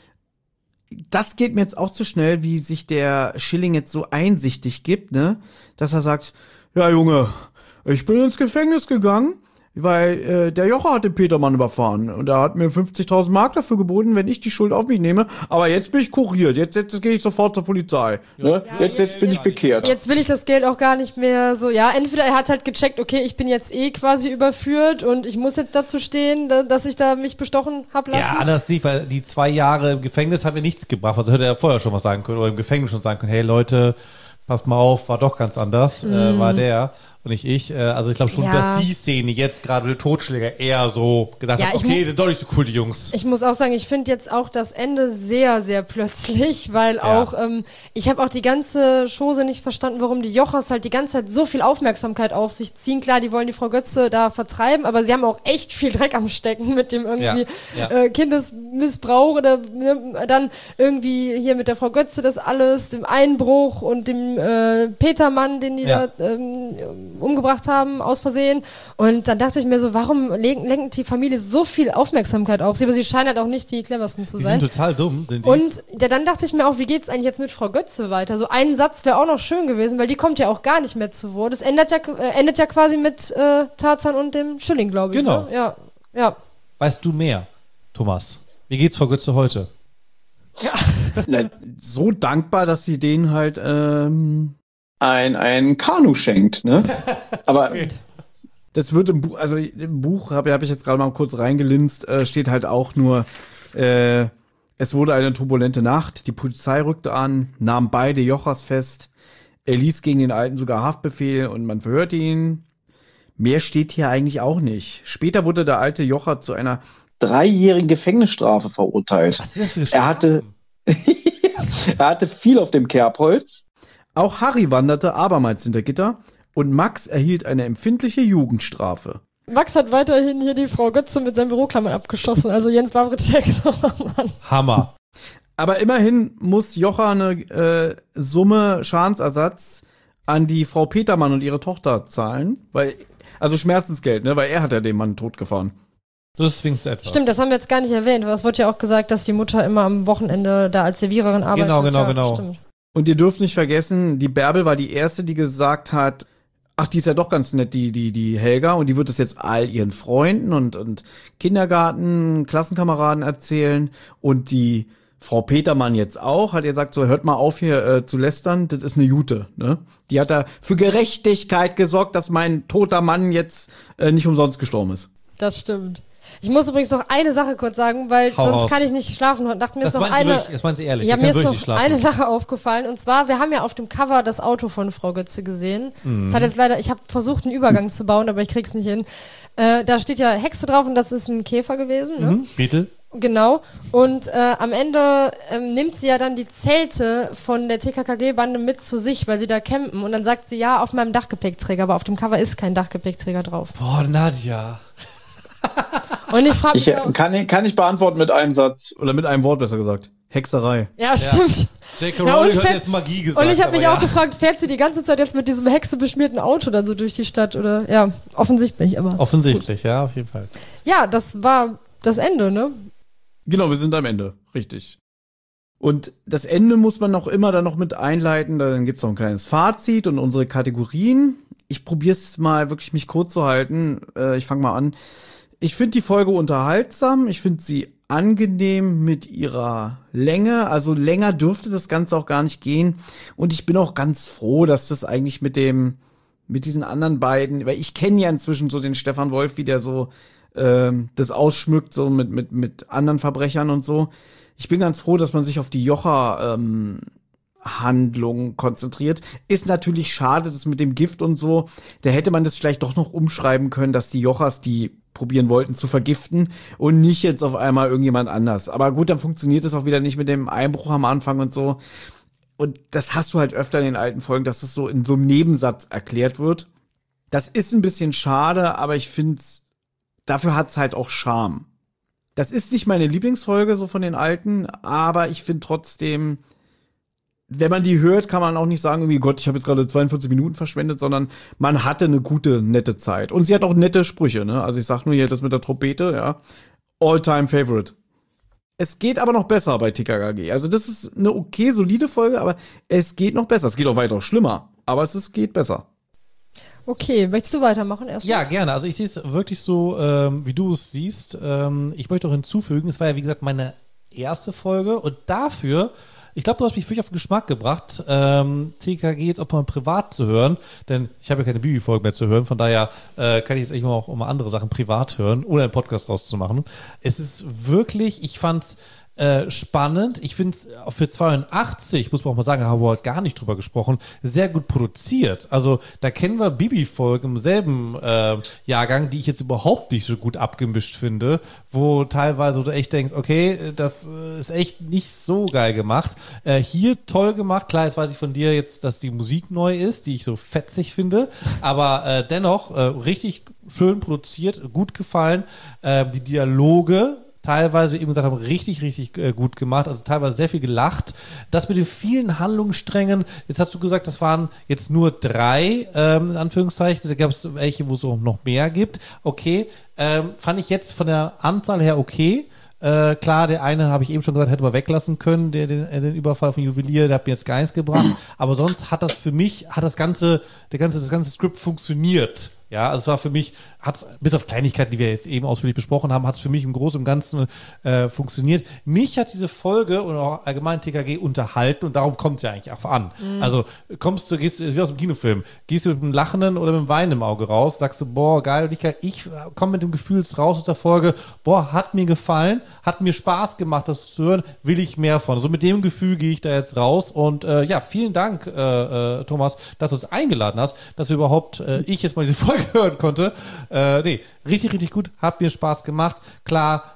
Speaker 2: Das geht mir jetzt auch zu schnell, wie sich der Schilling jetzt so einsichtig gibt, ne? Dass er sagt, ja Junge, ich bin ins Gefängnis gegangen, weil äh, der Jocha hat den Petermann überfahren und er hat mir fünfzigtausend Mark dafür geboten, wenn ich die Schuld auf mich nehme. Aber jetzt bin ich kuriert, jetzt, jetzt, jetzt gehe ich sofort zur Polizei.
Speaker 5: Ne? Jetzt, jetzt bin ich bekehrt.
Speaker 4: Jetzt will ich das Geld auch gar nicht mehr so, ja, entweder er hat halt gecheckt, okay, ich bin jetzt eh quasi überführt und ich muss jetzt dazu stehen, da, dass ich da mich bestochen hab lassen.
Speaker 3: Ja, anders nicht, weil die zwei Jahre im Gefängnis haben mir nichts gebracht. Also hätte er vorher schon was sagen können oder im Gefängnis schon sagen können, hey Leute, passt mal auf, war doch ganz anders, äh, war der und nicht ich. Äh, also ich glaube schon,
Speaker 4: Ja.
Speaker 3: dass die Szene jetzt gerade mit Totschläger eher so gedacht
Speaker 4: Ja,
Speaker 3: hat,
Speaker 4: ich
Speaker 3: okay,
Speaker 4: mu-
Speaker 3: sind doch nicht so cool, die Jungs.
Speaker 4: Ich muss auch sagen, ich finde jetzt auch das Ende sehr, sehr plötzlich, weil auch, ähm, ich habe auch die ganze Chose nicht verstanden, warum die Jochas halt die ganze Zeit so viel Aufmerksamkeit auf sich ziehen. Klar, die wollen die Frau Götze da vertreiben, aber sie haben auch echt viel Dreck am Stecken mit dem irgendwie
Speaker 3: Ja, ja.
Speaker 4: Äh, Kindesmissbrauch oder ne, dann irgendwie hier mit der Frau Götze das alles, dem Einbruch und dem äh, Petermann, den die
Speaker 3: Ja.
Speaker 4: da ähm, umgebracht haben, aus Versehen. Und dann dachte ich mir so, warum lenken, lenkt die Familie so viel Aufmerksamkeit auf sie? Aber sie scheinen halt auch nicht die cleversten zu
Speaker 3: Die
Speaker 4: sein.
Speaker 3: sind total dumm. Sind die.
Speaker 4: Und ja, dann dachte ich mir auch, wie geht's eigentlich jetzt mit Frau Götze weiter? So ein Satz wäre auch noch schön gewesen, weil die kommt ja auch gar nicht mehr zu Wort. Es endet ja, äh, endet ja quasi mit äh, Tarzan und dem Schilling, glaube ich.
Speaker 3: Genau.
Speaker 4: Ne? Ja, ja.
Speaker 3: Weißt du mehr, Thomas? Wie geht's Frau Götze heute?
Speaker 5: Na,
Speaker 2: So dankbar, dass sie den halt, ähm,
Speaker 5: ein, ein Kanu schenkt, ne? Aber
Speaker 2: das wird im Buch, also im Buch habe hab ich jetzt gerade mal kurz reingelinst, äh, steht halt auch nur, äh, es wurde eine turbulente Nacht, die Polizei rückte an, nahm beide Jochas fest, er ließ gegen den Alten sogar Haftbefehl und man verhörte ihn. Mehr steht hier eigentlich auch nicht. Später wurde der alte Jocher zu einer
Speaker 5: dreijährigen Gefängnisstrafe verurteilt.
Speaker 3: Was ist das für eine
Speaker 5: Er hatte, er hatte viel auf dem Kerbholz.
Speaker 2: Auch Harry wanderte abermals hinter Gitter und Max erhielt eine empfindliche Jugendstrafe.
Speaker 4: Max hat weiterhin hier die Frau Götze mit seinen Büroklammern abgeschossen, also Jens Wawritschek.
Speaker 3: Hammer.
Speaker 2: Aber immerhin muss Jocha eine äh, Summe Schadensersatz an die Frau Petermann und ihre Tochter zahlen, weil, also Schmerzensgeld, ne, weil er hat ja den Mann totgefahren.
Speaker 3: Das ist wenigstens etwas.
Speaker 4: Stimmt, das haben wir jetzt gar nicht erwähnt, aber es wurde ja auch gesagt, dass die Mutter immer am Wochenende da als Serviererin arbeitet.
Speaker 3: Genau, genau,
Speaker 4: ja,
Speaker 3: genau.
Speaker 4: Stimmt.
Speaker 2: Und ihr dürft nicht vergessen, die Bärbel war die erste, die gesagt hat, ach, die ist ja doch ganz nett, die, die, die Helga, und die wird das jetzt all ihren Freunden und, und Kindergarten, Klassenkameraden erzählen, und die Frau Petermann jetzt auch, hat ihr gesagt, so, hört mal auf hier äh, zu lästern, das ist eine Jute, ne? Die hat da für Gerechtigkeit gesorgt, dass mein toter Mann jetzt äh, nicht umsonst gestorben ist.
Speaker 4: Das stimmt. Ich muss übrigens noch eine Sache kurz sagen, weil
Speaker 3: Hau
Speaker 4: sonst
Speaker 3: raus.
Speaker 4: kann ich nicht schlafen. Und dachte mir
Speaker 3: Das
Speaker 4: ist noch
Speaker 3: meinen Sie
Speaker 4: eine.
Speaker 3: wirklich, das meinen Sie ehrlich.
Speaker 4: Ja,
Speaker 3: Sie
Speaker 4: mir
Speaker 3: können
Speaker 4: ist
Speaker 3: wirklich
Speaker 4: noch
Speaker 3: nicht
Speaker 4: eine
Speaker 3: schlafen.
Speaker 4: Sache aufgefallen. Und zwar, wir haben ja auf dem Cover das Auto von Frau Götze gesehen.
Speaker 3: Mhm.
Speaker 4: Das hat jetzt leider, ich habe versucht, einen Übergang zu bauen, aber ich krieg's nicht hin. Äh, da steht ja Hexe drauf und das ist ein Käfer gewesen. Ne?
Speaker 3: Mhm. Beetle.
Speaker 4: Genau. Und äh, am Ende ähm, nimmt sie ja dann die Zelte von der T K K G-Bande mit zu sich, weil sie da campen. Und dann sagt sie, ja, auf meinem Dachgepäckträger, aber auf dem Cover ist kein Dachgepäckträger drauf.
Speaker 3: Boah, Nadja.
Speaker 4: Und ich frage mich
Speaker 5: Ich
Speaker 4: auch,
Speaker 5: kann, kann ich beantworten mit einem Satz.
Speaker 2: Oder mit einem Wort besser gesagt. Hexerei.
Speaker 4: ja, stimmt.
Speaker 3: J K.
Speaker 4: Ja,
Speaker 3: Rowling
Speaker 4: und
Speaker 3: hat
Speaker 4: fährt-
Speaker 3: jetzt Magie gesagt.
Speaker 4: Und ich habe mich
Speaker 3: aber
Speaker 4: auch
Speaker 3: ja.
Speaker 4: gefragt, fährt sie die ganze Zeit jetzt mit diesem hexebeschmierten Auto dann so durch die Stadt? Oder ja, offensichtlich, aber.
Speaker 3: Offensichtlich, ja, auf jeden Fall.
Speaker 4: Ja, das war das Ende, ne?
Speaker 2: Genau, wir sind am Ende, richtig. Und das Ende muss man noch immer dann noch mit einleiten, dann gibt's noch ein kleines Fazit und unsere Kategorien. Ich probiere es mal wirklich mich kurz zu halten. Äh, ich fange mal an. Ich finde die Folge unterhaltsam, ich finde sie angenehm mit ihrer Länge, also länger dürfte das Ganze auch gar nicht gehen. Und ich bin auch ganz froh, dass das eigentlich mit dem, mit diesen anderen beiden, weil ich kenne ja inzwischen so den Stefan Wolf, wie der so ähm, das ausschmückt, so mit, mit, mit anderen Verbrechern und so. Ich bin ganz froh, dass man sich auf die Jocha ähm, Handlung konzentriert. Ist natürlich schade, das mit dem Gift und so. Da hätte man das vielleicht doch noch umschreiben können, dass die Jochas die probieren wollten zu vergiften und nicht jetzt auf einmal irgendjemand anders. Aber gut, dann funktioniert es auch wieder nicht mit dem Einbruch am Anfang und so. Und das hast du halt öfter in den alten Folgen, dass es so in so einem Nebensatz erklärt wird. Das ist ein bisschen schade, aber ich finde, dafür hat's halt auch Charme. Das ist nicht meine Lieblingsfolge so von den alten, aber ich finde trotzdem, wenn man die hört, kann man auch nicht sagen, irgendwie Gott, ich habe jetzt gerade zweiundvierzig Minuten verschwendet, sondern man hatte eine gute, nette Zeit. Und sie hat auch nette Sprüche, ne? Also ich sag nur hier das mit der Trompete, ja. All-time favorite. Es geht aber noch besser bei T K K G. Also das ist eine okay, solide Folge, aber es geht noch besser. Es geht auch weiter schlimmer, aber es ist, geht besser.
Speaker 4: Okay, möchtest du weitermachen erstmal?
Speaker 3: Ja, gerne. Also ich sehe es wirklich so, ähm, wie du es siehst. Ähm, ich möchte auch hinzufügen, es war ja wie gesagt meine erste Folge und dafür, ich glaube, du hast mich wirklich auf den Geschmack gebracht, ähm, T K G jetzt auch mal privat zu hören, denn ich habe ja keine Bibi-Folge mehr zu hören, von daher äh, kann ich jetzt echt mal auch mal andere Sachen privat hören oder einen Podcast rauszumachen. Es ist wirklich, ich fand's Äh, spannend. Ich finde es für zweiundachtzig, muss man auch mal sagen, haben wir heute gar nicht drüber gesprochen, sehr gut produziert. Also da kennen wir Bibi-Folgen im selben äh, Jahrgang, die ich jetzt überhaupt nicht so gut abgemischt finde, wo teilweise du echt denkst, okay, das äh, ist echt nicht so geil gemacht. Äh, hier toll gemacht. Klar, jetzt weiß ich von dir jetzt, dass die Musik neu ist, die ich so fetzig finde, aber äh, dennoch äh, richtig schön produziert, gut gefallen. Äh, die Dialoge teilweise, wie eben gesagt haben, richtig, richtig äh, gut gemacht. Also teilweise sehr viel gelacht. Das mit den vielen Handlungssträngen, jetzt hast du gesagt, das waren jetzt nur drei, ähm, in Anführungszeichen. Da gab es welche, wo es auch noch mehr gibt. Okay, ähm, fand ich jetzt von der Anzahl her okay. Äh, klar, der eine, habe ich eben schon gesagt, hätte man weglassen können, der, den, den Überfall von Juwelier, der hat mir jetzt gar nichts gebracht. Aber sonst hat das für mich, hat das ganze, der ganze, das ganze Skript funktioniert. Ja, also es war für mich, hat's, bis auf Kleinigkeiten, die wir jetzt eben ausführlich besprochen haben, hat es für mich im Großen und Ganzen äh, funktioniert. Mich hat diese Folge und auch allgemein T K G unterhalten und darum kommt es ja eigentlich auch an. Mhm. Also kommst du, gehst du, wie aus dem Kinofilm, gehst du mit einem lachenden oder mit einem Weinen im Auge raus, sagst du, boah, geil, und ich, ich komme mit dem Gefühl raus aus der Folge, boah, hat mir gefallen, hat mir Spaß gemacht, das zu hören, will ich mehr von. Also mit dem Gefühl gehe ich da jetzt raus und äh, ja, vielen Dank, äh, äh, Thomas, dass du uns eingeladen hast, dass wir überhaupt, äh, ich jetzt mal diese Folge Folge hören konnte. Äh, nee, richtig, richtig gut. Hat mir Spaß gemacht. Klar,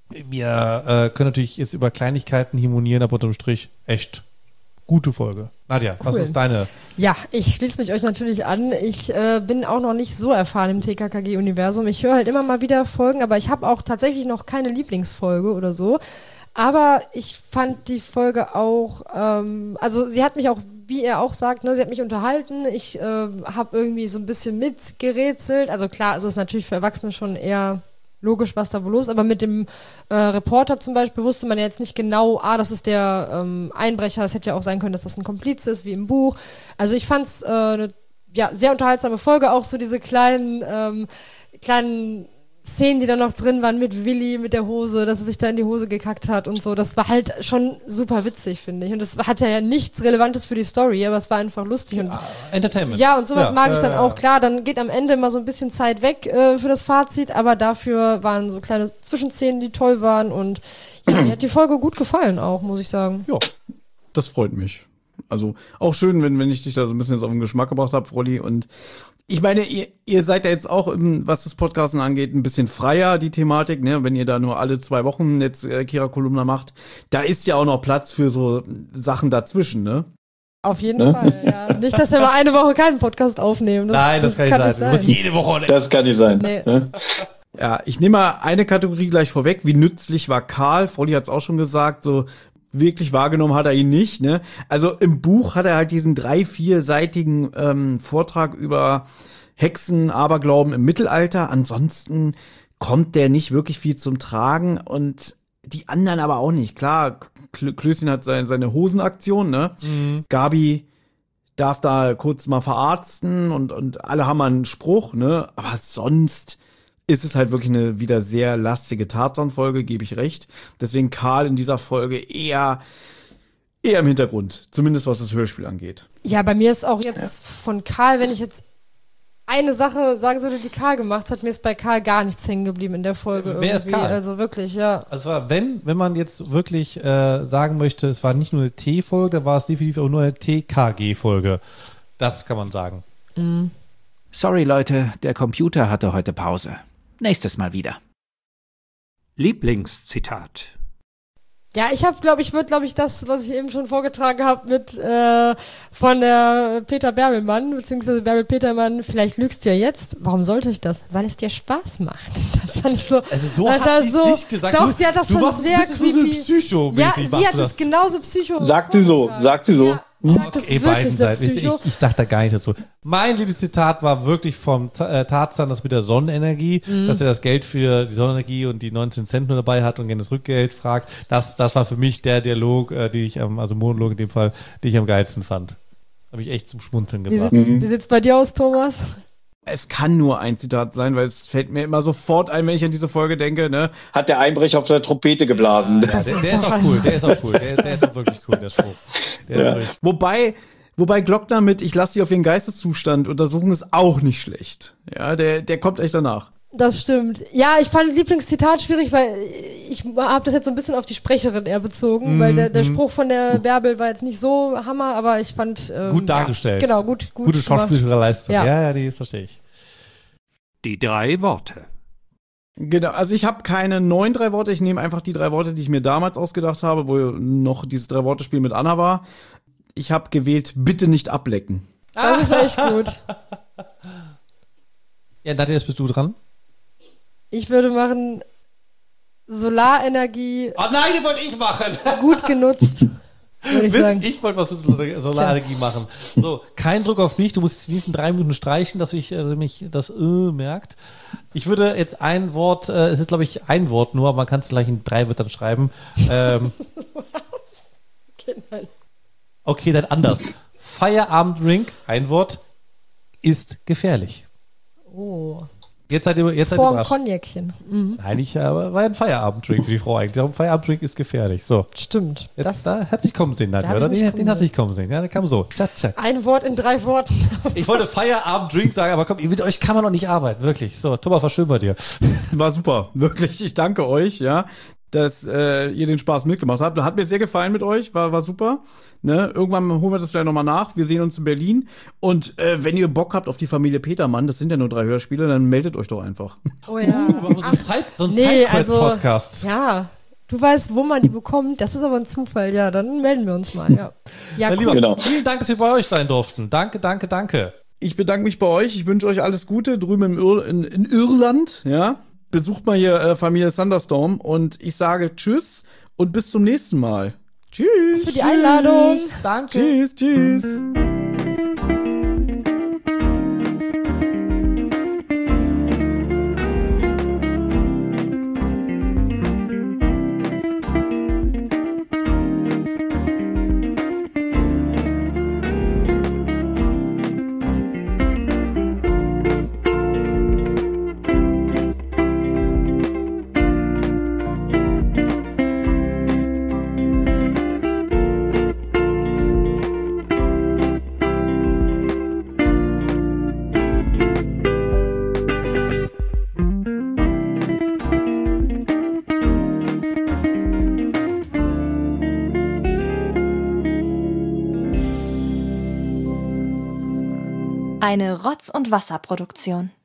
Speaker 3: wir äh, können natürlich jetzt über Kleinigkeiten harmonieren, aber unterm Strich echt gute Folge. Nadja, cool. Was ist deine?
Speaker 4: Ja, ich schließe mich euch natürlich an. Ich äh, bin auch noch nicht so erfahren im T K K G-Universum. Ich höre halt immer mal wieder Folgen, aber ich habe auch tatsächlich noch keine Lieblingsfolge oder so. Aber ich fand die Folge auch, ähm, also sie hat mich auch, wie er auch sagt, ne, sie hat mich unterhalten. Ich äh, habe irgendwie so ein bisschen mitgerätselt. Also klar, es ist natürlich für Erwachsene schon eher logisch, was da wohl los ist, aber mit dem äh, Reporter zum Beispiel wusste man ja jetzt nicht genau, ah, das ist der ähm, Einbrecher, es hätte ja auch sein können, dass das ein Komplize ist, wie im Buch. Also ich fand es äh, eine ja, sehr unterhaltsame Folge, auch so diese kleinen, ähm, kleinen Szenen, die da noch drin waren mit Willi, mit der Hose, dass er sich da in die Hose gekackt hat und so, das war halt schon super witzig, finde ich. Und das hatte ja nichts Relevantes für die Story, aber es war einfach lustig. Und,
Speaker 3: ja, Entertainment.
Speaker 4: Ja, und sowas
Speaker 3: ja,
Speaker 4: mag ich dann
Speaker 3: äh,
Speaker 4: auch. Klar, dann geht am Ende mal so ein bisschen Zeit weg äh, für das Fazit, aber dafür waren so kleine Zwischenszenen, die toll waren und ja, mir hat die Folge gut gefallen auch, muss ich sagen.
Speaker 2: Ja, das freut mich. Also auch schön, wenn, wenn ich dich da so ein bisschen jetzt auf den Geschmack gebracht habe, Frolli. Und ich meine, ihr, ihr seid ja jetzt auch, was das Podcasten angeht, ein bisschen freier, die Thematik, ne? Wenn ihr da nur alle zwei Wochen jetzt äh, Kira Kolumna macht, da ist ja auch noch Platz für so Sachen dazwischen, ne?
Speaker 4: Auf jeden ne? Fall, ja. Nicht, dass wir mal eine Woche keinen Podcast aufnehmen. Das,
Speaker 3: Nein, das, das kann nicht sein. Du musst jede Woche.
Speaker 5: Das kann nicht sein. Nee. Ne?
Speaker 2: Ja, ich nehme mal eine Kategorie gleich vorweg. Wie nützlich war Karl? Frolli hat es auch schon gesagt, so wirklich wahrgenommen hat er ihn nicht, ne? Also im Buch hat er halt diesen drei-, vierseitigen ähm, Vortrag über Hexen, Aberglauben im Mittelalter. Ansonsten kommt der nicht wirklich viel zum Tragen und die anderen aber auch nicht. Klar, Klößchen hat seine, seine Hosenaktion, ne? Mhm. Gabi darf da kurz mal verarzten und, und alle haben einen Spruch, ne? Aber sonst ist es halt wirklich eine wieder sehr lastige Tarzan-Folge, gebe ich recht. Deswegen Karl in dieser Folge eher, eher im Hintergrund. Zumindest was das Hörspiel angeht.
Speaker 4: Ja, bei mir ist auch jetzt ja. von Karl, wenn ich jetzt eine Sache sagen sollte, die Karl gemacht hat, mir ist bei Karl gar nichts hängen geblieben in der Folge.
Speaker 3: Wer
Speaker 4: irgendwie.
Speaker 3: ist Karl?
Speaker 4: Also wirklich, ja.
Speaker 3: Also wenn, wenn man jetzt wirklich äh, sagen möchte, es war nicht nur eine T-Folge, dann war es definitiv auch nur eine T K G-Folge. Das kann man sagen.
Speaker 4: Mhm.
Speaker 6: Sorry, Leute, der Computer hatte heute Pause. Nächstes Mal wieder. Lieblingszitat.
Speaker 4: Ja, ich habe, glaube ich, würde, glaube ich, das, was ich eben schon vorgetragen habe, mit äh, von der Peter Bärbelmann, beziehungsweise Bärbel Petermann, vielleicht lügst du ja jetzt. Warum sollte ich das? Weil es dir Spaß macht. Das fand ich so.
Speaker 3: Also so
Speaker 4: das
Speaker 3: hat sie
Speaker 4: so,
Speaker 3: nicht gesagt.
Speaker 4: Doch,
Speaker 3: du,
Speaker 4: sie hat das
Speaker 3: du
Speaker 4: schon sehr creepy.
Speaker 3: So psycho-mäßig.
Speaker 4: Ja, sie hat es genauso psycho.
Speaker 5: Sagt sie so, sagt sie so.
Speaker 4: Ja. Sagt das
Speaker 3: Okay,
Speaker 4: wirklich sehr
Speaker 3: ich, ich, ich sag da gar nicht dazu. Mein Lieblingszitat war wirklich vom äh, Tarzan, das mit der Sonnenenergie, mhm. dass er das Geld für die Sonnenenergie und die neunzehn Cent nur dabei hat und gerne das Rückgeld fragt. Das, das war für mich der Dialog, äh, die ich, ähm, also Monolog in dem Fall, den ich am geilsten fand. Habe ich echt zum Schmunzeln gebracht.
Speaker 4: Wie sieht's, wie sieht's bei dir aus, Thomas?
Speaker 2: Es kann nur ein Zitat sein, weil es fällt mir immer sofort ein, wenn ich an diese Folge denke, ne?
Speaker 5: Hat der Einbrecher auf der Trompete geblasen.
Speaker 3: Ja, der, der ist auch cool, der ist auch cool, der, der ist auch wirklich cool, der Spruch. Der
Speaker 5: ja.
Speaker 3: ist
Speaker 2: Wobei, wobei Glockner mit Ich lasse sie auf ihren Geisteszustand untersuchen ist auch nicht schlecht. Ja, der, der kommt echt danach.
Speaker 4: Das stimmt. Ja, ich fand Lieblingszitat schwierig, weil ich habe das jetzt so ein bisschen auf die Sprecherin eher bezogen, mm, weil der, der mm. Spruch von der Bärbel war jetzt nicht so Hammer, aber ich fand ähm,
Speaker 3: gut dargestellt.
Speaker 4: Ja, genau, gut, gut
Speaker 3: gute schauspielerische Leistung.
Speaker 4: Ja,
Speaker 3: ja, ja, die verstehe ich.
Speaker 6: Die drei Worte.
Speaker 2: Genau, also ich habe keine neuen drei Worte, ich nehme einfach die drei Worte, die ich mir damals ausgedacht habe, wo noch dieses Drei-Worte-Spiel mit Anna war. Ich habe gewählt, bitte nicht ablecken.
Speaker 4: Das ist echt gut.
Speaker 3: Ja, Nadja, jetzt bist du dran.
Speaker 4: Ich würde machen Solarenergie.
Speaker 3: Oh nein, die wollte ich machen.
Speaker 4: Gut genutzt. Ich,
Speaker 3: ich wollte was mit Solarenergie machen. So, kein Druck auf mich. Du musst die nächsten drei Minuten streichen, dass ich also mich das äh, merkt. Ich würde jetzt ein Wort, äh, es ist glaube ich ein Wort nur, aber man kann es gleich in drei Wörtern schreiben. Ähm,
Speaker 4: was? Okay, nein.
Speaker 3: Okay, dann anders. Feierabenddrink, ein Wort, ist gefährlich.
Speaker 4: Oh.
Speaker 3: Jetzt seid ihr, jetzt seid
Speaker 4: Vor
Speaker 3: ihr
Speaker 4: dem Cognacchen. Mhm.
Speaker 3: Nein, ich, aber war ein Feierabenddrink für die Frau eigentlich. Ein Feierabenddrink ist gefährlich. So.
Speaker 4: Stimmt.
Speaker 3: Jetzt,
Speaker 4: Das,
Speaker 3: da hat sich kommen sehen, Nadja, oder? Den, den hast du nicht kommen sehen. Ja, der kam so. Tschak, tschak.
Speaker 4: Ein Wort in drei Worten.
Speaker 3: Ich wollte Feierabenddrink sagen, aber komm, mit euch kann man doch nicht arbeiten, wirklich. So, Thomas, war schön bei dir.
Speaker 2: War super, wirklich. Ich danke euch, ja. dass äh, ihr den Spaß mitgemacht habt. Hat mir sehr gefallen mit euch, war, war super. Ne? Irgendwann holen wir das vielleicht nochmal nach. Wir sehen uns in Berlin. Und äh, wenn ihr Bock habt auf die Familie Petermann, das sind ja nur drei Hörspiele, dann meldet euch doch einfach.
Speaker 4: Oh ja.
Speaker 3: Uh, so ein, Zeit, so ein
Speaker 4: Nee,
Speaker 3: Sidequest-Podcast.
Speaker 4: also, ja, du weißt, wo man die bekommt. Das ist aber ein Zufall. Ja, dann melden wir uns mal. Ja, ja,
Speaker 3: Ja,
Speaker 4: cool.
Speaker 3: lieber,
Speaker 5: Genau.
Speaker 3: vielen Dank, dass wir bei euch sein durften. Danke, danke, danke.
Speaker 2: Ich bedanke mich bei euch. Ich wünsche euch alles Gute drüben im Ir in, in Irland. Ja? Besucht mal hier äh, Familie Thunderstorm. Und ich sage Tschüss und bis zum nächsten Mal. Tschüss.
Speaker 4: Für die Einladung.
Speaker 3: Danke.
Speaker 2: Tschüss, tschüss.
Speaker 7: Eine Rotz- und Wasserproduktion.